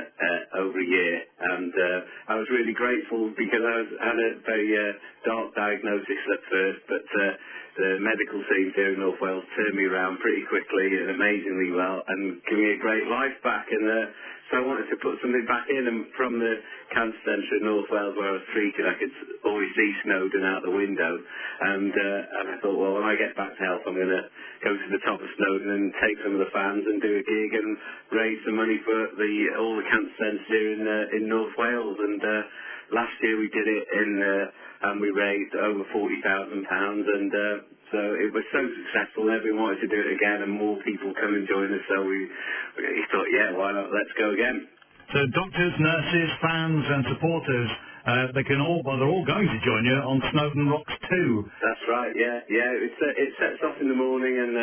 over a year, and I was really grateful because I had a very dark diagnosis at first, but the medical team here in North Wales turned me around pretty quickly and amazingly well, and give me a great life back. And so I wanted to put something back in, and from the cancer centre in North Wales where I was treated, I could always see Snowdon out the window, and I thought, well, when I get back to health, I'm going to go to the top of Snowdon and take some of the fans and do a gig and raise some money for all the cancer centres here in North Wales. And last year we did it and we raised over £40,000, and so it was so successful. Everyone wanted to do it again, and more people come and join us. So we thought, yeah, why not? Let's go again. So doctors, nurses, fans, and supporters, they're all going to join you on Snowdon Rocks 2. That's right. Yeah. It sets off in the morning, and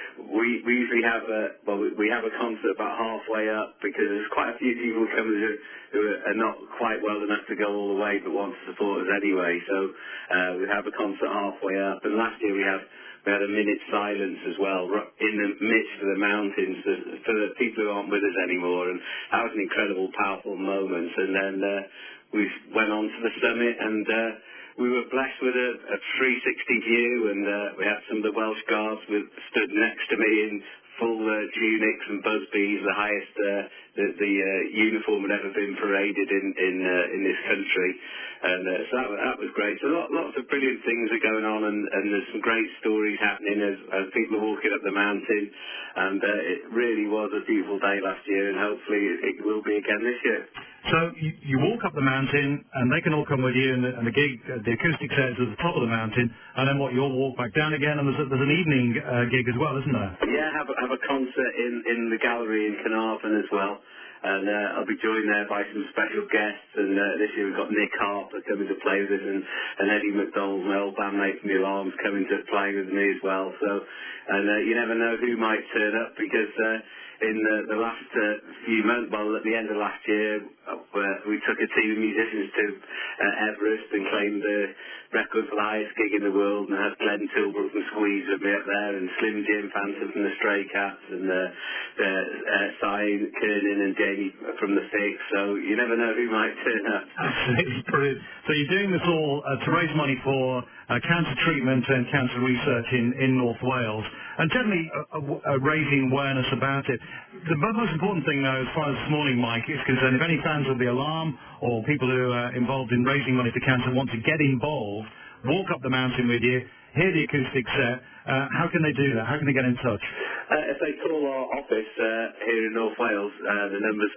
we usually have we have a concert about halfway up, because there's quite a few people coming who are not quite well enough to go all the way but want to support us anyway. So we have a concert halfway up, and last year we had a minute's silence as well in the midst of the mountains for the people who aren't with us anymore, and that was an incredible, powerful moment. And then we went on to the summit, and we were blessed with a 360 view, and we had some of the Welsh Guards stood next to me in full tunics and busbies, the highest the uniform had ever been paraded in this country. And so that was great. So lots of brilliant things are going on, and there's some great stories happening as people are walking up the mountain. And it really was a beautiful day last year, and hopefully it will be again this year. So you walk up the mountain, and they can all come with you, and the gig, the acoustic set is at the top of the mountain, and then you all walk back down again, and there's an evening gig as well, isn't there? Yeah, have a concert in the gallery in Carnarvon as well. And I'll be joined there by some special guests, and this year we've got Nick Harper coming to play with us, and Eddie McDonald, my old bandmate from the Alarms, coming to play with me as well. So, and you never know who might turn up, because in the last few months, well, at the end of last year, we took a team of musicians to Everest and claimed the record for the highest gig in the world, and had Glenn Tilbrook from Squeeze with me up there, and Slim Jim Phantom from the Stray Cats, and Cy Kernan and Jamie from the Fix. So you never know who might turn up. It's brilliant. So you're doing this all to raise money for cancer treatment and cancer research in North Wales, and generally raising awareness about it. The most important thing, though, as far as this morning, Mike, is concerned, if any fans of the Alarm or people who are involved in raising money for cancer want to get involved, walk up the mountain with you, hear the acoustic set, how can they do that? How can they get in touch? If they call our office here in North Wales, the number's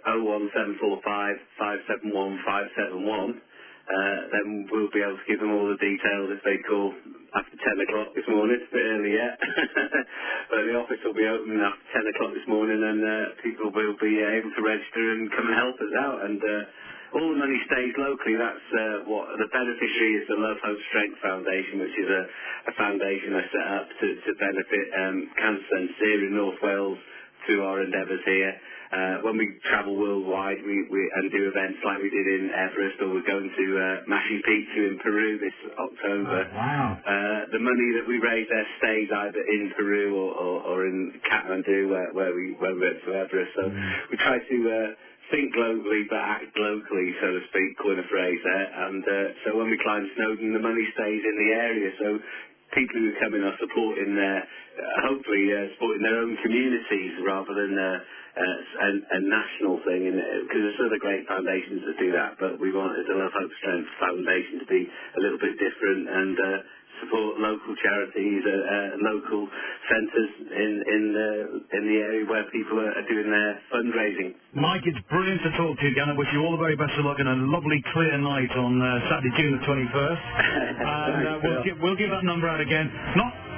01745 571 571. Then we'll be able to give them all the details if they call after 10 o'clock this morning. It's a bit early yet. But the office will be open after 10 o'clock this morning, and people will be able to register and come and help us out. And all the money stays locally. That's what the beneficiary is, the Love, Hope, Strength Foundation, which is a foundation I set up to benefit cancer centres here in North Wales through our endeavours here. When we travel worldwide and do events like we did in Everest, or we're going to Machu Picchu in Peru this October. Oh, wow. The money that we raise there stays either in Peru or in Kathmandu, where we went to Everest. So we try to think globally but act locally, so to speak, coin a phrase there. And so when we climb Snowdon, the money stays in the area. So people who come in are supporting hopefully supporting their own communities rather than a national thing, because there's other great foundations that do that, but we wanted the Love, Hope, Strength Foundation to be a little bit different and support local charities, local centres in the area where people are doing their fundraising. Mike, it's brilliant to talk to you again. I wish you all the very best of luck and a lovely clear night on Saturday, June the 21st. And we'll give that number out again. Not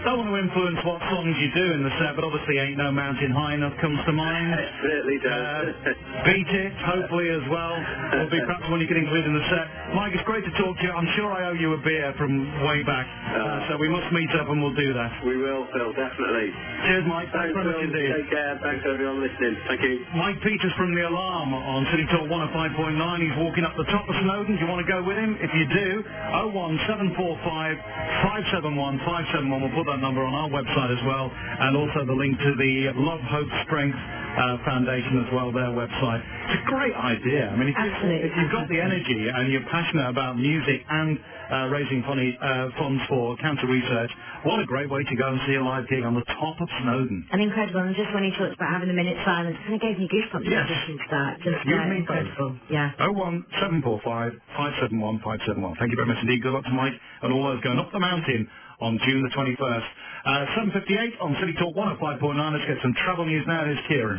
Don't want to influence what songs you do in the set, but obviously Ain't No Mountain High Enough comes to mind. It certainly does. Beat It, hopefully, as well. Will be perhaps one you can include in the set. Mike, it's great to talk to you. I'm sure I owe you a beer from way back, so we must meet up and we'll do that. We will, Phil, definitely. Cheers, Mike. Thanks very much indeed. Take care. Thanks, everyone listening. Thank you. Mike Peters from The Alarm on City Talk 105.9. He's walking up the top of Snowdon. Do you want to go with him? If you do, 01745 571 571. We'll put that number on our website as well, and also the link to the Love, Hope, Strength Foundation as well, their website. It's a great idea. I mean, if you've got the energy and you're passionate about music and raising funds for cancer research, what a great way to go and see a live gig on the top of Snowdon. And incredible. And just when he talked about having a minute's silence, it kind of gave me goosebumps listening to that. Just incredible. Yeah. 01745 571 571. Thank you very much indeed. Good luck to Mike and all those going up the mountain on June the 21st. 7:58 on City Talk 105.9. Let's get some travel news now. Here's Kieran.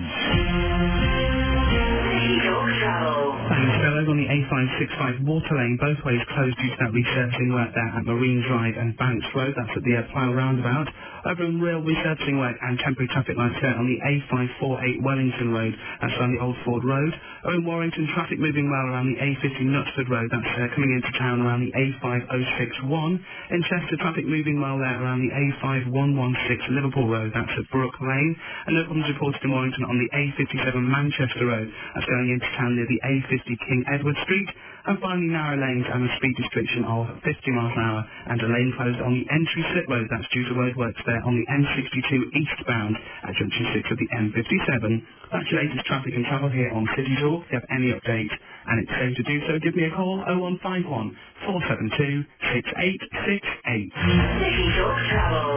Thanks. Over on the A565 Water Lane, both ways closed due to that resurfacing work there at Marine Drive and Banks Road. That's at the Plough Roundabout. Over in real resurfacing work and temporary traffic lights there on the A548 Wellington Road. That's around the Old Ford Road. Over in Warrington, traffic moving well around the A50 Knutsford Road. That's coming into town around the A5061. In Chester, traffic moving well there around the A5116 Liverpool Road. That's at Brook Lane. And no problems reported in Warrington on the A57 Manchester Road. That's going into town near the A50 King Edward Street. And finally, narrow lanes and a speed restriction of 50 miles an hour and a lane closed on the entry slip road. That's due to roadworks there on the M62 eastbound at junction 6 of the M57. That's your latest traffic and travel here on City Talk. If you have any update and it's safe to do so, give me a call 0151 472 6868. City Talk Travel.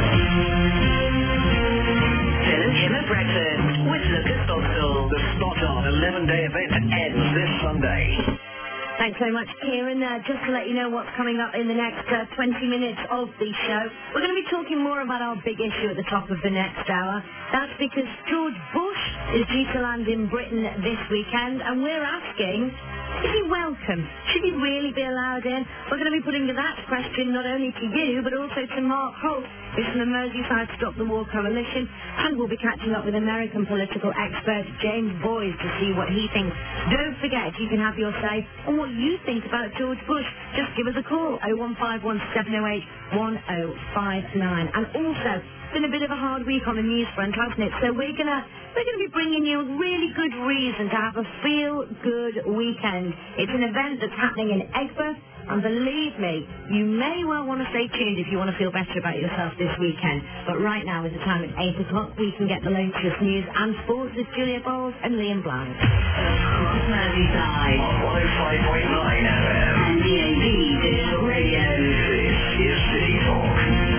Phil and Tim at breakfast with Lucas Boxall. The spot-on 11-day event ends this Sunday. Thanks so much, Kieran. Just to let you know what's coming up in the next 20 minutes of the show, we're going to be talking more about our big issue at the top of the next hour. That's because George Bush is due to land in Britain this weekend, and we're asking, is he welcome? Should he really be allowed in? We're going to be putting that question not only to you, but also to Mark Holt, who's from the Merseyside Stop the War Coalition, and we'll be catching up with American political expert James Boyes to see what he thinks. Don't forget, you can have your say on what you think about George Bush. Just give us a call, 0151 708 1059. And also, it's been a bit of a hard week on the news front, hasn't it? So we're gonna be bringing you a really good reason to have a feel-good weekend. It's an event that's happening in Egbert, and believe me, you may well want to stay tuned if you want to feel better about yourself this weekend. But right now is the time at 8 o'clock. We can get the latest news and sports with Julia Bowles and Liam Blythe. Across Merseyside on 105.9 FM. and DAB Digital Radio. This is City Talk.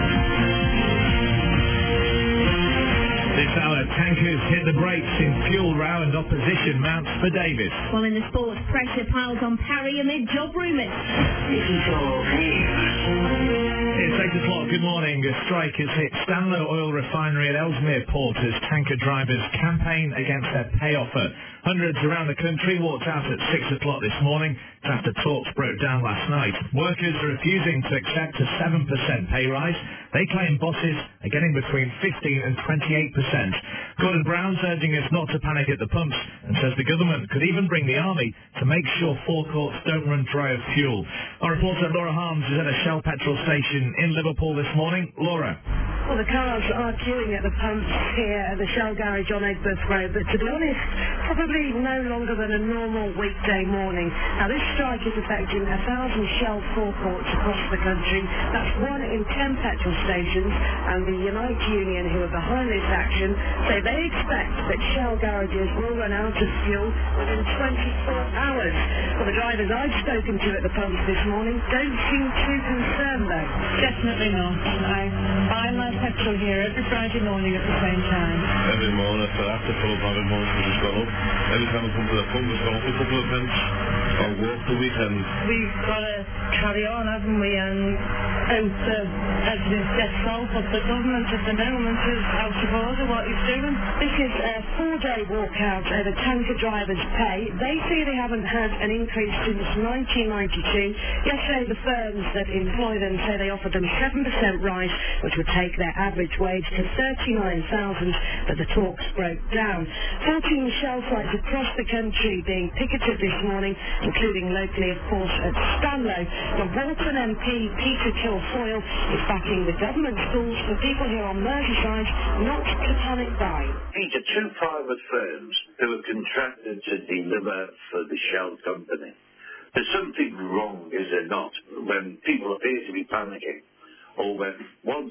This hour, tankers hit the brakes in fuel row and opposition mounts for Davis. While in the sports, pressure piles on Parry amid job rumours. City Talk News. It's 8 o'clock. Good morning. A strike has hit Stanlow Oil Refinery at Ellesmere Port as tanker drivers campaign against their pay offer. Hundreds around the country walked out at 6 o'clock this morning after talks broke down last night. Workers are refusing to accept a 7% pay rise. They claim bosses are getting between 15 and 28%. Gordon Brown's urging us not to panic at the pumps and says the government could even bring the army to make sure forecourts don't run dry of fuel. Our reporter Laura Harms is at a Shell petrol station in Liverpool this morning. Laura. Well, the cars are queuing at the pumps here at the Shell garage on Egbert Road, but to be honest, probably no longer than a normal weekday morning. Now, this strike is affecting 1,000 Shell forecourts across the country. That's 1 in 10 petrol stations, and the Unite Union, who are behind this action, say they expect that Shell garages will run out of fuel within 24 hours. Well, the drivers I've spoken to at the pumps this morning don't seem too concerned, though. Definitely not. I buy my petrol here every Friday morning at the same time. Every morning, I have to fill up every morning because it's gone up. Every time I come to the pump, it's gone up a couple of pence. or walked the weekend? We've got to carry on, haven't we, and hope that everything gets solved, but the government at the moment is out of order what he's doing. This is a 4-day walkout over tanker drivers' pay. They say they haven't had an increase since 1992. Yesterday, the firms that employ them say they offered them 7% rise, which would take their average wage to $39,000, but the talks broke down. 14 Shell sites across the country being picketed this morning, including locally, of course, at Stanlow. The Walton MP, Peter Kilfoyle, is backing the government's calls for people here on Merseyside not to panic buy. Peter, 2 private firms who are contracted to deliver for the Shell company. There's something wrong, is there not, when people appear to be panicking, or when 1/10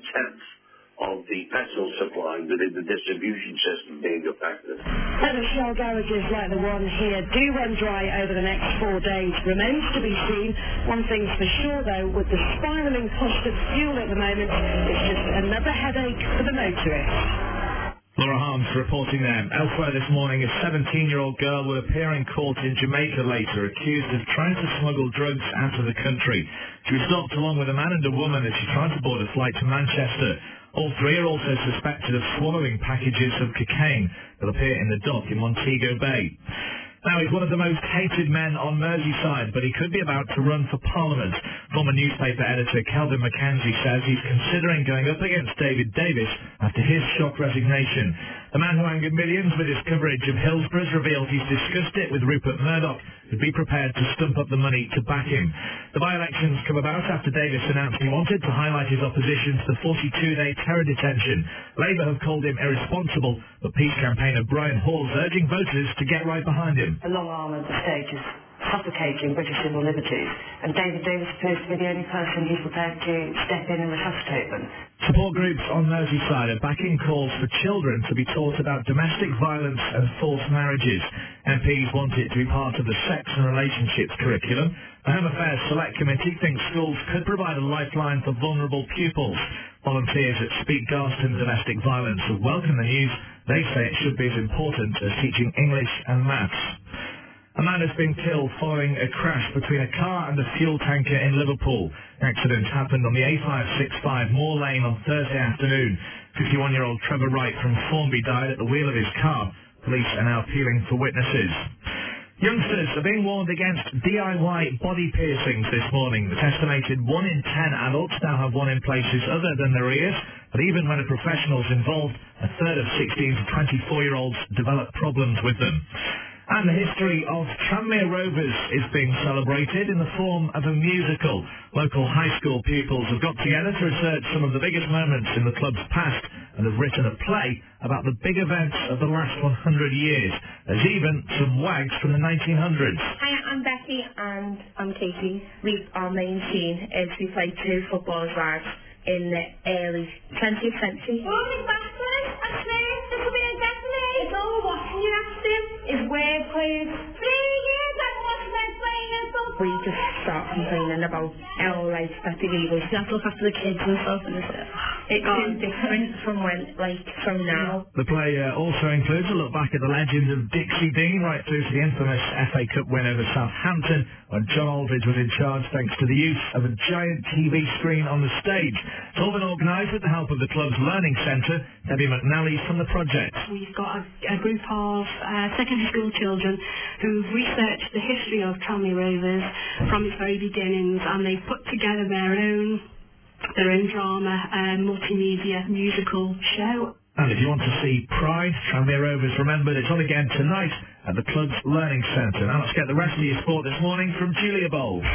of the petrol supply within the distribution system being affected. Whether Shell garages like the one here do run dry over the next 4 days remains to be seen. One thing's for sure, though, with the spiralling cost of fuel at the moment, it's just another headache for the motorist. Laura Harms reporting there. Elsewhere this morning, a 17-year-old girl will appear in court in Jamaica later, accused of trying to smuggle drugs out of the country. She was stopped along with a man and a woman as she tried to board a flight to Manchester. All 3 are also suspected of swallowing packages of cocaine. They'll appear in the dock in Montego Bay. Now, he's one of the most hated men on Merseyside, but he could be about to run for Parliament. Former newspaper editor Kelvin Mackenzie says he's considering going up against David Davis after his shock resignation. The man who angered millions with his coverage of Hillsborough's revealed he's discussed it with Rupert Murdoch, who'd be prepared to stump up the money to back him. The by-elections come about after Davis announced he wanted to highlight his opposition to the 42-day terror detention. Labour have called him irresponsible, but peace campaigner Brian Hall's urging voters to get right behind him. The long arm of the state is suffocating British civil liberties, and David Davis appears to be the only person who's prepared to step in and resuscitate them. Support groups on Merseyside are backing calls for children to be taught about domestic violence and forced marriages. MPs want it to be part of the sex and relationships curriculum. The Home Affairs Select Committee thinks schools could provide a lifeline for vulnerable pupils. Volunteers at Speak Garston Domestic Violence have welcomed the news. They say it should be as important as teaching English and maths. A man has been killed following a crash between a car and a fuel tanker in Liverpool. The accident happened on the A565 Moor Lane on Thursday afternoon. 51-year-old Trevor Wright from Formby died at the wheel of his car. Police are now appealing for witnesses. Youngsters are being warned against DIY body piercings this morning. It's estimated 1 in 10 adults now have one in places other than their ears, but even when a professional is involved, a third of 16 to 24-year-olds develop problems with them. And the history of Tranmere Rovers is being celebrated in the form of a musical. Local high school pupils have got together to research some of the biggest moments in the club's past and have written a play about the big events of the last 100 years. There's even some wags from the 1900s. Hi, I'm Becky and I'm Katie. Our main scene is we play 2 football lads in the early 20th century. Morning, Bastard. That's me. This will be a definite. It's all watching you, Aston. Is where players. 3 years I've watched them playing and stuff. We just start complaining about our rights that they gave us. You have to look after the kids and stuff, and it's too different from now. The play also includes a look back at the legend of Dixie Dean right through to the infamous FA Cup win over Southampton when John Aldridge was in charge thanks to the use of a giant TV screen on the stage. It's all been organised with the help of the club's learning centre. Debbie McNally from the project. We've got a group of secondary school children who've researched the history of Tranmere Rovers from its very beginnings, and they've put together their own drama and multimedia musical show. And if you want to see Pride, Tranmere Rovers Remembered, it's on again tonight at the club's learning centre. Now let's get the rest of your sport this morning from Julia Bowles.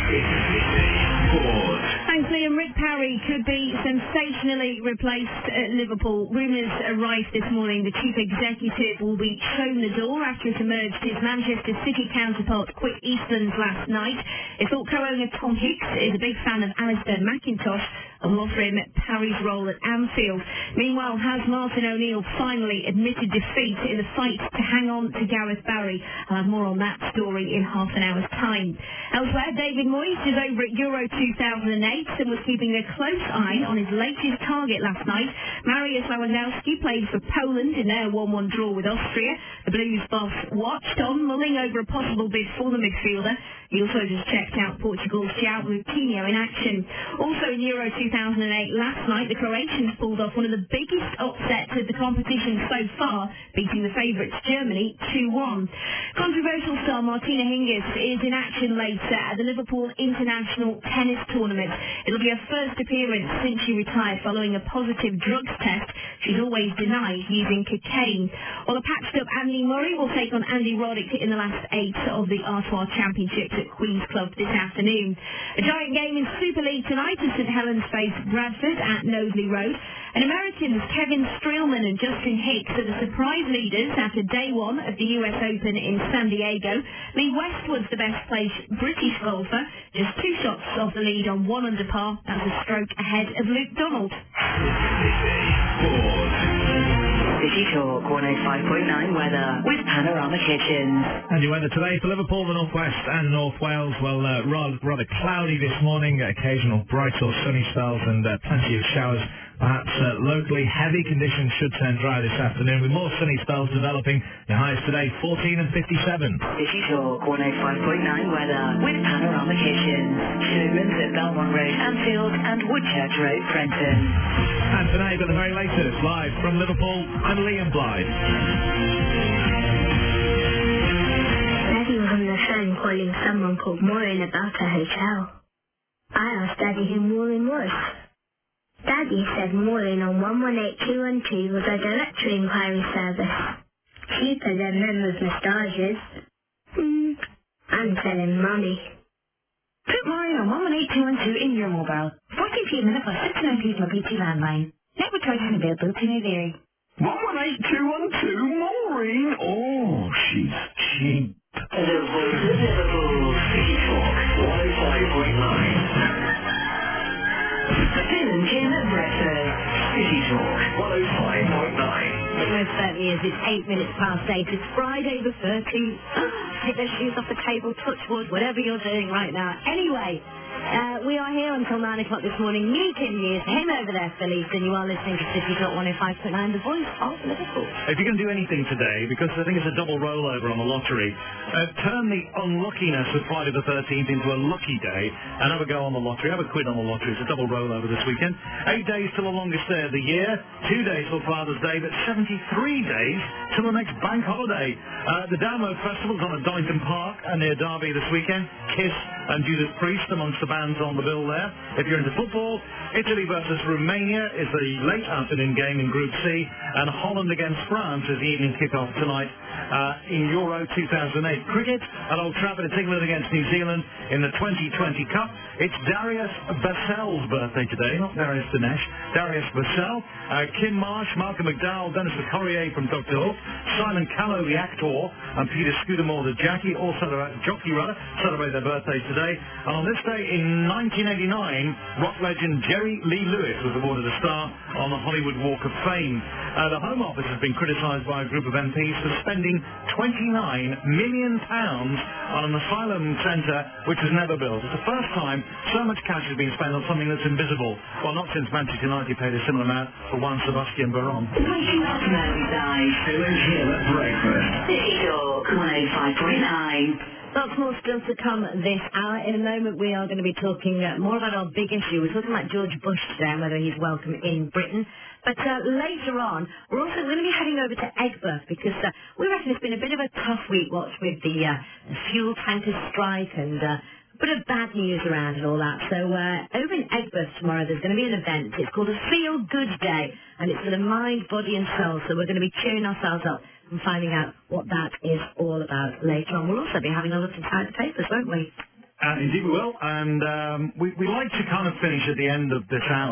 Thanks, Liam. Rick Parry could be sensationally replaced at Liverpool. Rumours arrived this morning the chief executive will be shown the door after it emerged his Manchester City counterpart quit Eastlands last night. They thought co-owner Tom Hicks is a big fan of Alistair McIntosh and will offer him Parry's role at Anfield. Meanwhile, has Martin O'Neill finally admitted defeat in the fight to hang on to Gareth Barry? I'll have more on that story in half an hour's time. Elsewhere, David Moyes is over at Euro 2008 and was keeping a close eye on his latest target last night. Mariusz Lewandowski played for Poland in their 1-1 draw with Austria. The Blues boss watched on, mulling over a possible bid for the midfielder. He also just checked out Portugal's João Coutinho in action. Also in Euro 2008 last night, the Croatians pulled off one of the biggest upsets of the competition so far, beating the favourites Germany 2-1. Controversial star Martina Hingis is in action later at the Liverpool International Tennis Tournament. It'll be her first appearance since she retired following a positive drugs test she's always denied using cocaine. While a patched-up Andy Murray will take on Andy Roddick in the last 8 of the Artois Championships at Queen's Club this afternoon. A giant game in Super League tonight as St Helens face Bradford at Knowsley Road. And Americans Kevin Streelman and Justin Hicks are the surprise leaders after day 1 of the US Open in San Diego. Lee Westwood's the best placed British golfer, just 2 shots off the lead on 1 under par. That's a stroke ahead of Luke Donald. City Talk 105.9 weather with Panorama Kitchens. And your weather today for Liverpool, the North West and North Wales. Well, rather cloudy this morning, occasional bright or sunny spells and plenty of showers. Perhaps locally heavy conditions should turn dry this afternoon with more sunny spells developing. The highs today 14 and 57. City Talk 105.9 weather with Panorama Kitchens. Showrooms at Belmont Road, Anfield and Woodchurch Road, Prenton. And tonight, got the very latest live from Liverpool. I'm Liam Blythe. Daddy was on the phone calling someone called Maureen about a hotel. I asked Daddy who Maureen was. Daddy said Maureen on 118212 was a directory inquiry service. Cheaper than members' massages. I'm selling money. Put Maureen on 118212 in your mobile. 14p a minute plus 69p from a BT landline. Network choices available to New Vary. 118212 Maureen. Oh, she's cheap. Liverpool City Talk 105.9. Phil and Kim at breakfast. City Talk 105.9. It most certainly is. It's 8 minutes past 8. It's Friday the 13th. Take those shoes off the table, touch wood, whatever you're doing right now. Anyway, we are here until 9 o'clock this morning. Me, Kim Hughes, him over there, Phillies, and you are listening to City Talk 105.9, the voice of Liverpool. If you can do anything today, because I think it's a double rollover on the lottery, turn the unluckiness of Friday the 13th into a lucky day and have a go on the lottery. Have a quid on the lottery. It's a double rollover this weekend. 8 days till the longest day of the year. 2 days till Father's Day, but 73 days till the next bank holiday. The Download Festival's on at Doynton Park and near Derby this weekend. Kiss and Judas Priest amongst the bands on the bill there. If you're into football, Italy versus Romania is the late afternoon game in Group C, and Holland against France is the evening kick-off tonight in Euro 2008. Cricket at Old Trafford, it's England against New Zealand in the 2020 Cup. It's Darius Vassell's birthday today, not Darius Dinesh. Darius Vassell, Kim Marsh, Malcolm McDowell, Dennis Le Corrier from Dr. Hook, Simon Callow, the actor, and Peter Scudamore, the jockey celebrate their birthdays today. And on this day in 1989, rock legend Jerry Lee Lewis was awarded a star on the Hollywood Walk of Fame. The Home Office has been criticised by a group of MPs for spending £29 million on an asylum centre which was never built. It's the first time so much cash has been spent on something that's invisible. Well, not since Manchester United paid a similar amount for one Sebastian Veron. Waking up Merseyside. Phil and Kim at breakfast. City Talk 105.9. Lots more still to come this hour. In a moment, we are going to be talking more about our big issue. We're talking about George Bush today and whether he's welcome in Britain. But later on, we're also going to be heading over to Egbert because we reckon it's been a bit of a tough week, what with the fuel tanker strike and a bit of bad news around and all that. So over in Egbert tomorrow, there's going to be an event. It's called a Feel Good Day, and it's for the mind, body and soul. So we're going to be cheering ourselves up and finding out what that is all about later on. We'll also be having a look inside the papers, won't we? Indeed we will, and we like to kind of finish at the end of this hour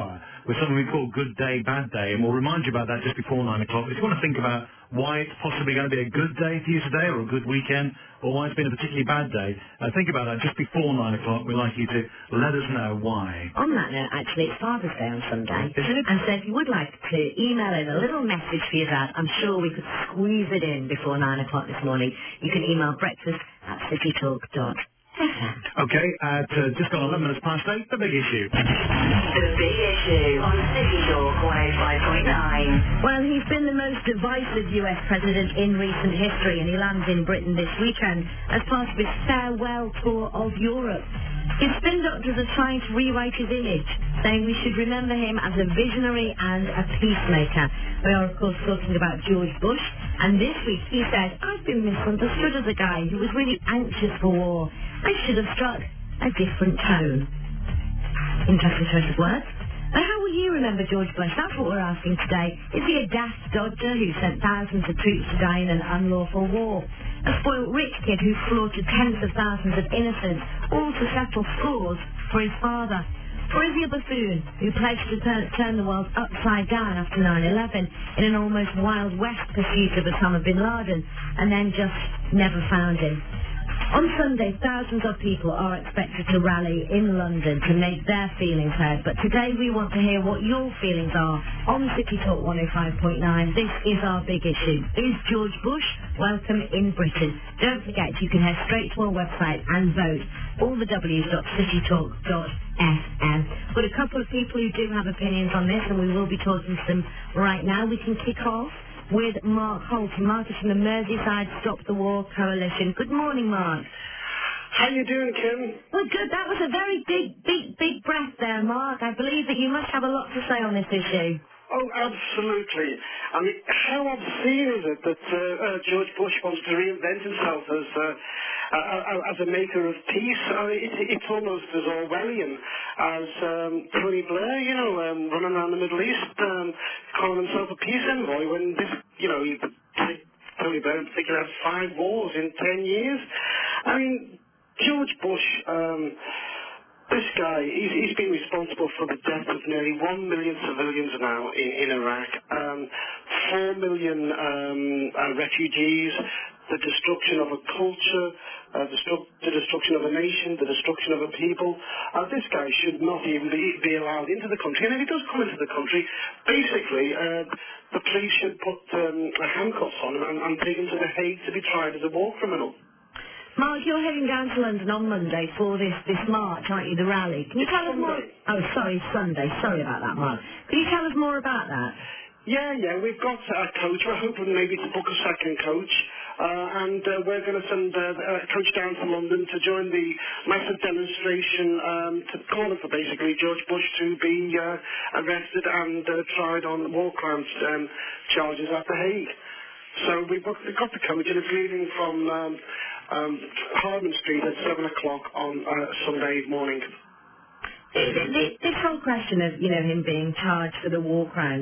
with something we call Good Day, Bad Day, and we'll remind you about that just before 9 o'clock. If you want to think about why it's possibly going to be a good day for you today, or a good weekend, or why it's been a particularly bad day, think about that just before 9 o'clock. We'd like you to let us know why. On that note, actually, it's Father's Day on Sunday. Is it? And so if you would like to email in a little message for your dad, I'm sure we could squeeze it in before 9 o'clock this morning. You can email breakfast@citytalk.fm. Okay, just gone 11 minutes past 8, the big issue. The Big Issue on City Talk 105.9. Well, he's been the most divisive US president in recent history, and he lands in Britain this weekend as part of his farewell tour of Europe. His spin doctors are trying to rewrite his image, saying we should remember him as a visionary and a peacemaker. We are, of course, talking about George Bush, and this week he said, I've been misunderstood as a guy who was really anxious for war. I should have struck a different tone. Interesting choice of words. But how will you remember George Bush? That's what we're asking today. Is he a daft dodger who sent thousands of troops to die in an unlawful war? A spoilt rich kid who slaughtered tens of thousands of innocents, all to settle scores for his father? Or is he a buffoon who pledged to turn the world upside down after 9/11 in an almost Wild West pursuit of Osama bin Laden, and then just never found him? On Sunday, thousands of people are expected to rally in London to make their feelings heard. But today we want to hear what your feelings are on City Talk 105.9. This is our big issue. Is George Bush welcome in Britain? Don't forget, you can head straight to our website and vote. All the w's.citytalk.fm. Got a couple of people who do have opinions on this, and we will be talking to them right now. We can kick off with Mark Holt. Mark is from the Merseyside Stop the War Coalition. Good morning, Mark. How you doing, Kim? Well, good. That was a very big breath there, Mark. I believe that you must have a lot to say on this issue. Oh, absolutely. I mean, how obscene is it that George Bush wants to reinvent himself as a maker of peace? It's almost as Orwellian as Tony Blair, running around the Middle East, calling himself a peace envoy when this, Tony Blair in particular had 5 wars in 10 years. I mean, George Bush, this guy, he's been responsible for the death of nearly 1 million civilians now in Iraq, 4 million refugees, the destruction of a culture, the destruction of a nation, the destruction of a people. This guy should not even be allowed into the country. And if he does come into the country, basically, the police should put handcuffs on him and take him to The Hague to be tried as a war criminal. Mark, you're heading down to London on Monday for this march, aren't you, the rally? Can you tell us more? Oh, sorry, Sunday. Sorry about that, Mark. Can you tell us more about that? Yeah, we've got a coach. We're hoping maybe to book a second coach. And we're going to send a coach down to London to join the massive demonstration to call for basically George Bush to be arrested and tried on war crimes charges at The Hague. So we've got the coach, and it's leaving from Harman Street at 7 o'clock on Sunday morning. This whole question of, him being charged for the war crimes,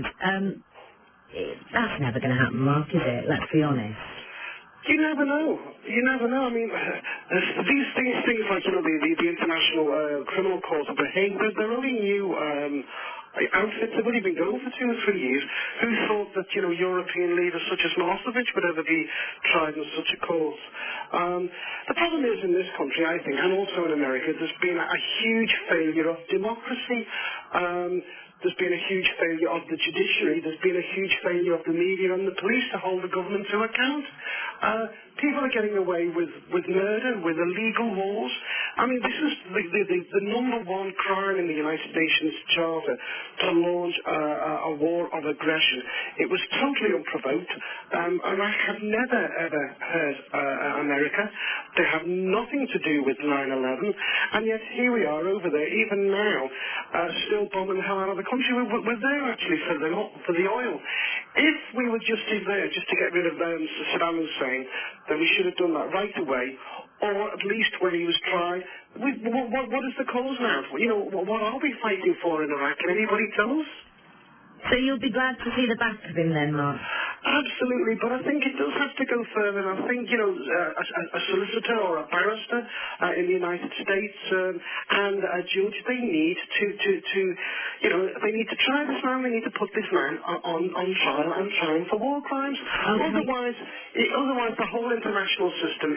that's never going to happen, Mark, is it? Let's be honest. You never know. I mean, these things like, the International Criminal Court of The Hague, they're only new outfits. They've only been going for 2 or 3 years. Who thought that, European leaders such as Milosevic would ever be tried in such a cause? The problem is in this country, I think, and also in America, there's been a huge failure of democracy. There's been a huge failure of the judiciary. There's been a huge failure of the media and the police to hold the government to account. People are getting away with murder, with illegal wars. I mean, this is the number one crime in the United Nations Charter, to launch a war of aggression. It was totally unprovoked. Iraq have never, ever hurt America. They have nothing to do with 9/11. And yet here we are over there, even now, still bombing the hell out of the country. We're there actually for the oil. If we were just in there just to get rid of Saddam Hussein, then we should have done that right away, or at least when he was tried. What is the cause now? What are we fighting for in Iraq? Can anybody tell us? So you'll be glad to see the back of him then, Mark? Absolutely, but I think it does have to go further. And I think, a solicitor or a barrister in the United States and a judge, they need to they need to try this man. They need to put this man on trial and try him for war crimes. Otherwise, the whole international system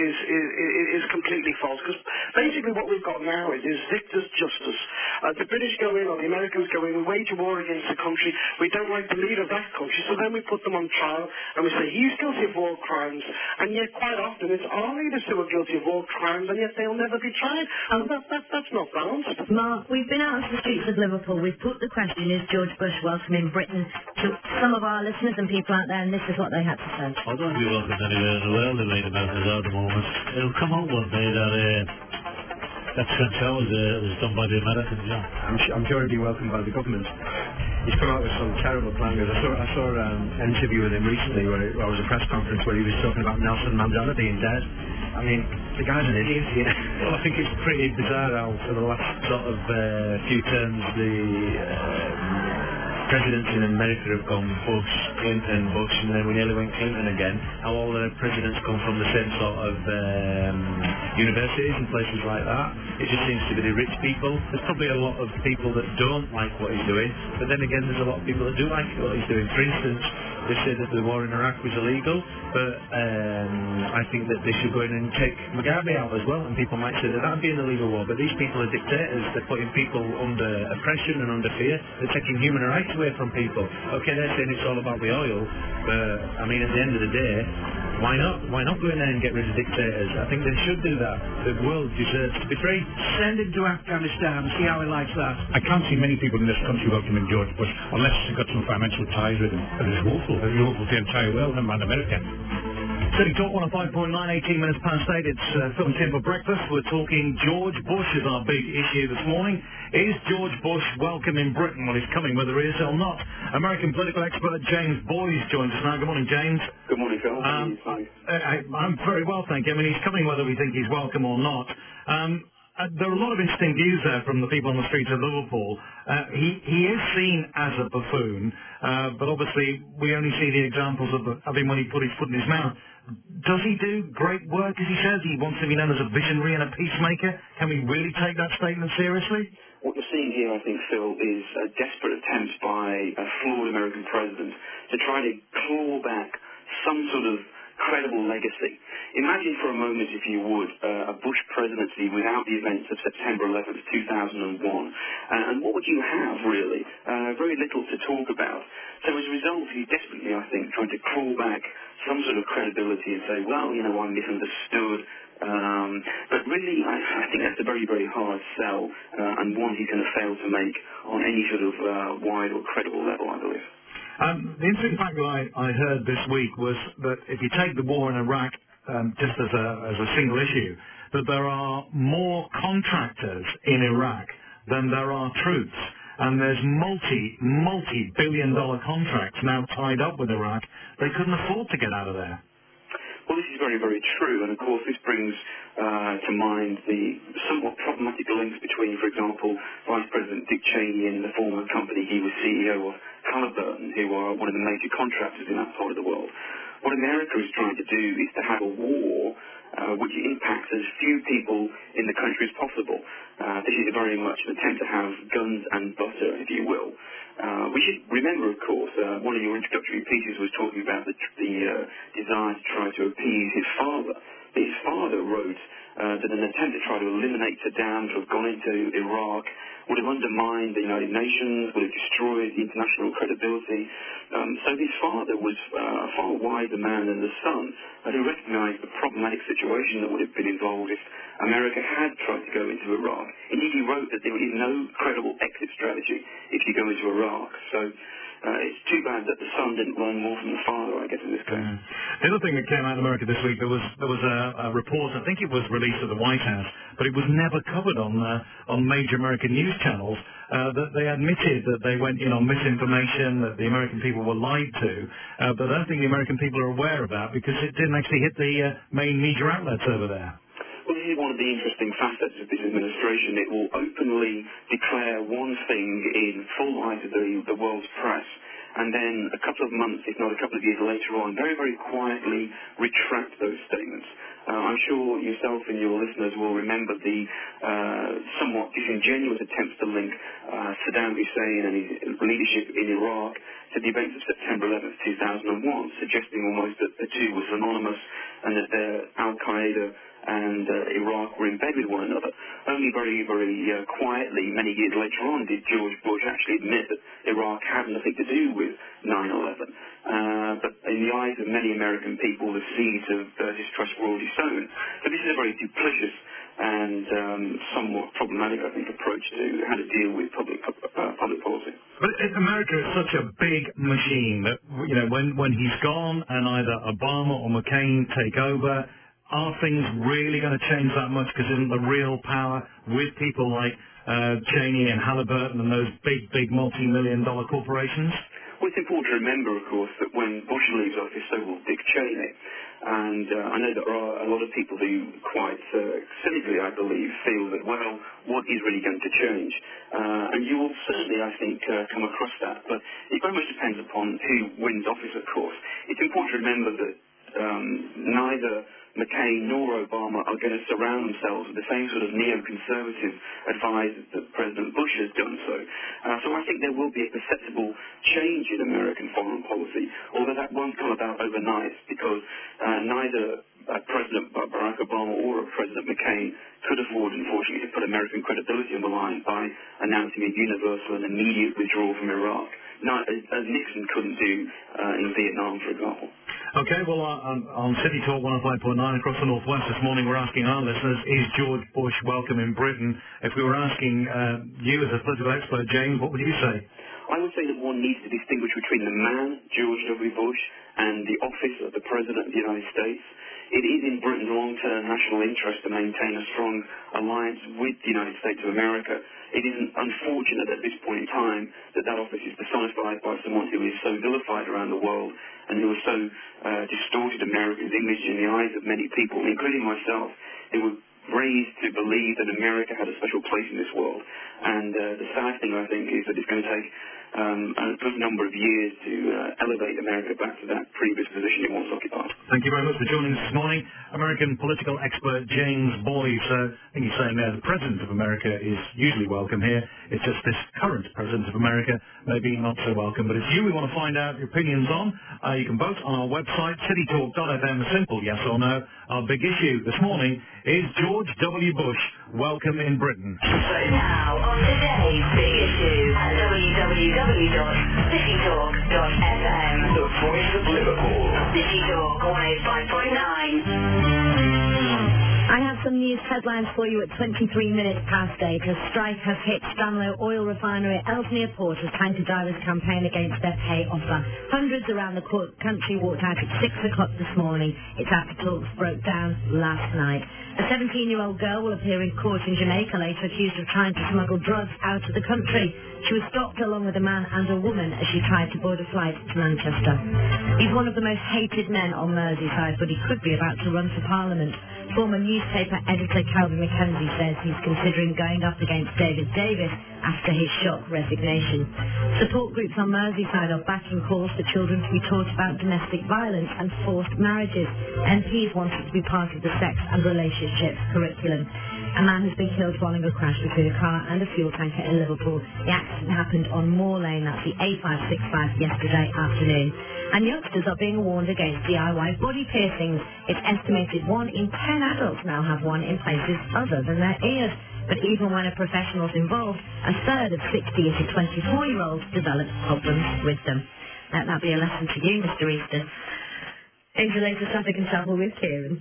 is completely false. Because basically, what we've got now is victor's justice. The British go in, or the Americans go in. We wage a war against a country. We don't like the leader of that country, so then we put them on trial and we say he's guilty of war crimes. And yet, quite often, it's our leaders who are guilty of war crimes, and yet they'll never be tried. And that's not balanced. Mark, we've been out on the streets of Liverpool. We've put the question, is George Bush welcome in Britain, to some of our listeners and people out there, and this is what they had to say. I don't be welcome anywhere in the world. They made about this at the moment. It'll come out one day that Trent Towers was done by the Americans, yeah. I'm sure he'll be welcomed by the government. He's come out with some terrible plans. I saw an interview with him recently where it was a press conference where he was talking about Nelson Mandela being dead. I mean, the guy's an idiot, you know. Well, I think it's pretty bizarre how for the last sort of few terms the presidents in America have gone Bush, Clinton, Bush, and then we nearly went Clinton again. How all the presidents come from the same sort of universities and places like that. It just seems to be the rich people. There's probably a lot of people that don't like what he's doing, but then again there's a lot of people that do like what he's doing. For instance, they say that the war in Iraq was illegal, but I think that they should go in and take Mugabe out as well, and people might say that that'd be an illegal war, but these people are dictators. They're putting people under oppression and under fear. They're taking human rights away from people. Okay, they're saying it's all about the oil, but I mean, at the end of the day, why not? Why not go in there and get rid of dictators? I think they should do that. The world deserves to be free. Send him to Afghanistan, see how he likes that. I can't see many people in this country welcoming George Bush unless they've got some financial ties with him. And it's woeful. It's woeful to the entire world, never mind America. City Talk 105.9, 18 minutes past 8. It's Phil and Tim for breakfast. We're talking George Bush is our big issue this morning. Is George Bush welcome in Britain? Well, he's coming whether he is or not. American political expert James Boyes joins us now. Good morning, James. Good morning, Phil. I'm very well, thank you. I mean, he's coming whether we think he's welcome or not. There are a lot of interesting views there from the people on the streets of Liverpool. He is seen as a buffoon, but obviously we only see the examples of him when he put his foot in his mouth. Does he do great work, as he says? He wants to be known as a visionary and a peacemaker. Can we really take that statement seriously? What you're seeing here, I think, Phil, is a desperate attempt by a flawed American president to try to claw back some sort of credible legacy. Imagine for a moment, if you would, a Bush presidency without the events of September 11th, 2001. And what would you have, really? Very little to talk about. So as a result, he's desperately, I think, trying to claw back some sort of credibility and say, well, you know, I'm misunderstood. But really, I think that's a very, very hard sell, and one he's going to fail to make on any sort of wide or credible level, I believe. The interesting fact that I heard this week was that if you take the war in Iraq just as a single issue, that there are more contractors in Iraq than there are troops. And there's multi-billion-dollar contracts now tied up with Iraq. They couldn't afford to get out of there. Well, this is very, very true, and of course this brings to mind the somewhat problematic links between, for example, Vice President Dick Cheney and the former company he was CEO of, Halliburton, who are one of the major contractors in that part of the world. What America is trying to do is to have a war which impacts as few people in the country as possible. This is very much an attempt to have guns and butter, if you will. We should remember, of course, one of your introductory pieces was talking about the desire to try to appease his father. His father wrote that an attempt to try to eliminate Saddam, to have gone into Iraq, would have undermined the United Nations, would have destroyed the international credibility. So his father was a far wiser man than the son, who recognised the problematic situation that would have been involved if America had tried to go into Iraq. Indeed, he wrote that there is no credible exit strategy if you go into Iraq. So it's too bad that the son didn't learn more from the father, I guess, in this case. The other thing that came out of America this week, there was a report, I think it was released at the White House, but it was never covered on major American news channels, that they admitted that they went in on misinformation, that the American people were lied to, but I don't think the American people are aware of that because it didn't actually hit the main media outlets over there. Well, this is one of the interesting facets of this administration. It will openly declare one thing in full light of the world's press, and then a couple of months, if not a couple of years later on, very, very quietly retract those statements. I'm sure yourself and your listeners will remember the somewhat disingenuous attempts to link Saddam Hussein and his leadership in Iraq to the events of September 11th, 2001, suggesting almost that the two were synonymous and that Al-Qaeda and Iraq were in bed with one another. Only very, very quietly, many years later on, did George Bush actually admit that Iraq had nothing to do with 9/11. But in the eyes of many American people, the seeds of distrust were already sown. So this is a very duplicitous and somewhat problematic, I think, approach to how to deal with public policy. But America is such a big machine that, you know, when he's gone and either Obama or McCain take over, are things really going to change that much? Because isn't the real power with people like Cheney and Halliburton and those big multi-million-dollar corporations? Well, it's important to remember, of course, that when Bush leaves office, so will Dick Cheney. And I know there are a lot of people who quite cynically, I believe, feel that, well, what is really going to change? And you will certainly, I think, come across that. But it very much depends upon who wins office, of course. It's important to remember that neither McCain nor Obama are going to surround themselves with the same sort of neoconservative advisors that President Bush has done so. So I think there will be a perceptible change in American foreign policy, although that won't come about overnight because neither President Barack Obama or President McCain could afford, unfortunately, to put American credibility on the line by announcing a universal and immediate withdrawal from Iraq, as Nixon couldn't do in Vietnam, for example. Okay, well, on City Talk 105.9 across the Northwest this morning, we're asking our listeners, is George Bush welcome in Britain? If we were asking you as a political expert, James, what would you say? I would say that one needs to distinguish between the man, George W. Bush, and the office of the President of the United States. It is in Britain's long-term national interest to maintain a strong alliance with the United States of America. It is unfortunate at this point in time that that office is personified by someone who is so vilified around the world and who has so distorted America's image in the eyes of many people, including myself, who were raised to believe that America had a special place in this world. And the sad thing, I think, is that it's going to take a good number of years to elevate America back to that previous position it once occupied. Thank you very much for joining us this morning. American political expert James Boyce. I think he's saying there the President of America is usually welcome here. It's just this current President of America maybe not so welcome. But it's you we want to find out your opinions on. You can vote on our website, citytalk.fm, a simple yes or no. Our big issue this morning is George W. Bush welcome in Britain. Vote now on today's big issue at www.citytalk.fm. The voice of Liverpool. City Talk 105.9. I have some news headlines for you at 23 minutes past 8. A strike has hit Stanlow Oil Refinery at Ellesmere Port as tanker drivers campaign against their pay offer. Hundreds around the country walked out at 6 o'clock this morning. It's after talks broke down last night. A 17-year-old girl will appear in court in Jamaica later accused of trying to smuggle drugs out of the country. She was stopped along with a man and a woman as she tried to board a flight to Manchester. He's one of the most hated men on Merseyside, but he could be about to run for Parliament. Former newspaper editor Calvin McKenzie says he's considering going up against David Davis after his shock resignation. Support groups on Merseyside are backing calls for children to be taught about domestic violence and forced marriages. MPs want it to be part of the sex and relationships curriculum. A man has been killed following a crash between a car and a fuel tanker in Liverpool. The accident happened on Moor Lane, that's the A565, yesterday afternoon. And youngsters are being warned against DIY body piercings. It's estimated 1 in 10 adults now have one in places other than their ears. But even when a professional's involved, a third of 60 to 24-year-olds develop problems with them. Let that be a lesson to you, Mr. Easton. Into latest traffic and travel with Kieran.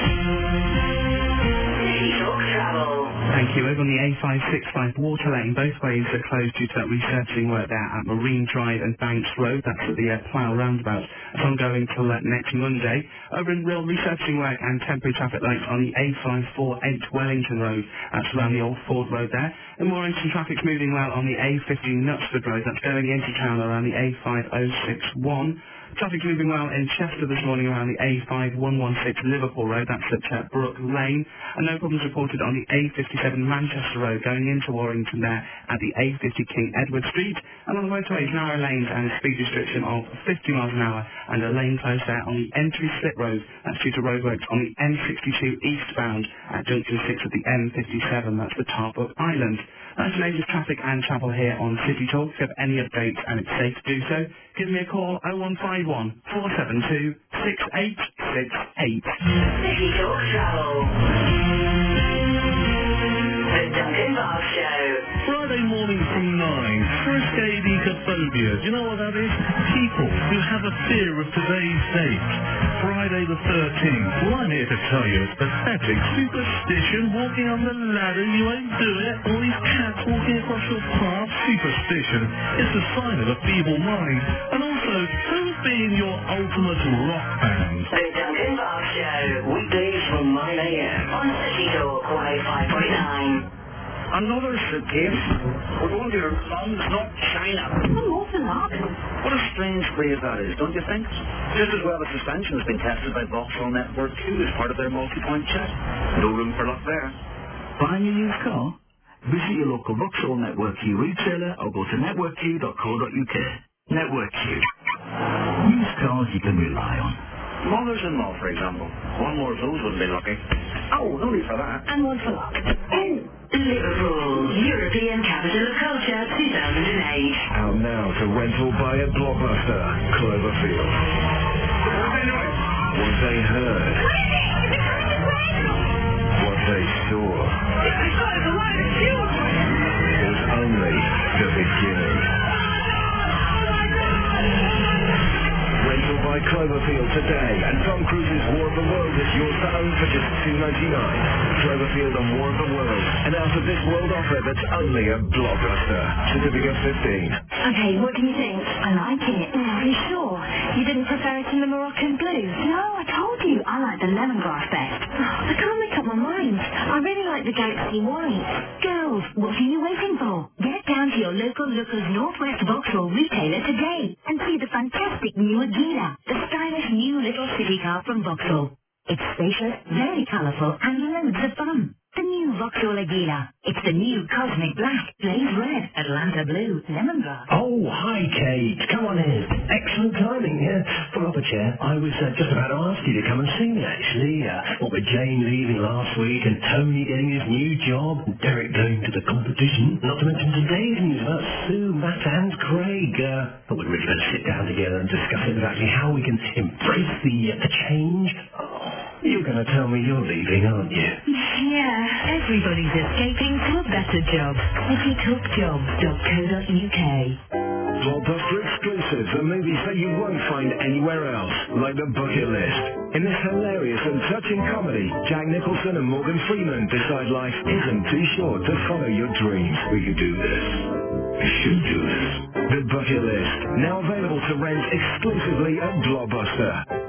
Thank you. Over on the A565 Water Lane, both ways are closed due to that resurfacing work there at Marine Drive and Banks Road. That's at the Plough roundabout. It's ongoing till next Monday. Over in real resurfacing work and temporary traffic lights on the A548 Wellington Road. That's around the old Ford Road there. And Morrington traffic's moving well on the A50 Knutsford Road. That's going into town around the A5061. Traffic moving well in Chester this morning around the A5116 Liverpool Road, that's at Brook Lane, and no problems reported on the A57 Manchester Road going into Warrington there at the A50 King Edward Street, and on the motorways narrow lanes and a speed restriction of 50 miles an hour and a lane closed there on the Entry Slip Road, that's due to roadworks on the M62 eastbound at junction 6 of the M57, that's the Tarbuck Island. That's the latest traffic and travel here on City Talk. If you have any updates and it's safe to do so, give me a call 0151 472 6868. City Talk Travel. The Duncan Bath Show. Friday morning from 9, Friscadecophobia. Do you know what that is? People who have a fear of today's date. Friday the 13th. Well, I'm here to tell you it's pathetic. Superstition, walking on the ladder, you ain't do it. All these cats walking across your path. Superstition is the sign of a feeble mind. And also, who's being your ultimate rock band? The Duncan Bath Show. Weekdays from 9 a.m. on City Talk 105.9. Another suitcase? We're going to your lungs, not China. An awful lot. What a strange phrase that is, don't you think? Just as well as suspension has been tested by Vauxhall Network 2 as part of their multi-point check. No room for luck there. Buying a used car? Visit your local Vauxhall Network Q retailer or go to networkq.co.uk. Network Q. Used cars you can rely on. Mothers in law, for example. One more of those wouldn't be lucky. Oh, no need for that. And one for luck. Liverpool, European Capital of Culture 2008. Out now to rental by a Blockbuster, Cloverfield. What they heard. What they saw. Was only the beginning. Rental by Cloverfield today, and Tom Cruise's War of the World is yours to own for just $2.99. Cloverfield and War of the World, an out-of-this world offer that's only a Blockbuster. Certificate 15. Okay, what do you think? I like it. Are you sure? You didn't prefer it in the Moroccan blue? No, I told you. I like the lemongrass best. I can't make up my mind. I really like the Galaxy White. Girls, what are you waiting for? Get down to your local Lookers Northwest Vauxhall retailer today and see the fantastic new Aguila, the stylish new little city car from Vauxhall. It's spacious, very colourful, and loads of fun. The new Vauxhall Aguila. It's the new Cosmic Black, Blaze Red, Atlanta Blue, Lemongrass. Oh, hi, Kate. Come on in. Excellent timing. Pull up a chair. I was just about to ask you to come and see me, actually. What with Jane leaving last week and Tony getting his new job and Derek going to the competition. Not to mention today's news about Sue, Matt and Craig. But we're really going to sit down together and discuss exactly how we can embrace the change. You're going to tell me you're leaving, aren't you? Yeah. Everybody's escaping to a better job. citytalkjobs.co.uk. Blockbuster exclusives are movies that you won't find anywhere else, like The Bucket List. In this hilarious and touching comedy, Jack Nicholson and Morgan Freeman decide life isn't too short to follow your dreams. We could do this. We should do this. The Bucket List, now available to rent exclusively at Blockbuster.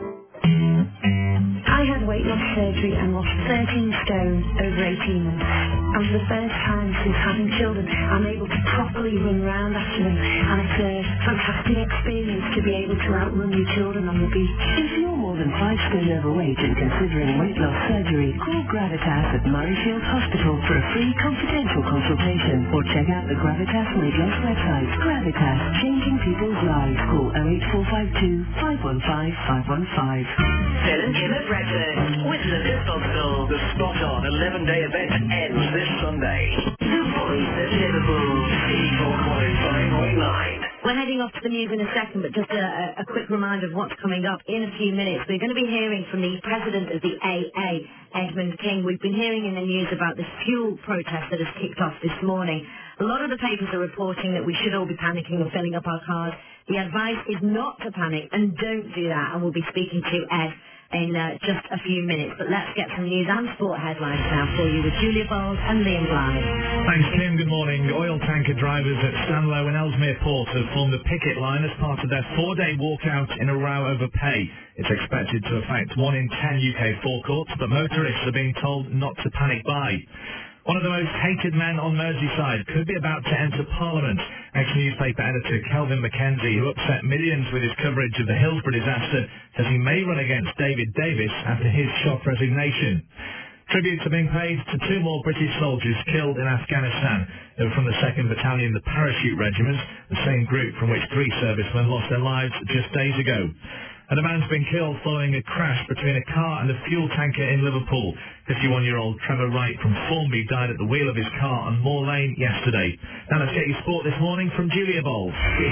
I had weight loss surgery and lost 13 stone over 18 months. And for the first time since having children, I'm able to properly run around after them. And it's a fantastic experience to be able to outrun your children on the beach. If you're more than 5 stone overweight and considering weight loss surgery, call Gravitas at Murrayfield Hospital for a free confidential consultation. Or check out the Gravitas weight loss website. Gravitas, changing people's lives. Call 08452 515 515. Phil and Kim at breakfast with Lucas Vauxhall. The spot-on 11-day event ends this Sunday. The voice of Liverpool. City Talk 105.9. We're heading off to the news in a second, but just a quick reminder of what's coming up in a few minutes. We're going to be hearing from the president of the AA, Edmund King. We've been hearing in the news about this fuel protest that has kicked off this morning. A lot of the papers are reporting that we should all be panicking and filling up our cars. The advice is not to panic, and don't do that. And we'll be speaking to Ed in just a few minutes. But let's get some news and sport headlines now for you with Julia Bowles and Liam Blythe. Thanks, Kim. Good morning. Oil tanker drivers at Stanlow and Ellesmere Port have formed a picket line as part of their 4-day walkout in a row over pay. It's expected to affect 1 in 10 UK forecourts, but motorists are being told not to panic buy. One of the most hated men on Merseyside could be about to enter Parliament Ex-newspaper editor Kelvin Mackenzie, who upset millions with his coverage of the Hillsborough disaster, says he may run against David Davis after his shock resignation. Tributes are being paid to 2 more British soldiers killed in Afghanistan. They were from the 2nd Battalion, the Parachute Regiment, the same group from which 3 servicemen lost their lives just days ago. And a man's been killed following a crash between a car and a fuel tanker in Liverpool. 51-year-old Trevor Wright from Formby died at the wheel of his car on Moor Lane yesterday. Now let's get you sport this morning from Julia Bowles.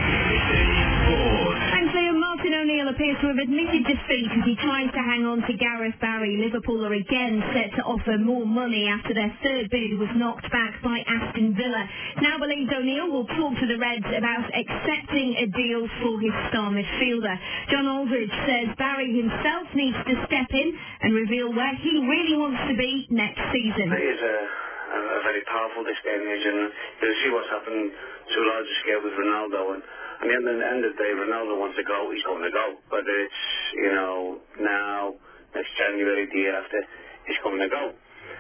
Thanks, Liam. Martin O'Neill appears to have admitted defeat as he tries to hang on to Gareth Barry. Liverpool are again set to offer more money after their third bid was knocked back by Aston Villa. Now believes O'Neill will talk to the Reds about accepting a deal for his star midfielder. John Aldridge says Barry himself needs to step in and reveal where he really wants to be next season. It is a very powerful this day and age, and you'll see what's happened to a larger scale with Ronaldo. And at the end of the day, Ronaldo wants to go, he's going to go. Whether it's, now, next January, the year after, he's going to go.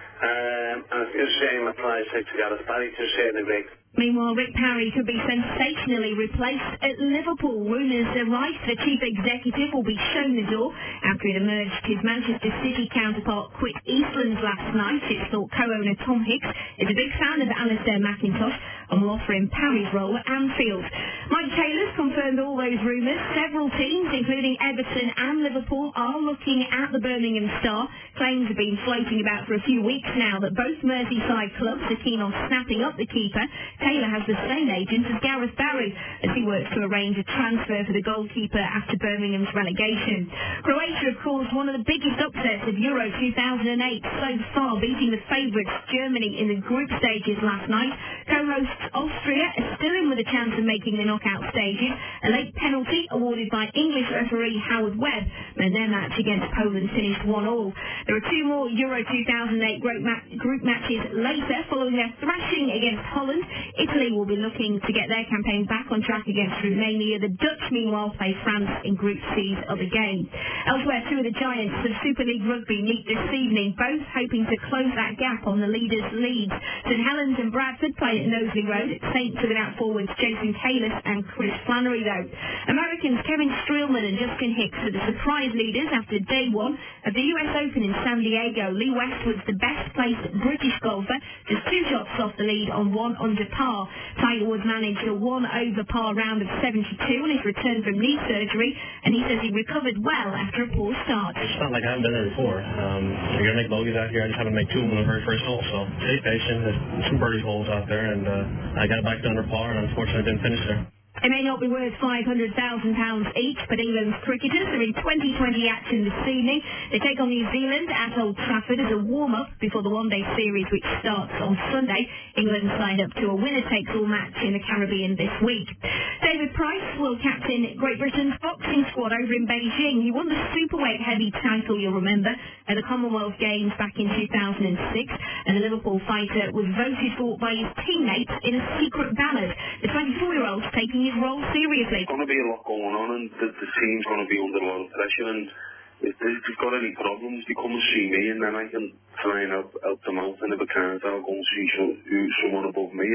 And the same applies to Gareth Barry to a certain degree. Meanwhile, Rick Parry could be sensationally replaced at Liverpool. Rumours are rife the chief executive will be shown the door after it emerged his Manchester City counterpart quit Eastlands last night. It's thought co-owner Tom Hicks is a big fan of Alistair McIntosh and will offer him Parry's role at Anfield. Mike Taylor's confirmed all those rumours. Several teams, including Everton and Liverpool, are looking at the Birmingham Star. Claims have been floating about for a few weeks now that both Merseyside clubs are keen on snapping up the keeper. Taylor has the same agent as Gareth Barry as he works to arrange a transfer for the goalkeeper after Birmingham's relegation. Croatia have caused one of the biggest upsets of Euro 2008 so far, beating the favourites Germany in the group stages last night. Co-hosts Austria are still in with a chance of making the knockout stages. A late penalty awarded by English referee Howard Webb meant their match against Poland finished 1-1. There are 2 more Euro 2008 group matches later. Following their thrashing against Holland, Italy will be looking to get their campaign back on track against Romania. The Dutch, meanwhile, play France in Group C's of the game. Elsewhere, 2 of the giants of Super League Rugby meet this evening, both hoping to close that gap on the leaders' leads. St Helens and Bradford play at Knowsley Road. Saints are without forwards Jason Kalis and Chris Flannery, though. Americans Kevin Streelman and Justin Hicks are the surprise leaders after day 1 of the US Open in San Diego. Lee Westwood's the best-placed British golfer, just 2 shots off the lead on 1 under par. Tiger Woods managed a 1 over par round of 72 on his return from knee surgery, and he says he recovered well after a poor start. It's not like I haven't been there before. You're going to make bogeys out here. I just happened to make 2 on the very first hole, so stay patient. There's some birdie holes out there, and I got back to under par, and unfortunately didn't finish there. It may not be worth £500,000 each, but England's cricketers are in 2020 action this evening. They take on New Zealand at Old Trafford as a warm-up before the one-day series, which starts on Sunday. England signed up to a winner-takes-all match in the Caribbean this week. David Price will captain Great Britain's boxing squad over in Beijing. He won the superweight heavy title, you'll remember, at the Commonwealth Games back in 2006, and the Liverpool fighter was voted for by his teammates in a secret ballot. The 24-year-old taking his role seriously. There's going to be a lot going on, and the team's going to be under a lot of pressure, and if they've got any problems, they come and see me, and then I can try and help them out, and if I can't, I'll go and see someone above me.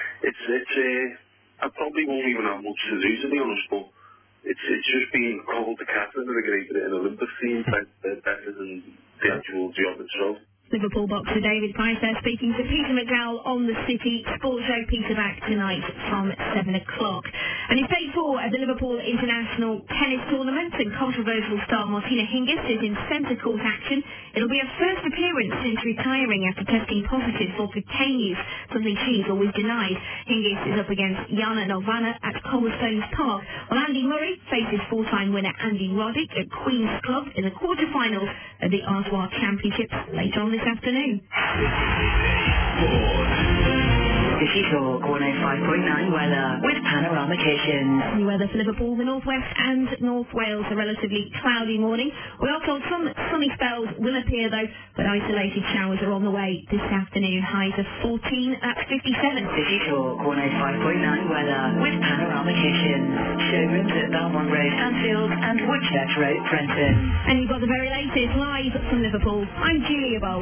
I probably won't even have much to do, to be honest, but it's just being called the captain of the Great Britain Olympic team better than the actual job itself. Liverpool boxer David Price there speaking to Peter McDowell on the City Sports Show. Peter back tonight from 7 o'clock. And he's paid for at the Liverpool International Tennis Tournament, and controversial star Martina Hingis is in centre court action. It'll be her first appearance since retiring after testing positive for cocaine use, something she's always denied. Hingis is up against Jana Novana at Cobblestones Park, while Andy Murray faces 4-time winner Andy Roddick at Queen's Club in the quarter-finals of the Artois Championships later on this afternoon. City Talk 105.9 weather with Panorama Kitchens. New weather for Liverpool, the northwest and North Wales. A relatively cloudy morning. We are told some sunny spells will appear though, but isolated showers are on the way this afternoon. Highs of 14 at 57. City Talk 105.9 weather with Panorama Kitchens. Showrooms at Belmont Road, Anfield and Woodchurch Road, Prenton. And you've got the very latest live from Liverpool. I'm Julia Bolt.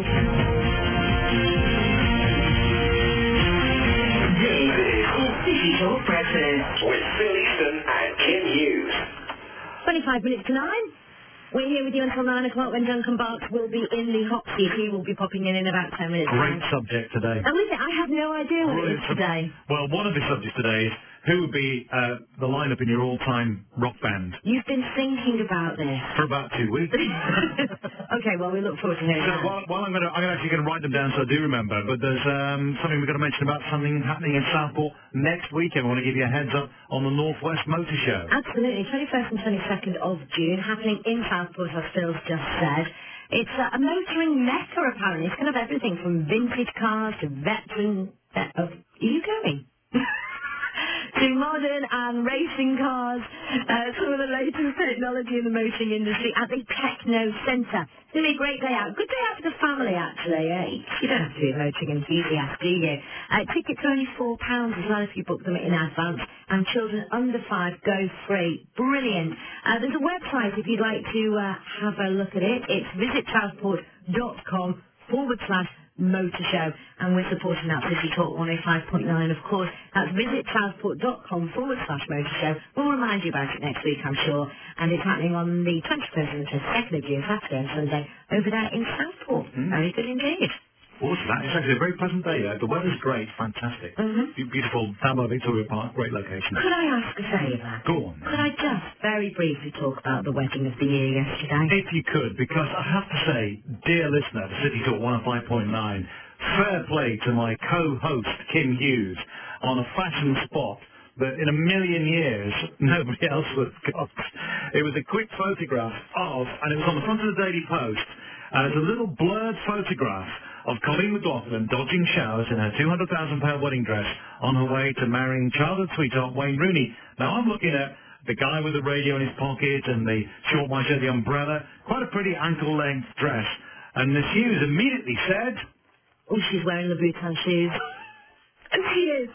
This is City Talk Breakfast. Motors. With Phil Easton and Kim Hughes. 25 minutes to 9. We're here with you until 9 o'clock when Duncan Barks will be in the hot seat. He will be popping in about 10 minutes. Great subject today. And with it, I have no idea what it is today. Well, one of the subjects today is who would be the lineup in your all-time rock band? You've been thinking about this. For about 2 weeks. Okay, well, we look forward to hearing that. Well, I'm actually going to write them down so I do remember, but there's something we've got to mention about something happening in Southport next weekend. I want to give you a heads up on the Northwest Motor Show. Absolutely. 21st and 22nd of June, happening in Southport, as Phil's just said. It's a motoring mecca, apparently. It's going to have everything from vintage cars to veteran... are you going? To modern and racing cars, some of the latest technology in the motoring industry at the Techno Centre. It's going to be a great day out. Good day out for the family, actually. You don't have to be a motoring enthusiast, do you? Tickets are only £4 as well if you book them in advance, and children under 5 go free. Brilliant. There's a website if you'd like to have a look at it. It's visitsouthport.com/motor show, and we're supporting that City Talk 105.9, of course. That's visitsouthport.com/motor show. We'll remind you about it next week, I'm sure, and it's happening on the 21st and 22nd of June, Saturday and Sunday, over there in Southport. Very good indeed. Awesome. That is actually a very pleasant day there. The weather's great, fantastic. Beautiful Thamma Victoria Park, great location. Could I ask a favour? Go on. Could I just very briefly talk about the wedding of the year yesterday? If you could, because I have to say, dear listener, the City Talk 105.9, fair play to my co-host, Kim Hughes, on a fashion spot that in a million years nobody else would have got. It was a quick photograph of, and it was on the front of the Daily Post, and it's a little blurred photograph of Colleen McLaughlin dodging showers in her £200,000 wedding dress on her way to marrying childhood sweetheart Wayne Rooney. Now I'm looking at the guy with the radio in his pocket and the short white shirt, the umbrella, quite a pretty ankle-length dress. And Miss Hughes immediately said... Oh, she's wearing the Bhutan shoes. And she is.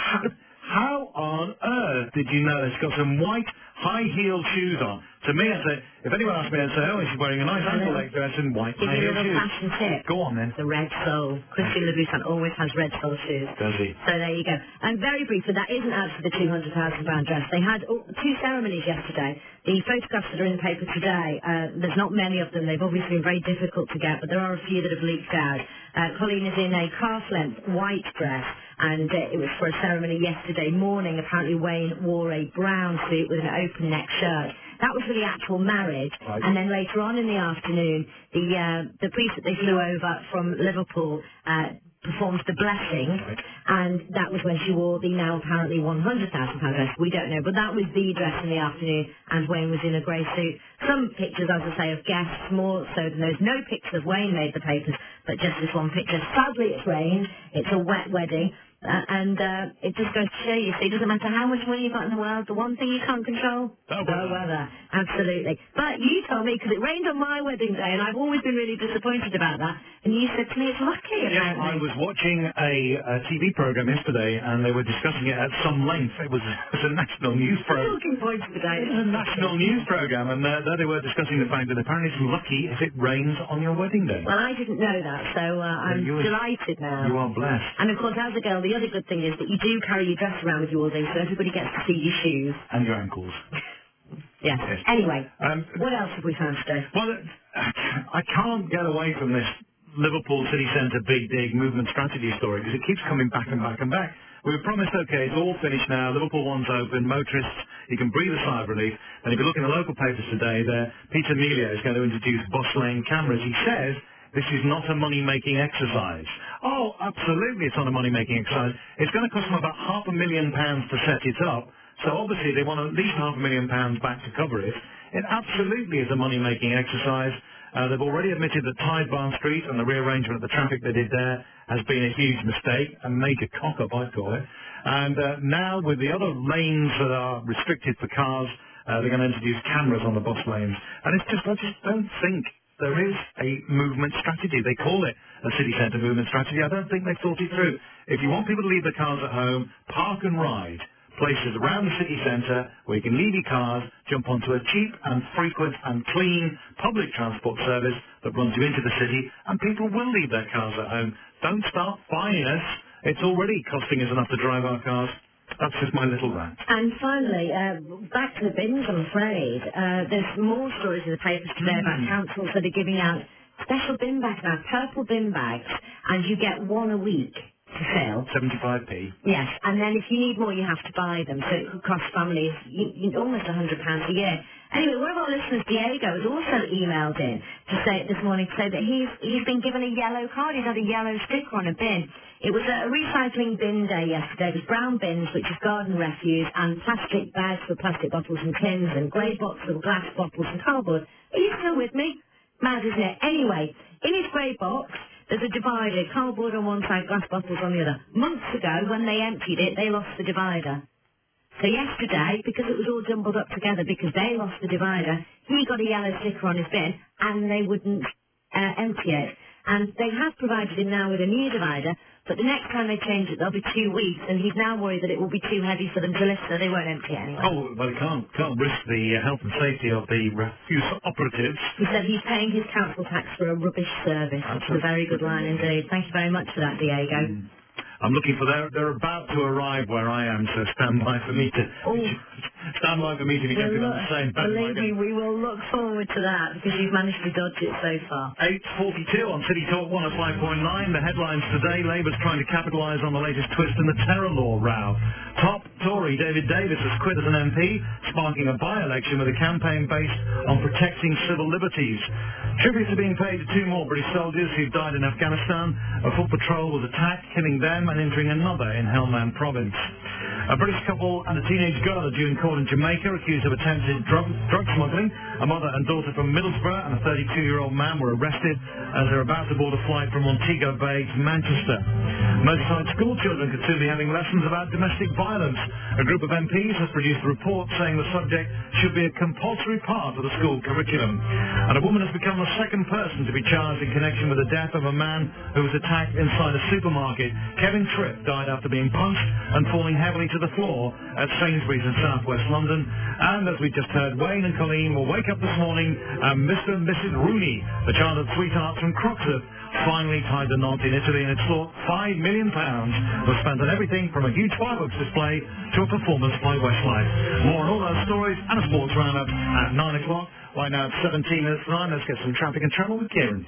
How on earth did you know she's got some white high-heeled shoes on? To me, I'd say, if anyone asked me, I'd say, oh, she's wearing a nice ankle-length dress and white Give you high-heeled a little shoes. fashion tip. Go on, then. The red sole. Christian Louboutin always has red sole shoes. Does he? So there you go. And very briefly, that isn't out for the £200,000 dress. They had two ceremonies yesterday. The photographs that are in the paper today, there's not many of them. They've obviously been very difficult to get, but there are a few that have leaked out. Colleen is in a calf-length white dress, and it was for a ceremony yesterday morning. Apparently Wayne wore a brown suit with an open neck shirt. That was for the actual marriage, and then later on in the afternoon, the priest that they flew over from Liverpool performed the blessing, and that was when she wore the now apparently £100,000 dress. We don't know, but that was the dress in the afternoon, and Wayne was in a grey suit. Some pictures, as I say, of guests, more so than those. No picture of Wayne made the papers, but just this one picture. Sadly, it's rained. It's a wet wedding. And it just goes to show you, see, it doesn't matter how much money you've got in the world, the one thing you can't control, the weather. Absolutely. But you told me, because it rained on my wedding day, and I've always been really disappointed about that, and you said to me it's lucky, apparently. I was watching a TV program yesterday, and they were discussing it at some length. It was a national news program. Talking points today. It was a national news program, and there they were discussing the fact that apparently it's lucky if it rains on your wedding day. Well, I didn't know that, so I'm delighted now. You are blessed. And of course, as a girl, the other good thing is that you do carry your dress around with you all day, so everybody gets to see your shoes. And your ankles. Yes. Anyway, what else have we found today? Well, I can't get away from this Liverpool City Centre Big Dig movement strategy story, because it keeps coming back and back and back. We were promised, okay, it's all finished now, Liverpool One's open, motorists, you can breathe a sigh of relief. And if you look in the local papers today, Peter Emilio is going to introduce bus lane cameras. He says this is not a money-making exercise. Oh, absolutely it's not a money-making exercise. It's going to cost them about £500,000 to set it up, so obviously they want at least £500,000 back to cover it. It absolutely is a money-making exercise. They've already admitted that Tidebarn Street and the rearrangement of the traffic they did there has been a huge mistake, a major cock-up, I call it. And now with the other lanes that are restricted for cars, they're going to introduce cameras on the bus lanes. And it's just, I just don't think there is a movement strategy. They call it a city centre movement strategy. I don't think they've thought it through. If you want people to leave their cars at home, park and ride. Places around the city centre where you can leave your cars, jump onto a cheap and frequent and clean public transport service that runs you into the city, and people will leave their cars at home. Don't start fining us. It's already costing us enough to drive our cars. That's just my little rant. And finally, back to the bins, I'm afraid. There's more stories in the papers today about councils that are giving out special bin bags now, purple bin bags, and you get one a week to fill. 75p. Yes, and then if you need more, you have to buy them, so it could cost families almost £100 a year. Anyway, one of our listeners, Diego, has also emailed in to say this morning to say that he's been given a yellow card. He's had a yellow sticker on a bin. It was a recycling bin day yesterday. It was brown bins, which is garden refuse, and plastic bags for plastic bottles and tins, and grey boxes for glass bottles and cardboard. Are you still with me? Mad, isn't it? Anyway, in his grey box, there's a divider, cardboard on one side, glass bottles on the other. Months ago, when they emptied it, they lost the divider. So yesterday, because it was all jumbled up together, because they lost the divider, he got a yellow sticker on his bin, and they wouldn't empty it. And they have provided him now with a new divider, but the next time they change it, there'll be 2 weeks, and he's now worried that it will be too heavy for them to lift, so they won't empty it anyway. Oh, well, they can't risk the health and safety of the refuse operatives. He said he's paying his council tax for a rubbish service. That's a very good line indeed. Thank you very much for that, Diego. I'm looking for they're about to arrive where I am, so stand by for me to be jumping on the same Believe me, we will look forward to that because you've managed to dodge it so far. 8:42 on City Talk 105.9. The headlines today: Labour's trying to capitalise on the latest twist in the terror law row. Top Tory David Davis has quit as an MP, sparking a by-election with a campaign based on protecting civil liberties. Tributes are being paid to 2 more British soldiers who died in Afghanistan. A foot patrol was attacked, killing them and injuring another in Helmand province. A British couple and a teenage girl are due in court in Jamaica accused of attempted drug smuggling. A mother and daughter from Middlesbrough and a 32-year-old man were arrested as they're about to board a flight from Montego Bay to Manchester. Merseyside school children could soon be having lessons about domestic violence. A group of MPs has produced a report saying the subject should be a compulsory part of the school curriculum. And a woman has become the second person to be charged in connection with the death of a man who was attacked inside a supermarket. Kevin Tripp died after being punched and falling heavily to the floor at Sainsbury's in southwest London. And as we just heard, Wayne and Colleen will wake up this morning and Mr. and Mrs. Rooney, the childhood sweethearts from Croxford, finally tied the knot in Italy, and it's thought £5 million was spent on everything from a huge fireworks display to a performance by Westlife. More on all those stories and a sports roundup at 9 o'clock. Right now it's 17 minutes to 9. Let's get some traffic and travel with Kieran.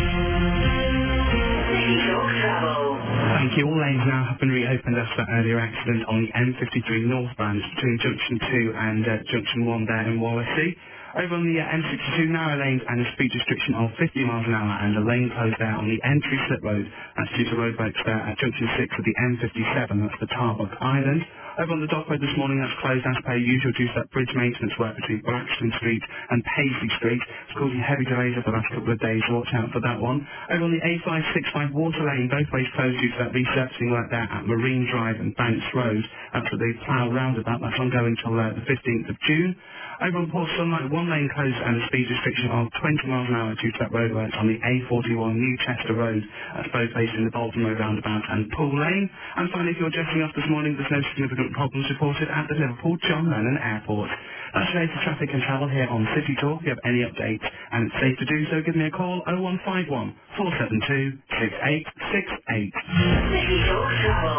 Thank you. All lanes now have been reopened after that earlier accident on the M53 northbound between Junction 2 and Junction 1 there in Wallasey. Over on the M62 narrow lanes and a speed restriction of 50 miles an hour and a lane closed there on the entry slip road. That's due to roadworks there at Junction 6 of the M57, that's the Tarbuck Island. Over on the dock road this morning, that's closed as per usual due to that bridge maintenance work between Blackstone Street and Paisley Street. It's causing heavy delays over the last couple of days, so watch out for that one. Over on the A565 Water Lane, both ways closed due to that resurfacing work there at Marine Drive and Banks Road. That's at the Plough roundabout, that's ongoing till the 15th of June. Over on Port Sunlight, 1 lane closed and a speed restriction of 20 miles an hour due to that roadworks on the A41 Newchester Road. That's both based in the Bolton Road roundabout and Pool Lane. And finally, if you're jetting off this morning, there's no significant problems reported at the Liverpool John Lennon Airport. That's today's traffic and travel here on City Talk. If you have any updates and it's safe to do so, give me a call 0151 472 6868. City Talk Travel.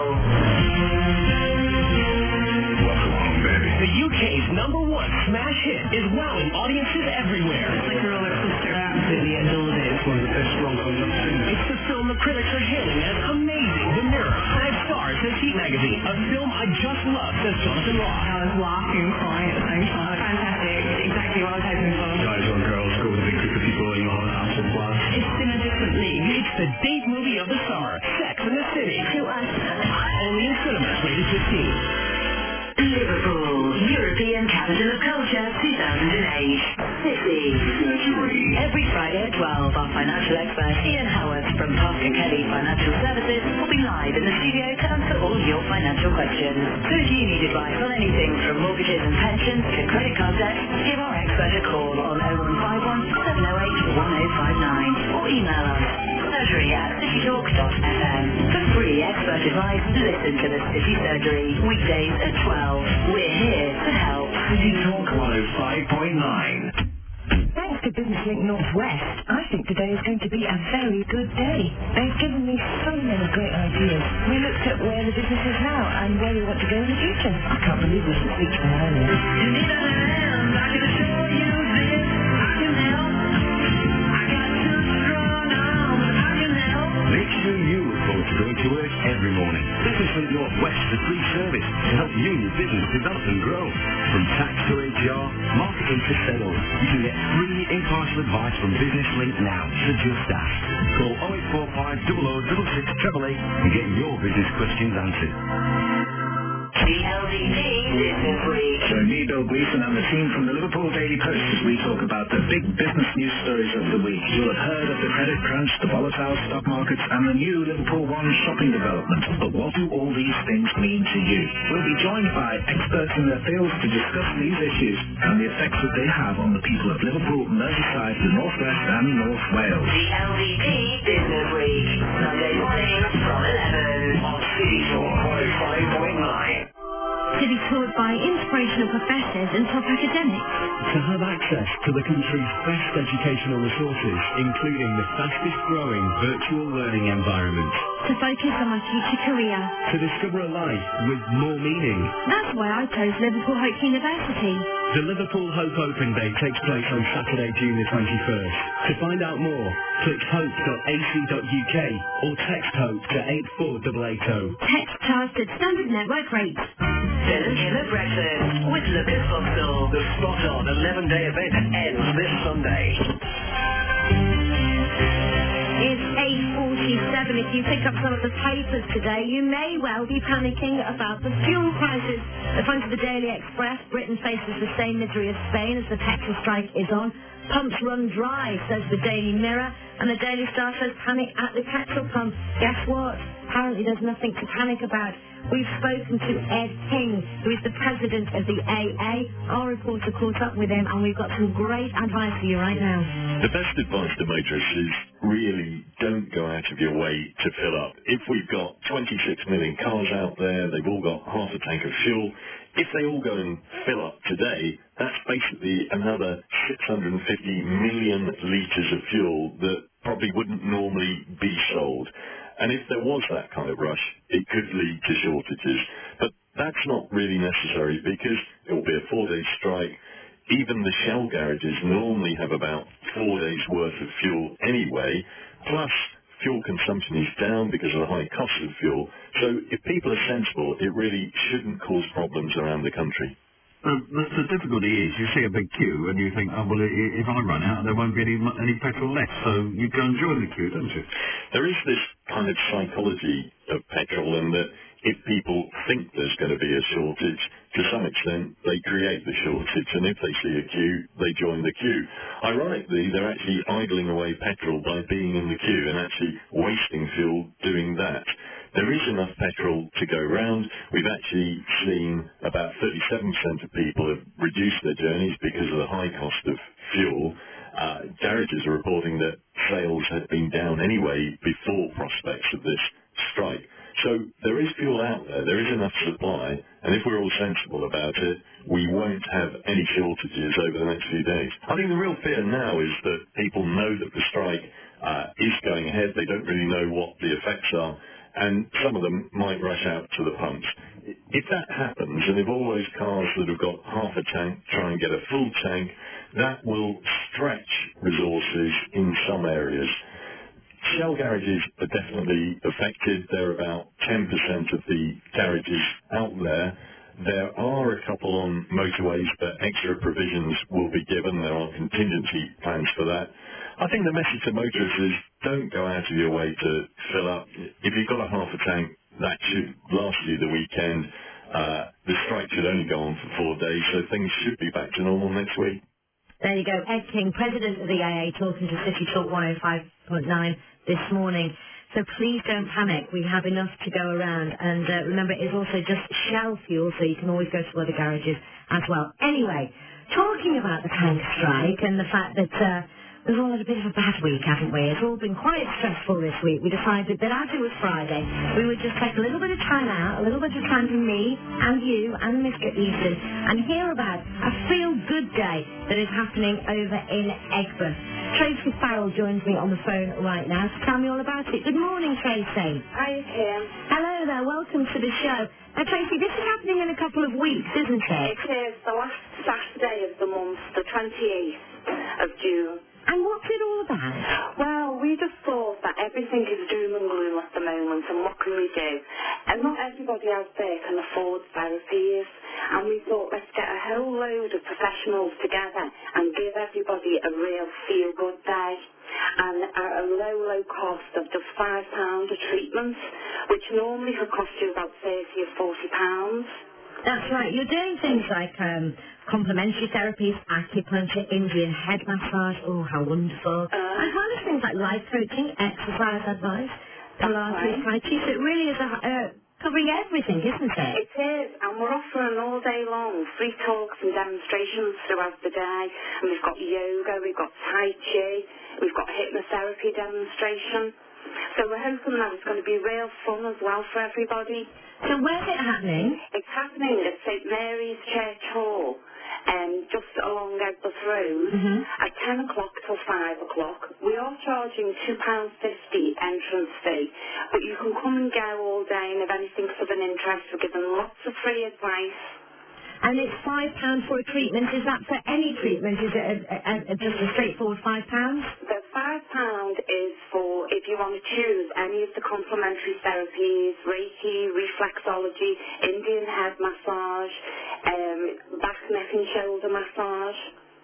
The UK's #1 smash hit is wowing audiences everywhere. It's like a roller coaster. Absolutely adored it. It's one of the best rom-coms I've seen. It's the film the critics are hailing as amazing. The Mirror, 5 stars, says Heat Magazine. A film I just love, says Jonathan Ross. I was laughing and crying at the same time. Fantastic. Exactly what I was hoping for. Guys on girls, go with a big group of people in your house and blast. It's in a different league. It's the date movie of the summer, Sex and the City. To us. Only in cinemas, rated 15. Liverpool, European Capital of Culture 2008. City. Every Friday at 12, our financial expert Ian Howard from Parker Kelly Financial Services will be live in the studio to answer all your financial questions. So if you need advice on anything from mortgages and pensions to credit card debt, give our expert a call on 0151 708 1059 or email us surgery@citytalk.fm. For free expert advice, listen to the City Surgery, weekdays at 12. We're here to help. City Talk 105.9. Thanks to Business Link Northwest, I think today is going to be a very good day. They've given me so many great ideas. We looked at where the business is now and where we want to go in the future. I can't believe we should speak to them earlier. You need a hand, I can show you this. I can help. I got two strong arms, I can help. Make sure you look forward to going to work every morning. Business Link Northwest is a free service to help you and your business develop and grow. From tax to HR, marketing to sales, you can get free impartial advice from Business Link now. So just ask. Call 0845 00 668 and get your business questions answered. LDP Business Week. Join me, Bill Gleeson, and the team from the Liverpool Daily Post as we talk about the big business news stories of the week. You'll have heard of the credit crunch, the volatile stock markets, and the new Liverpool One shopping development. But what do all these things mean to you? We'll be joined by experts in their fields to discuss these issues and the effects that they have on the people of Liverpool, Merseyside, the North West, and North Wales. The LDP Business Week. Sunday morning from 11 on City Talk 105.9. To be taught by inspirational professors and top academics. To have access to the country's best educational resources, including the fastest growing virtual learning environment. To focus on my future career. To discover a life with more meaning. That's why I chose Liverpool Hope University. The Liverpool Hope Open Day takes place on Saturday, June the 21st. To find out more, click hope.ac.uk or text HOPE to 84880. Text charged at standard network rates. Dylan Killer Breakfast with Lucas Foxall. The spot-on 11-day event ends this Sunday. It's 8:47. If you pick up some of the papers today, you may well be panicking about the fuel prices. The front of the Daily Express, Britain faces the same misery as Spain as the petrol strike is on. Pumps run dry, says the Daily Mirror, and the Daily Star says panic at the petrol pump. Guess what? Apparently there's nothing to panic about. We've spoken to Ed King, who is the president of the AA. Our reporter caught up with him, and we've got some great advice for you right now. The best advice to motorists is really don't go out of your way to fill up. If we've got 26 million cars out there, they've all got half a tank of fuel. If they all go and fill up today, that's basically another 650 million litres of fuel that probably wouldn't normally be sold. And if there was that kind of rush, it could lead to shortages. But that's not really necessary because it will be a 4-day strike. Even the Shell garages normally have about 4 days' worth of fuel anyway, plus fuel consumption is down because of the high cost of fuel. So if people are sensible, it really shouldn't cause problems around the country. The difficulty is you see a big queue and you think, oh, well, if I run out, there won't be any petrol left. So you go and join the queue, don't you? There is this kind of psychology of petrol in that if people think there's going to be a shortage, to some extent they create the shortage, and if they see a queue, they join the queue. Ironically, they're actually idling away petrol by being in the queue and actually wasting fuel doing that. There is enough petrol to go round. We've actually seen about 37% of people have reduced their journeys because of the high cost of fuel. Garages are reporting that sales had been down anyway before prospects of this strike. So there is fuel out there, there is enough supply, and if we're all sensible about it, we won't have any shortages over the next few days. I think the real fear now is that people know that the strike is going ahead, they don't really know what the effects are, and some of them might rush out to the pumps. If that happens, and if all those cars that have got half a tank try and get a full tank, that will stretch resources in some areas. Shell garages are definitely affected. They're about 10% of the garages out there. There are a couple on motorways, but extra provisions will be given. There are contingency plans for that. I think the message to motorists is don't go out of your way to fill up. If you've got a half a tank, that should last you the weekend. The strike should only go on for 4 days, so things should be back to normal next week. There you go, Ed King, president of the AA, talking to City Talk 105.9 this morning. So please don't panic. We have enough to go around. And remember, it's also just Shell fuel, so you can always go to other garages as well. Anyway, talking about the tank strike and the fact that we've all had a bit of a bad week, haven't we? It's all been quite stressful this week. We decided that as it was Friday, we would just take a little bit of time out, a little bit of time for me and you and Mr. Easton, and hear about a feel-good day that is happening over in Egbert. Tracy Farrell joins me on the phone right now to tell me all about it. Good morning, Tracy. Hi, Kim. Hello there, welcome to the show. Now, Tracy, this is happening in a couple of weeks, isn't it? It is the last Saturday of the month, the 28th of June. And what's it all about? Well, we just thought that everything is doom and gloom at the moment, and what can we do? And not everybody out there can afford therapies, and we thought let's get a whole load of professionals together and give everybody a real feel-good day. And at a low, low cost of just £5 a treatment, which normally could cost you about £30 or £40. That's right. You're doing things like complementary therapies, acupuncture, Indian head massage. Oh, how wonderful. As well as things like life coaching, exercise advice, Pilates, Tai Chi. So it really is covering everything, isn't it? It is, and we're offering all day long free talks and demonstrations throughout the day. And we've got yoga, we've got Tai Chi, we've got hypnotherapy demonstration. So we're hoping that it's going to be real fun as well for everybody. So where's it happening? It's happening at St Mary's Church Hall, just along Egbert Road, at 10 o'clock till 5 o'clock. We are charging £2.50 entrance fee, but you can come and go all day, and if anything's of an interest, we're giving lots of free advice. And it's £5 for a treatment. Is that for any treatment? Is it just a straightforward £5? The £5 is for if you want to choose any of the complementary therapies, Reiki, reflexology, Indian head massage, back, neck and shoulder massage.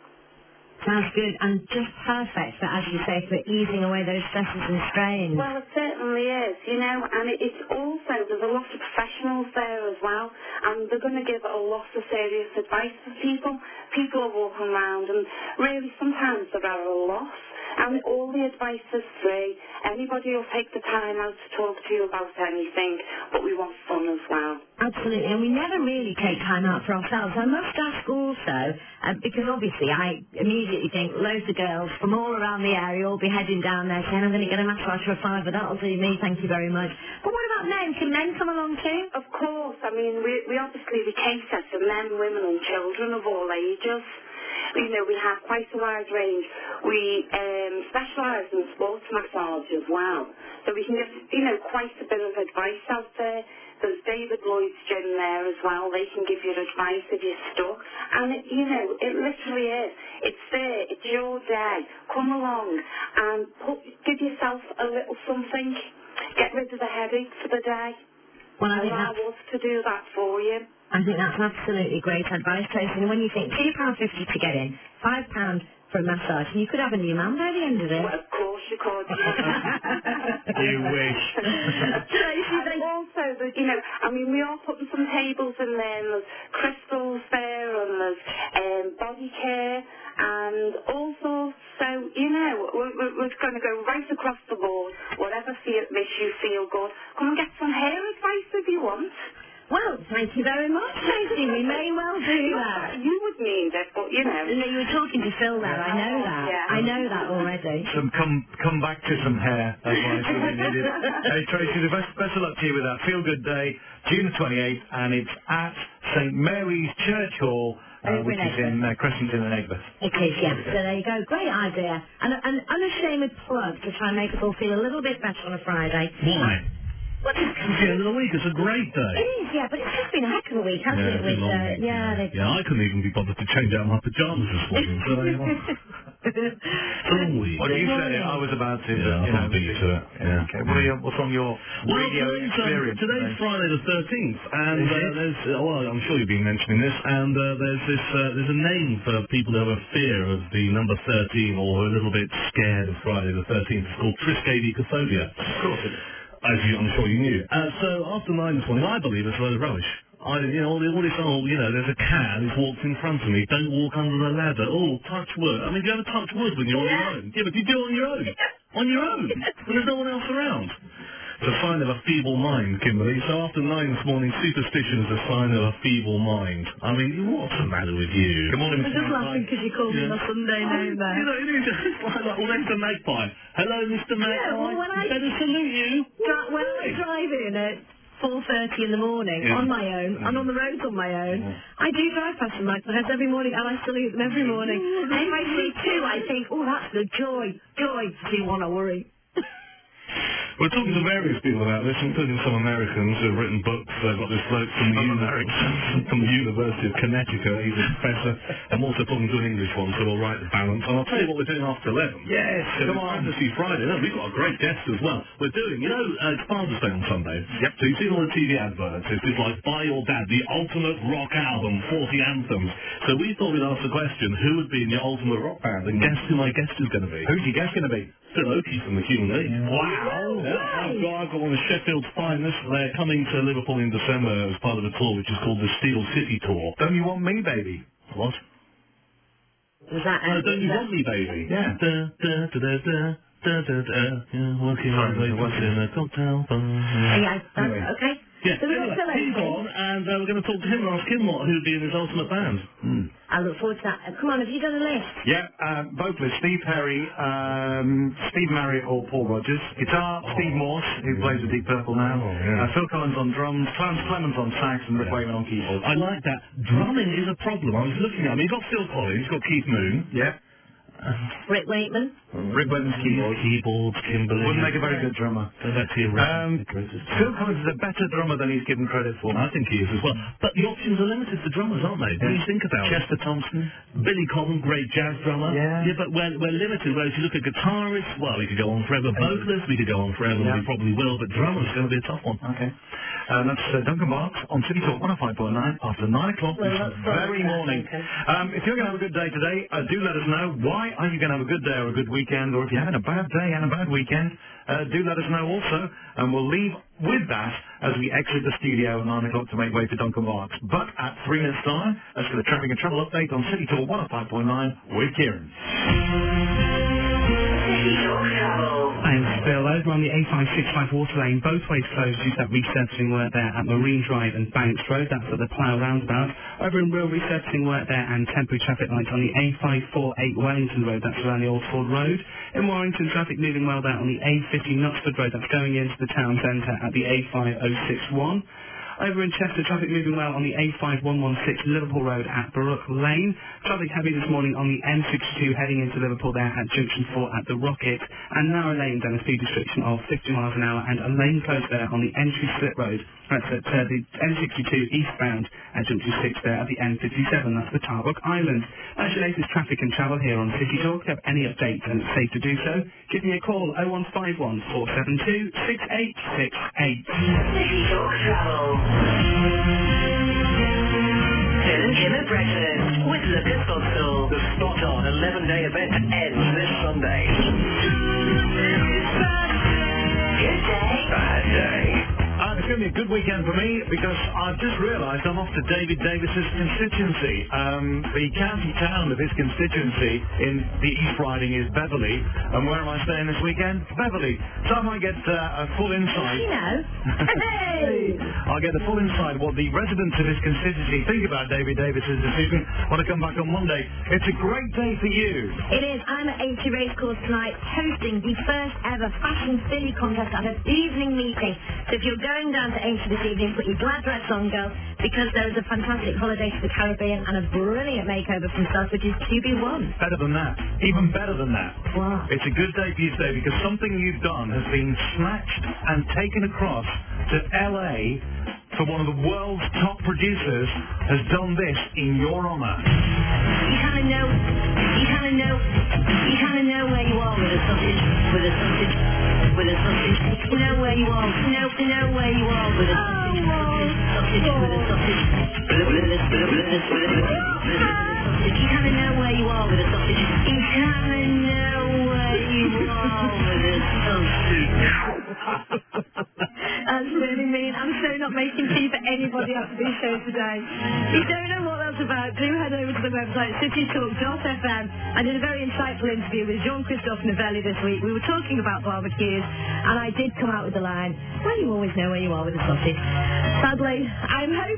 Sounds good, and just perfect for, as you say, for easing away those stresses and strains. Well, it certainly is, and it's also, there's a lot of professionals there as well, and they're going to give a lot of serious advice to people. People are walking around, and really sometimes they're at a loss, and all the advice is free. Anybody will take the time out to talk to you about anything, but we want fun as well. Absolutely, and we never really take time out for ourselves. I must ask also, because obviously I immediately think loads of girls from all around the area will be heading down there saying, I'm going to get a massage for £5, that'll do me, thank you very much. But what about men? Can men come along too? Of course, I mean, we obviously cater to men, women and children of all ages. We have quite a wide range. We specialise in sports massage as well. So we can get, quite a bit of advice out there. There's David Lloyd's gym there as well. They can give you advice if you're stuck. And, it literally is. It's there. It's your day. Come along and give yourself a little something. Get rid of the headache for the day. Well, I think allow us to do that for you. I think that's absolutely great advice, Tracy. And when you think £2.50 to get in, £5 for a massage, you could have a new man by the end of it. Well, of course you could. You wish. Tracy, and also, we are putting some tables in there, and there's crystals there, and there's body care, and all sorts. So, we're going to go right across the board. Whatever makes you feel good. Come and get some hair advice if you want. Well, thank you very much, Tracy. We may well do that. You would need it, but, No, you were talking to Phil there. I know that. Yeah. I know that already. Come back to some hair advice if you need it. Hey, Tracy, the best of luck to you with that. Feel Good Day, June the 28th, and it's at St Mary's Church Hall, which is in Cressington and Egbert. It is, yes. So there you go. Great idea. And an unashamed plug to try and make us all feel a little bit better on a Friday. Why? It's the end of the week. It's a great day. It is, yeah, but it's just been a heck of a week, hasn't it? It's been a long week. Yeah, I couldn't even be bothered to change out my pyjamas this morning. So there you are. All week. Well, you said it. I was about to. Yeah, I can't beat you to it. Yeah. Okay. What's on your radio experience? Today's Friday the 13th, and there's I'm sure you've been mentioning this, and there's a name for people who have a fear of the number 13 or who are a little bit scared of Friday the 13th. It's called triskaidekaphobia. Of course it is. As I'm sure you knew. So after 9 this morning, I believe it's a load of rubbish. All this, there's a cat who's walked in front of me. Don't walk under the ladder. Oh, touch wood. I mean, do you ever touch wood when you're on your own? Yeah, but you do it on your own. On your own. When there's no one else around. It's a sign of a feeble mind, Kimberly. So after 9 this morning, superstition is a sign of a feeble mind. I mean, what's the matter with you? Good morning, I'm just laughing because you called me my Sunday name there. It is just like that. Well, there's the magpie. Hello, Mr. Magpie. Yeah, well, when I better salute you. When I drive in at 4:30 in the morning on my own and on the roads on my own. I do drive past St Michael Heads every morning and I salute them every morning. And if I see two, I think, oh, that's good, joy. See one, I worry. We're talking to various people about this, including some Americans who have written books. They've got this bloke from the University of Connecticut. He's a professor. I'm also talking to an English one, so we'll write the balance. And I'll tell you what we're doing after 11. Yes, come on. Fantasy Friday. No, we've got a great guest as well. We're doing, it's Father's Day on Sunday. Yep. So you've seen all the TV adverts. It's like Buy Your Dad, the ultimate rock album, 40 anthems. So we thought we'd ask the question, who would be in your ultimate rock band? And guess who my guest is going to be? Who's your guest going to be? Phil Oakey from the Human League. Wow. Yeah, I've got one of Sheffield's finest. They're coming to Liverpool in December as part of a tour which is called the Steel City Tour. Don't You Want Me, Baby? What? Was that... Don't You Want Me, Baby? Yeah. Working on in a cocktail bar. Anyway. Okay. Yeah, So we've got Phil he's Oakey. on, and we're going to talk to him and ask him what who'd be in his ultimate band. I look forward to that. Come on, have you done a list? Yeah, vocalist Steve Perry, Steve Marriott or Paul Rogers. Guitar, Steve Morse, who plays with Deep Purple now. Phil Collins on drums, Clarence Clemens on sax, and Rick Wakeman on keyboards. I like that. Drumming is a problem. I was looking at him. You've got Phil Collins, you've got Keith Moon. Yeah. Rick Wakeman. Rick Wakeman's keyboards, Kimberly. Wouldn't make a very good drummer. Go back to your Phil Collins is a better drummer than he's given credit for. I think he is as well. But the options are limited for drummers, aren't they? What do you think about Chester Thompson. Billy Cobham, great jazz drummer. Yeah. But we're limited. Whereas you look at guitarists, well, we could go on forever. Vocalists, we could go on forever, and we probably will. But drummers is going to be a tough one. Okay. That's Duncan Marks on City Talk 105.9 after 9 o'clock this very morning. If you're going to have a good day today, do let us know. Why are you going to have a good day or a good weekend? Or if you're having a bad day and a bad weekend, do let us know also. And we'll leave with that as we exit the studio at 9 o'clock to make way for Duncan Marks. But at 3 minutes time, let's get a traffic and travel update on City Talk 105.9 with Kieran. And Phil, over on the A565 Water Lane, both ways closed due to that resurfacing work there at Marine Drive and Banks Road. That's at the Plough roundabout. Over in real resurfacing work there and temporary traffic lights on the A548 Wellington Road. That's around the Old Ford Road. In Warrington, traffic moving well there on the A50 Knutsford Road. That's going into the town centre at the A5061. Over in Chester, traffic moving well on the A5116 Liverpool Road at Brook Lane. Traffic heavy this morning on the M62 heading into Liverpool there at Junction 4 at the Rocket. And narrow lanes and a speed restriction of 50 miles an hour and a lane closed there on the Entry Slip Road. That's at the M62 eastbound at Junction 6 there at the M57. That's the Tarbuck Island. That's your latest traffic and travel here on City Talk. If you have any updates and it's safe to do so, give me a call 0151 472 6868. City Talk Travel. Phil and Kim at breakfast with Lucas Boxall. The spot-on 11-day event ends this Sunday. Good day. Bad day. It's going to be a good weekend for me because I've just realised I'm off to David Davis's constituency. The county town of his constituency in the East Riding is Beverley. And where am I staying this weekend? Beverley. So I might get a full insight. You know. Hey! I'll get the full insight what the residents of his constituency think about David Davis's decision when I come back on Monday. It's a great day for you. It is. I'm at Aintree Racecourse tonight hosting the first ever Fashion Filly contest at an evening meeting. So if you're going down to Aintree this evening, put your glad dress on, girl, because there is a fantastic holiday to the Caribbean and a brilliant makeover from Selfridges to be won. Better than that. Even better than that. Wow. It's a good day for you today because something you've done has been snatched and taken across to LA for one of the world's top producers has done this in your honour. You kind of know where you are with a sausage. You know where you are. Know where you are with a sausage. You kind of know where you are with a sausage. You kind of know where you are with a sausage. That's really mean. I'm so not making tea for anybody after this show today. If you don't know what that's about, do head over to the website citytalk.fm. I did a very insightful interview with Jean-Christophe Novelli this week. We were talking about barbecues, and I did come out with the line, well, you always know where you are with a sausage. Sadly, I'm hoping